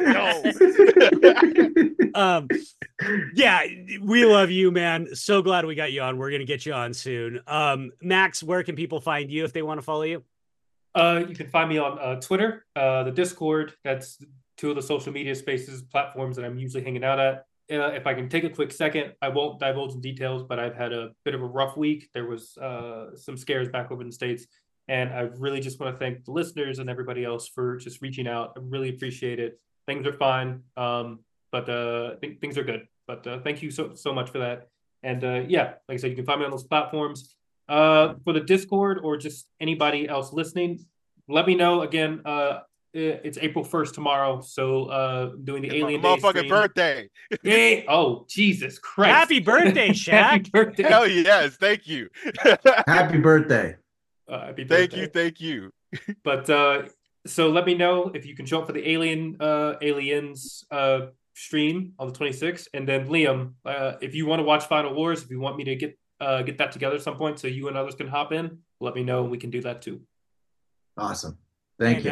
go. um, yeah, we love you, man. So glad we got you on. We're gonna get you on soon. Um, Max, where can people find you if they want to follow you? Uh, you can find me on uh, Twitter, uh, the Discord. That's two of the social media spaces, platforms that I'm usually hanging out at. Uh, if I can take a quick second, I won't divulge in details, but I've had a bit of a rough week. There was uh, some scares back over in the States. And I really just want to thank the listeners and everybody else for just reaching out. I really appreciate it. Things are fine, um, but uh, I think things are good. But uh, thank you so, so much for that. And uh, yeah, like I said, you can find me on those platforms. Uh, for the Discord or just anybody else listening, let me know. Again, uh, it's April first tomorrow, so uh, doing the It's Alien my Day motherfucking stream. birthday. Yay! Oh, Jesus Christ! Happy birthday, Shaq! Happy birthday! Hell yes, thank you. Happy birthday. Uh, happy thank birthday. you, thank you. But uh, so let me know if you can show up for the Alien uh, Aliens uh, stream on the twenty-sixth, and then Liam, uh, if you want to watch Final Wars, if you want me to get uh, get that together at some point, so you and others can hop in, let me know, and we can do that too. Awesome. Thank and, you. Uh,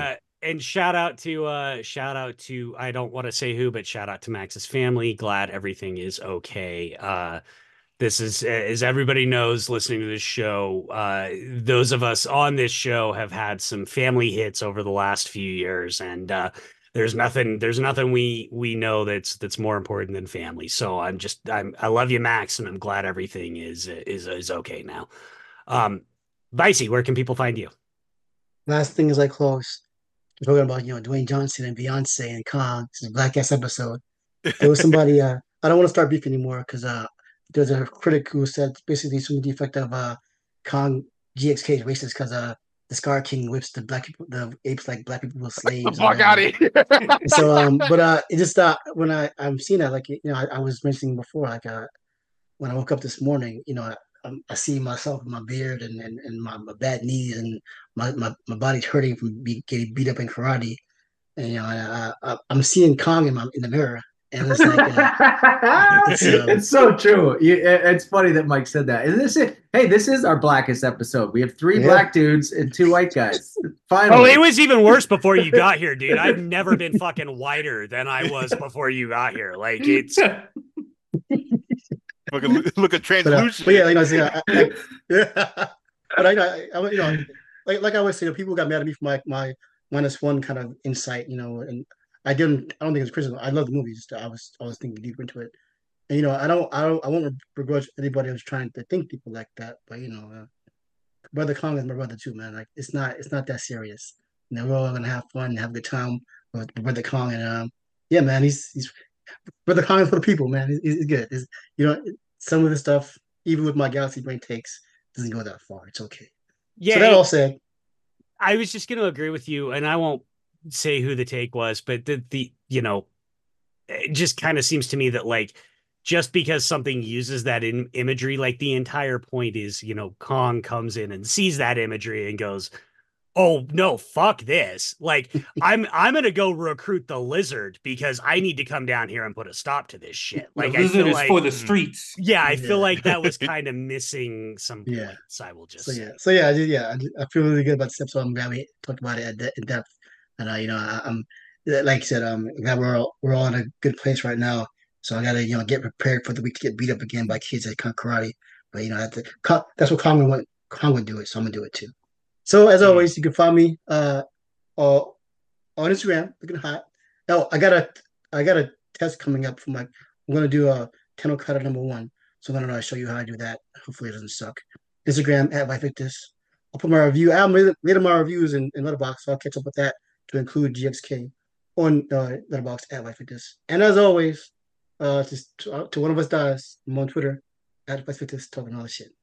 and shout out to uh shout out to I don't want to say who, but shout out to Max's family. Glad everything is okay. Uh this is, as everybody knows listening to this show, uh those of us on this show have had some family hits over the last few years, and uh there's nothing there's nothing we we know that's that's more important than family. So I'm just I'm I love you, Max, and I'm glad everything is is is okay now. Um Vicey, where can people find you? Last thing is I close. We're talking about, you know, Dwayne Johnson and Beyonce and Kong. This is a Black Ass episode. There was somebody, uh, I don't want to start beef anymore because uh, there's a critic who said basically some of the effect of uh, Kong G X K is racist because uh, the Scar King whips the black people, the apes like black people as slaves. Fuck out of here. So, um, but uh, it just uh, when I I'm seeing that, like, you know, I, I was mentioning before, like, uh, when I woke up this morning, you know, I, um, I see myself, my beard, and and, and my, my bad knees, and my, my, my body's hurting from be, getting beat up in karate. And you know, I, I, I'm seeing Kong in my in the mirror, and it's like, uh, it's, um, it's so true. You, it- it's funny that Mike said that. And this is, hey, this is our blackest episode. We have three Yeah. black dudes and two white guys. Finally. Oh, it was even worse before you got here, dude. I've never been fucking whiter than I was before you got here. Like, it's Look at look at but, uh, translucent. but yeah, you know, it's, uh, I, I, yeah. But I, I, I, you know, like like I always say, people got mad at me for my my minus one kind of insight, you know, and I didn't. I don't think it was criticism. I love the movies. I was I was thinking deeper into it, and you know, I don't I don't I won't begrudge anybody who's trying to think people like that. But you know, uh, brother Kong is my brother too, man. Like it's not it's not that serious. You know, we're all gonna have fun, have a good time with brother Kong, and um, yeah, man, he's he's brother Kong is for the people, man. He's, he's good. It's, you know, some of the stuff, even with my Galaxy Brain takes, doesn't go that far. It's okay. yeah. So that all said, I was just going to agree with you, and I won't say who the take was, but the the you know, it just kind of seems to me that like just because something uses that in imagery, like the entire point is, you know, Kong comes in and sees that imagery and goes, "Oh no, fuck this! Like I'm I'm gonna go recruit the lizard because I need to come down here and put a stop to this shit." Like the I lizard feel is like, for the streets. yeah, I feel Yeah. like that was kind of missing some Yeah. points. I will just so say. yeah, so yeah, I just, yeah, I, just- I feel really good about this episode. I'm glad we talked about it at de- in depth, and uh, you know, I, I'm like you said, um, glad we're all, we're all in a good place right now. So I gotta, you know, get prepared for the week to get beat up again by kids at Kung Karate. But you know, that's, that's what Kong would Kong would do it, so I'm gonna do it too. So as Mhm. always, you can find me uh, uh on Instagram, looking hot. Oh, I got a I got a test coming up for my. I'm gonna do a Kennel Cutter number one. So I'm gonna show you how I do that. Hopefully it doesn't suck. Instagram at Victus. I'll put my review. I haven't rated, rated my reviews in, in Letterboxd, so I'll catch up with that to include G X K on uh, Letterboxd at Victus. And as always, uh, just to, uh, to one of us dies. I'm on Twitter at Victus talking all this shit.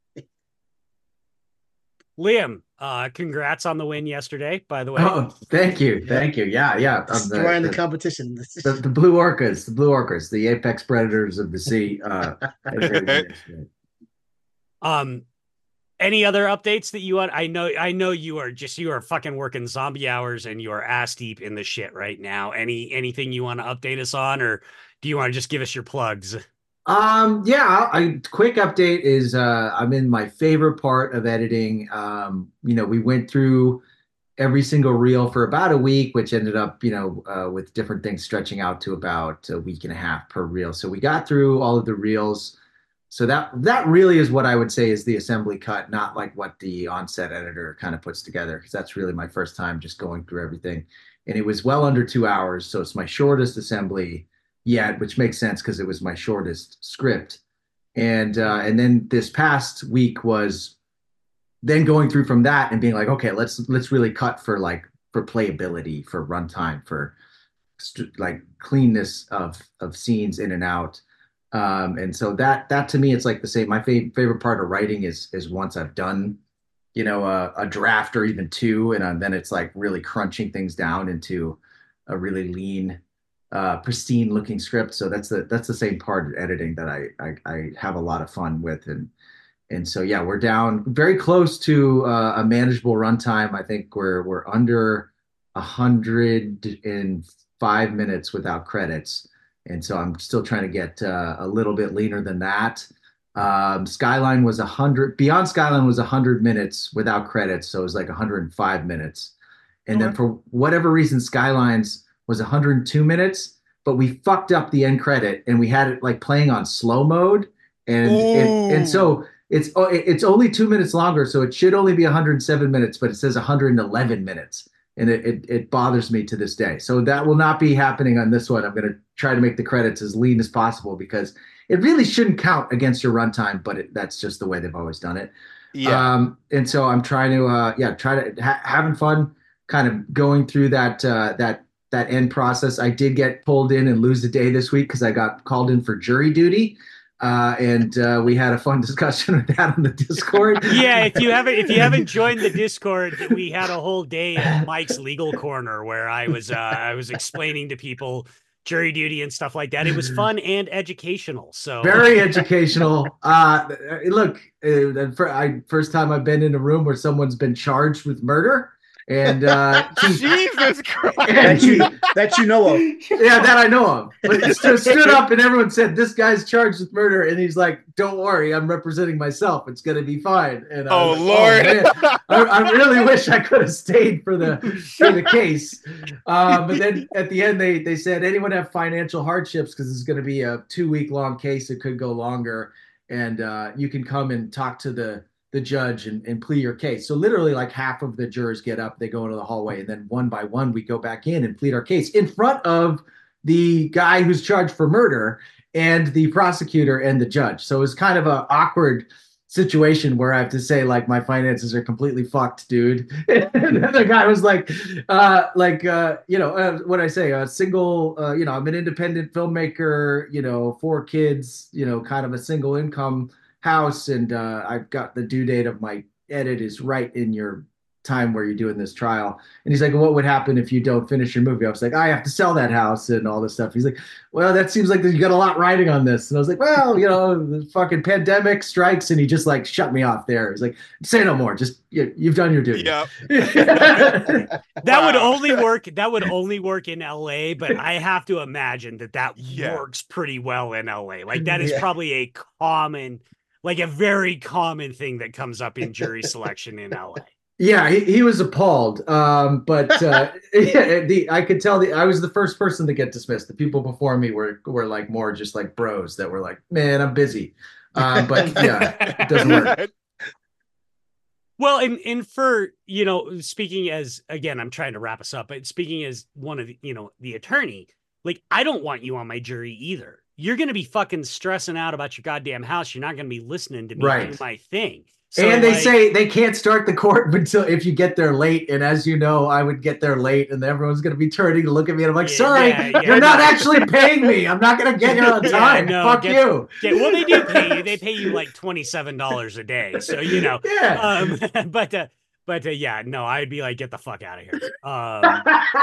Liam, uh, congrats on the win yesterday, by the way. Oh, thank you. Yeah. Thank you. Yeah, yeah. Um, Destroying the, the, competition. the, the blue orcas, the blue orcas, the apex predators of the sea. Uh, everything is great. Um, any other updates that you want? I know, I know you are just you are fucking working zombie hours and you are ass deep in the shit right now. Any anything you want to update us on, or do you want to just give us your plugs? Um, yeah, I quick update is uh I'm in my favorite part of editing. Um, you know, we went through every single reel for about a week, which ended up, you know, uh, with different things stretching out to about a week and a half per reel. So we got through all of the reels. So that that really is what I would say is the assembly cut, not like what the onset editor kind of puts together, because that's really my first time just going through everything. And it was well under two hours, so it's my shortest assembly yet, which makes sense because it was my shortest script. And uh, and then this past week was then going through from that and being like, okay, let's let's really cut for like for playability, for runtime, for st- like cleanness of of scenes in and out. Um, and so that that to me, it's like the same. My fav- favorite part of writing is is once I've done, you know, a, a draft or even two, and uh, then it's like really crunching things down into a really lean, uh, pristine looking script. So that's the that's the same part of editing that I, I I have a lot of fun with. And and so yeah, we're down very close to uh, a manageable runtime. I think we're we're under a hundred and five minutes without credits. And so I'm still trying to get uh, a little bit leaner than that. Um, Skyline was a hundred. Beyond Skyline was a hundred minutes without credits, so it was like a hundred and five minutes. And then for whatever reason, Skylines was one hundred two minutes, but we fucked up the end credit and we had it like playing on slow mode. And and, and so it's it's only two minutes longer, so it should only be one hundred seven minutes, but it says one hundred eleven minutes. And it, it, it bothers me to this day. So that will not be happening on this one. I'm going to try to make the credits as lean as possible because it really shouldn't count against your runtime, but it, that's just the way they've always done it. Yeah. Um, and so I'm trying to, uh, yeah, try to ha- having fun, kind of going through that uh, that that end process. I did get pulled in and lose a day this week because I got called in for jury duty. Uh, and uh, we had a fun discussion with that on the Discord. Yeah, if you haven't if you haven't joined the Discord, we had a whole day at Mike's Legal Corner where I was uh, I was explaining to people jury duty and stuff like that. It was fun and educational. So very educational. Uh, look, uh, for, I first time I've been in a room where someone's been charged with murder. And uh, he, Jesus Christ, that you, that you know of. Yeah, that I know of. But he stood, stood up and everyone said, "This guy's charged with murder," and he's like, "Don't worry, I'm representing myself. It's gonna be fine." And I oh was like, Lord, oh, I, I really wish I could have stayed for the for the case. Uh, but then at the end, they they said, "Anyone have financial hardships? Because it's gonna be a two week long case. It could go longer, and uh, you can come and talk to the." the judge and, and plead your case." So literally like half of the jurors get up, they go into the hallway, and then one by one we go back in and plead our case in front of the guy who's charged for murder and the prosecutor and the judge. So it's kind of an awkward situation where I have to say like my finances are completely fucked, dude. And then the guy was like, uh, like uh, you know, uh, what I say, a single, uh, you know, I'm an independent filmmaker, you know, four kids, you know, kind of a single income house, and uh, I've got the due date of my edit is right in your time where you're doing this trial. And he's like, "What would happen if you don't finish your movie?" I was like, "I have to sell that house and all this stuff." He's like, "Well, that seems like you got a lot riding on this." And I was like, "Well, you know, the fucking pandemic strikes," and he just like shut me off there. He's like, "Say no more. Just you, you've done your duty." Yeah. That Wow. would only work. That would only work in L A, but I have to imagine that that Yeah. works pretty well in L A. Like that is Yeah. probably a common, like a very common thing that comes up in jury selection in L A. Yeah, he, he was appalled. Um, but uh, yeah, the I could tell the I was the first person to get dismissed. The people before me were were like more just like bros that were like, "Man, I'm busy." Uh, but yeah, it doesn't work. Well, and and for, you know, speaking as, again, I'm trying to wrap us up, but speaking as one of the, you know, the attorney, like, I don't want you on my jury either. You're going to be fucking stressing out about your goddamn house. You're not going to be listening to me Right. do my thing. So, And they like, say they can't start the court until if you get there late. And as you know, I would get there late, and everyone's going to be turning to look at me. And I'm like, Yeah, "Sorry, yeah, yeah, you're not no. actually paying me. I'm not going to get here on Yeah, time. no, Fuck get- you." yeah, well, they do pay you. They pay you like twenty-seven dollars a day. So, you know, Yeah. um, but, uh, but uh, yeah, no, I'd be like, get the fuck out of here. Um,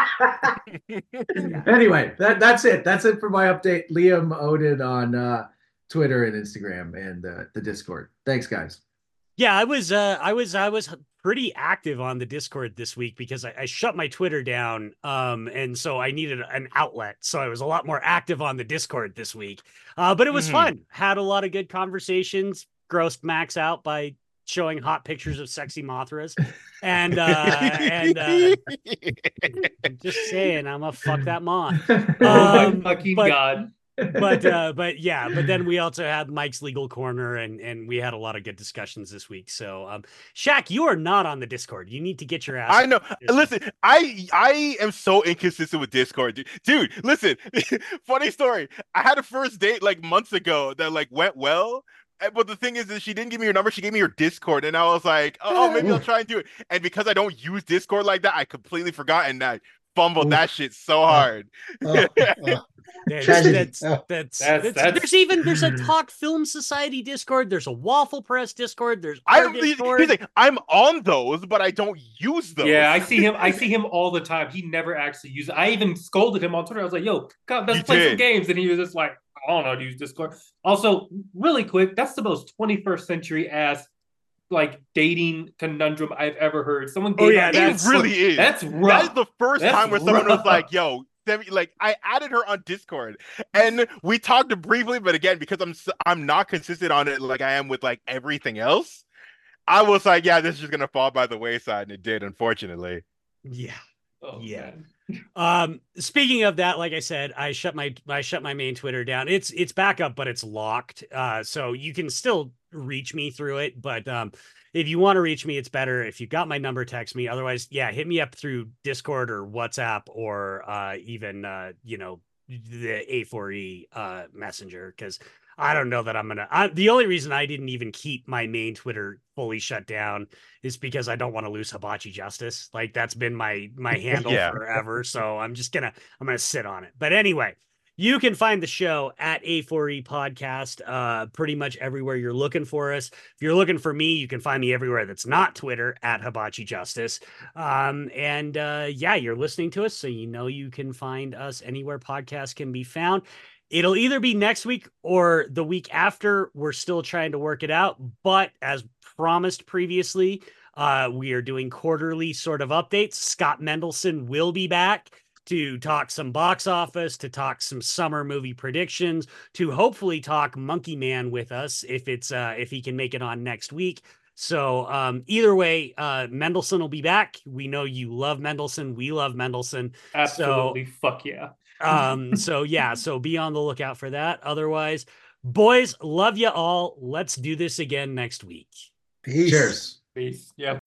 Anyway, that that's it. That's it for my update. Liam Odin on uh, Twitter and Instagram and uh, the Discord. Thanks, guys. Yeah, I was uh I was I was pretty active on the Discord this week because I, I shut my Twitter down. Um and so I needed an outlet. So I was a lot more active on the Discord this week. Uh but it was Mhm. fun. Had a lot of good conversations, grossed Max out by showing hot pictures of sexy Mothras. And uh and uh I'm just saying, I'm gonna fuck that moth. Oh my Um, fucking but- god. But uh but yeah, but then we also had Mike's Legal Corner, and and we had a lot of good discussions this week. So um Shaq, you are not on the Discord. You need to get your ass I on know. the Discord. Listen, I I am so inconsistent with Discord, dude. Dude, listen. Funny story. I had a first date like months ago that like went well. and- But the thing is that she didn't give me her number. She gave me her Discord, and I was like, "Oh, maybe I'll try and do it." And because I don't use Discord like that, I completely forgot, and I fumbled Oof. that shit so hard. Oh, oh. That's, Tragedy. that's, Oh. that's, That's- that's- that's- there's even there's a Talk Film Society Discord, there's a Waffle Press Discord, there's I'm our he's, Discord. he's like, I'm on those, but I don't use those. Yeah, I see him. I see him all the time. He never actually uses. I even scolded him on Twitter. I was like, "Yo, God, let's You play some did. games," and he was just like, "I don't know how to use Discord." Also, really quick, that's the most twenty-first century ass like dating conundrum I've ever heard. Someone Oh, gave yeah, out It that's- Discord. really is. That's That rough. is the first That's time where someone was rough. like, "Yo, send me-" like I added her on Discord, and we talked briefly, but again, because I'm s- I'm not consistent on it like I am with like everything else, I was like, "Yeah, this is just gonna fall by the wayside," and it did, unfortunately. Yeah. Oh, Yeah. man. Um, speaking of that, like I said, I shut my I shut my main Twitter down. It's it's back up, but it's locked. Uh, so you can still reach me through it. But um, if you want to reach me, it's better if you got my number, text me. Otherwise, yeah, hit me up through Discord or WhatsApp or uh, even uh, you know, the A four E uh messenger, because I don't know that I'm gonna. I, the only reason I didn't even keep my main Twitter fully shut down is because I don't want to lose Hibachi Justice. Like that's been my my handle Yeah. forever. So I'm just gonna I'm gonna sit on it. But anyway, you can find the show at A four E Podcast, uh, pretty much everywhere you're looking for us. If you're looking for me, you can find me everywhere that's not Twitter at Hibachi Justice. Um, and uh, yeah, you're listening to us, so you know you can find us anywhere podcasts can be found. It'll either be next week or the week after. We're still trying to work it out. But as promised previously, uh, we are doing quarterly sort of updates. Scott Mendelson will be back to talk some box office, to talk some summer movie predictions, to hopefully talk Monkey Man with us if it's uh, if he can make it on next week. So um, either way, uh, Mendelson will be back. We know you love Mendelson. We love Mendelson. Absolutely. So, Fuck yeah. um, so yeah, so be on the lookout for that. Otherwise, boys, love you all. Let's do this again next week. Peace. Cheers. Peace. Yeah.